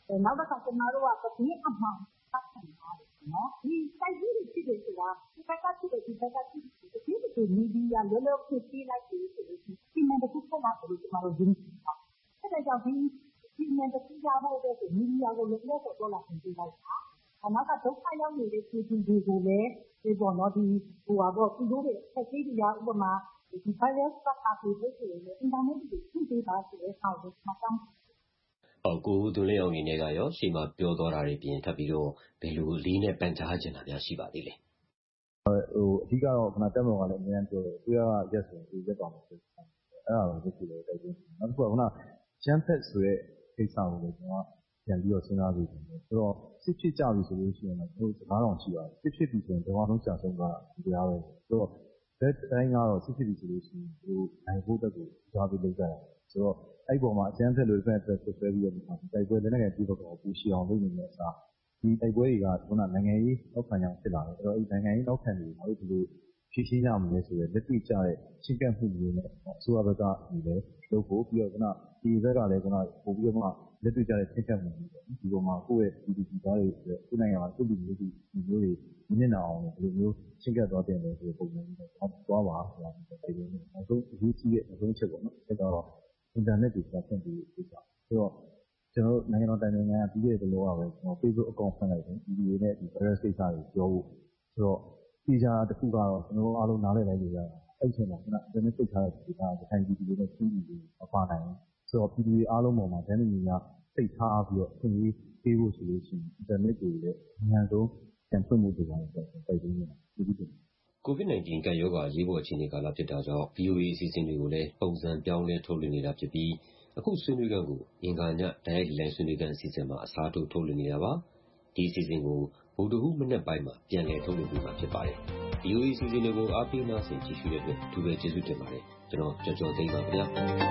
နောက်တစ်ခါကျမတို့ကသတင်းအမှန်ပတ်ခံရတယ်နော်ဒီစိုက်ကြီးတွေဖြစ်တယ်ဆိုတာဒီဘက်ကဖြစ်တယ်ဒီဘက်ကဖြစ်တယ်ဒီလိုမျိုးမီဒီယာလောလောဆယ်ပြေးလိုက်ပြီးဆိုလို့ဒီမှန်တစ်ခုဆက်လာလို့ကျမတို့ရင်းနှီးတာအဲ့ဒါကြောင့်ဒီဒီမှန်တစ်ခုရဖို့အတွက်မီဒီယာကိုလည်းလက်တော့တော့လာပြင်ပေးလိုက်တာနောက်ကဒုက္ခရောက်နေတဲ့ပြည်သူတွေကိုလည်းဒီပေါ်တော့ဒီဟိုပါပေါ့သူတို့တွေဆက်ကြီးတွေကဥပမာဒီ virus ကပါပြီးလို့ဆိုရင်အင်တာနက်ကိုသိပေးပါဆိုတဲ့ဆောက်ကိုမှတောင်းအော်ကိုသူလေးအောင်နေကရောရှေ့မှာပြောသွားတာတွေပြင်ထပ်ပြီးတော့ဘယ်လိုလေးနဲ့ပန်ကြားချင်တာများရှိပါသေးလဲဟိုအဓိကတော့ခဏတက်မောင်ကလည်းအများကြီးပြောတယ်သူကရက်ဆိုသူရက်တော်မှာဆိုအဲ့ဒါတော့ဒီလိုတိုက်တွန်းနောက်တစ်ခုကခဏချမ်းဖက်ဆိုတဲ့ကိစ္စကိုလည်းကျွန်တော်ပြန်ပြီးတော့စဉ်းစားပြီးတယ်ဆိုတော့စစ်ဖြစ်ကြပြီဆိုလို့ရှိရင်တော့တို့စကားတော်ရှိပါတယ်စစ်ဖြစ်ပြီဆိုရင်ဘာမှလုံးကြာဆုံးကဒီတရားပဲဆိုတော့ဘက်တိုင်းကတော့စစ်ဖြစ်ပြီဆိုလို့ရှိရင်တို့နိုင်ဖို့တက်ကိုကြားပြီးလုပ်ကြတယ်ဆိုတော့အဲ့ပေါ်မှာအကျန်းဖက်လို့ဖက်ဖက်ဆွဲပြီးတော့တိုက်ပွဲလည်းလည်းပြီးတော့ပူရှီအောင်လုပ်နေတဲ့အစားဒီတိုက်ပွဲတွေကခုနနိုင်ငံရေးနောက်ခံကြောင်ဖြစ်လာတယ်အဲ့တော့အဲ့နိုင်ငံရေးနောက်ခံတွေငါတို့ဒီလိုဖြည့်ရှင်းရမလဲဆိုရယ်လက်တွေ့ကျတဲ့ချင်းကပ်မှုမျိုးနဲ့အစိုးရဘက်ကဒီလေလုပ်ဖို့ပြီးတော့ခုနဒီဘက်ကလည်းခုနပို့ပြီးတော့မှလက်တွေ့ကျတဲ့ချင်းကပ်မှုမျိုးပေါ့ဒီပေါ်မှာကိုယ့်ရဲ့ဒီဒီသားတွေဆိုတဲ့နိုင်ငံမှာသူ့လူမျိုးတွေဒီမျိုးတွေမျက်နှာအောင်ဘယ်လိုမျိုးချင်းကပ်သွားတင်တယ်ဆိုတဲ့ပုံစံမျိုးတော့သွားပါဆိုတာဒီလိုမျိုးနောက်ဆုံးအရေးကြီးတဲ့အဆုံးချက်ပေါ့နော်အဲ့တော့အင်တာနက်တွေကဖွင့်ပြီးပြတာဆိုတော့ကျွန်တော်တို့နိုင်ငံတော်တိုင်ပင်ခံကပြီးခဲ့တဲ့လောကပဲကျွန်တော် Facebook အကောင့်ဖွင့်လိုက်တယ်ဒီဒီနဲ့ဒီ virus ကိစ္စတွေပြောဖို့ဆိုတော့ဒီကြားတစ်ခုကတော့ကျွန်တော်တို့အားလုံးနားလည်လိုက်လို့ရတာအဲ့ချိန်မှာကျွန်တော် internet ပိတ်ထားတဲ့ဒီကတိုင်းပြည်တွေနဲ့ချင်းပြည်တွေမပါနိုင်ဘူးဆိုတော့ပြည်သူတွေအားလုံးပေါ်မှာဒန်းနေညီများစိတ်ထားပြီးတော့အခွင့်အရေးပေးဖို့ဆိုလို့ရှိရင် internet ကိုလည်းအများဆုံးပြန်ဖွင့်ဖို့ပြောပါတယ်တိုက်တွန်းနေတာဒီလိုကိုဗစ် nineteen ကပ်ရောဂါအရေးပေါ်အခြေအနေကာလဖြစ်တာကြောင့် ဗွီအိုအေ အစီအစဉ်တွေကိုလည်းပုံစံပြောင်းလဲထုတ်လွှင့်နေတာဖြစ်ပြီးအခုဆွေးနွေးခန်းကိုအင်္ဂါညတိုက်ရိုက်လိုင်းဆွေးနွေးခန်းအစီအစဉ်မှာအစားထိုးထုတ်လွှင့်နေတာပါဒီအစီအစဉ်ကိုဗုဒ္ဓဟူးမနက်ပိုင်းမှာပြန်လည်ထုတ်လွှင့်ပေးမှာဖြစ်ပါတယ် ဗွီအိုအေ အစီအစဉ်တွေကိုအားပေးနာဆင်ကြည့်ရှုတဲ့အတွက်အထူးပဲကျေးဇူးတင်ပါတယ်ကျွန်တော်ကျော်ကျော်သိန်းပါခင်ဗျာ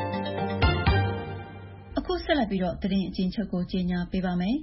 အခုဆက်လက်ပြီးတော့သတင်းအကျဉ်းချုပ်ကိုကြေညာပေးပါမယ်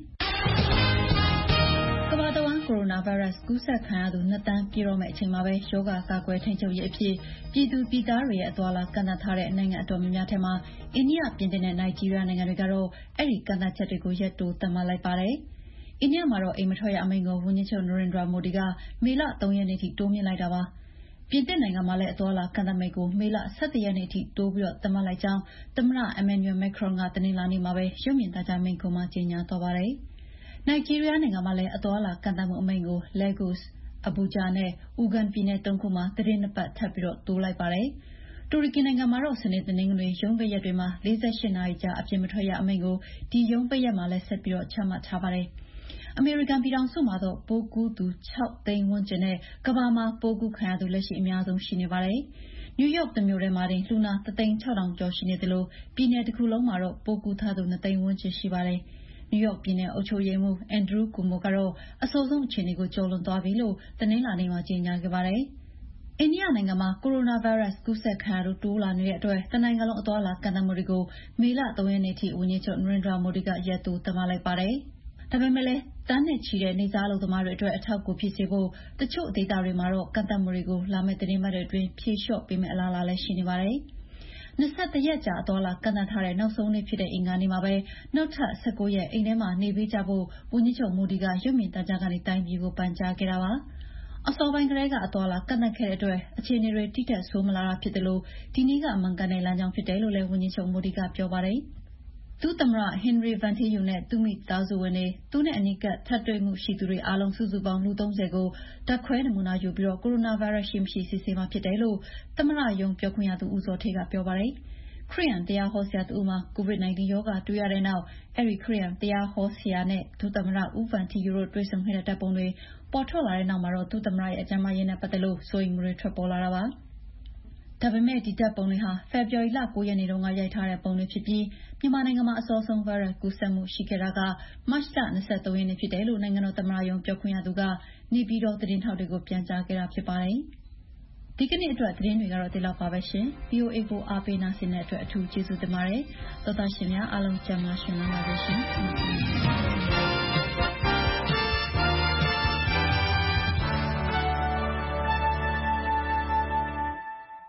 ကမ္ဘာတဝန်းကိုရိုနာဗိုင်းရပ်စ်ကူးစက်ခံရသူနှစ်သန်းပြည့်တော့မယ့်အချိန်မှာပဲရောဂါကာကွယ်ထိန်းချုပ်ရေးအဖြစ်ပြည်သူပြည်သားတွေရဲ့အသွားအလာကန့်သတ်ထားတဲ့နိုင်ငံအတော်များများထဲမှာအိန္ဒိယပြင်သစ်နဲ့နိုင်ဂျီးရီးယားနိုင်ငံတွေကတော့အဲ့ဒီကန့်သတ်ချက်တွေကိုရက်တိုးသတ်မှတ်လိုက်ပါတယ်။အိန္ဒိယမှာတော့အိမ်မထွက်ရအမိန့်ကိုဝန်ကြီးချုပ်နရင်ဒရာမိုဒီကမေလသုံးရက်နေ့ထိတိုးမြှင့်လိုက်တာပါ။ပြင်သစ်နိုင်ငံမှာလည်းအသွားအလာကန့်သတ်မိန့်ကိုမေလဆယ့်တစ်ရက်နေ့ထိတိုးပြီးတော့သတ်မှတ်လိုက်ကြောင်းသမ္မတအမန်နျူယ်မက်ခရွန်ကတနင်္လာနေ့မှာပဲရုပ်မြင်သံကြားမိန့်ခွန်းမှာကြေညာသွားပါတယ်။နိုင်ဂျီးရီးယားနိုင်ငံမှာလည်းအသွားအလာကန့်သတ်မှုအမိန့်ကို Lagos, Abuja နဲ့ Ogun ပြည်နယ်သုံးခုမှာသီတင်းနှစ်ပတ်ထပ်ပြီးတော့တိုးလိုက်ပါတယ်။တူရကီနိုင်ငံမှာတော့စနေတနင်္ဂနွေရုံးပိတ်ရက်တွေမှာလေးဆယ့်ရှစ်နာရီကြာအပြင်မထွက်ရအမိန့်ကိုဒီရုံးပိတ်ရက်မှာလည်းဆက်ပြီးတော့ချမှတ်ထားပါတယ်။အမေရိကန်ပြည်ထောင်စုမှာတော့ပိုးကူးသူခြောက်သိန်းဝန်းကျင်နဲ့ကမ္ဘာမှာပိုးကူးခံရသူလက်ရှိအများဆုံးရှိနေပါတယ်။နယူးယောက်မြို့ထဲမှာတင်လူနာတစ်သိန်းခြောက်ထောင်ကျော်ရှိနေသလိုပြည်နယ်တစ်ခုလုံးမှာတော့ပိုးကူးထားသူနှစ်သိန်းဝန်းကျင်ရှိပါတယ်။နယူးယောက်ပြည်နယ်အုပ်ချုပ်ရေးမှူးအန်ဒရူးကူမိုကတော့အဆိုးဆုံးအခြေအနေကိုကျော်လွန်သွားပြီလို့တနင်္လာနေ့မှာကြေညာခဲ့ပါတယ်။အိန္ဒိယနိုင်ငံမှာကိုရိုနာဗိုင်းရပ်စ်ကူးစက်ခံရသူတိုးလာနေတဲ့အတွက်တနိုင်ငံလုံးအသွားအလာကန့်သတ်မှုတွေကိုမေလသုံးရက်နေ့ထိဝန်ကြီးချုပ်နရင်ဒရာမိုဒီကရက်တိုးသတ်မှတ်လိုက်ပါတယ်။ဒါပေမဲ့လည်းတန်းနဲ့ချီတဲ့နေစားအလုပ်သမားတွေအတွက်အထောက်အကူဖြစ်စေဖို့တချို့ဒေသတွေမှာတော့ကန့်သတ်မှုတွေကိုလာမယ့်သတင်းပတ်တွေအတွင်းဖြေလျှော့ပေးမယ့်အလားအလာလည်းရှိနေပါတယ်။၂၁ရက်ကြာအသွားအလာကန့်သတ်ထားတဲ့နောက်ဆုံးနေ့ဖြစ်တဲ့အင်္ဂါနေ့မှာပဲနောက်ထပ်၁၉ရက်အိမ်ထဲမှာနေပေးကြဖို့ဝန်ကြီးချုပ်မိုဒီကရုပ်မြင်သံကြားကနေတိုင်းပြည်ကိုပန်ကြားခဲ့တာပါ။အစောပိုင်းကတည်းကအသွားအလာကန့်သတ်ခဲ့တဲ့အတွက်အခြေအနေတွေတိကျဆိုးမလာတာဖြစ်တယ်လို့ဒီနေ့ကအမှန်ကန်တဲ့လမ်းကြောင်းဖြစ်တယ်လို့လည်းဝန်ကြီးချုပ်မိုဒီကပြောပါတယ်။ဒုသမ္မတဟင်နရီဗန်ထီယူနဲ့သူ့မိသားစုဝင်တွေသူနဲ့အနီးကပ်ထပ်တွေ့မှုရှိသူတွေအားလုံးစုစုပေါင်းလူသုံးဆယ်ကိုဓာတ်ခွဲနမူနာယူပြီးတော့ကိုရိုနာဗိုင်းရပ်စ်ရှိမရှိစစ်ဆေးမှာဖြစ်တယ်လို့သမ္မတရုံးပြောခွင့်ရသူဦးဇော်ဌေးကပြောပါတယ်။ခရစ်ယာန်တရားဟောဆရာတဦးမှာကိုဗစ် nineteen ရောဂါတွေ့ရတဲ့နောက်အဲဒီခရစ်ယာန်တရားဟောဆရာနဲ့ဒုသမ္မတဦးဗန်ထီယူတို့တွေ့ဆုံခဲ့တဲ့ဓာတ်ပုံတွေပေါ်ထွက်လာတဲ့နောက်မှာတော့ဒုသမ္မတရဲ့အကျန်းမာရေးနဲ့ပတ်သက်လို့စိုးရိမ်မှုတွေထွက်ပေါ်လာတာပါ။ဒါပေမဲ့ဒီဓာတ်ပုံတွေဟာဖေဖော်ဝါရီလ၉ရက်နေ့တုန်းကရိုက်ထားတဲ့ပုံတွေဖြစ်ပြီးမြန်မာနိုင်ငံမှာအစောဆုံးဗိုင်းရပ်စ်ကူးစက်မှုရှိခဲ့တာကမတ်လ၂၃ရက်နေ့ဖြစ်တယ်လို့နိုင်ငံတော်သမ္မတရုံးပြောခွင့်ရသူကနေပြည်တော်သတင်းထောက်တွေကိုပြန်ကြားခဲ့တာဖြစ်ပါတယ်။ဒီကနေ့အတွက်သတင်းတွေကတော့ဒီလောက်ပါပဲရှင်။ ဗီအိုအေကိုအားပေးနာဆင်တဲ့အတွက်အထူးကျေးဇူးတင်ပါတယ်။သောတာရှင်များအားလုံးကျန်းမာရှင်ပါစေရှင်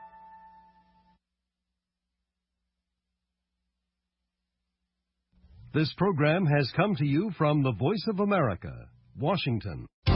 ။ This program has come to you from the Voice of America, Washington.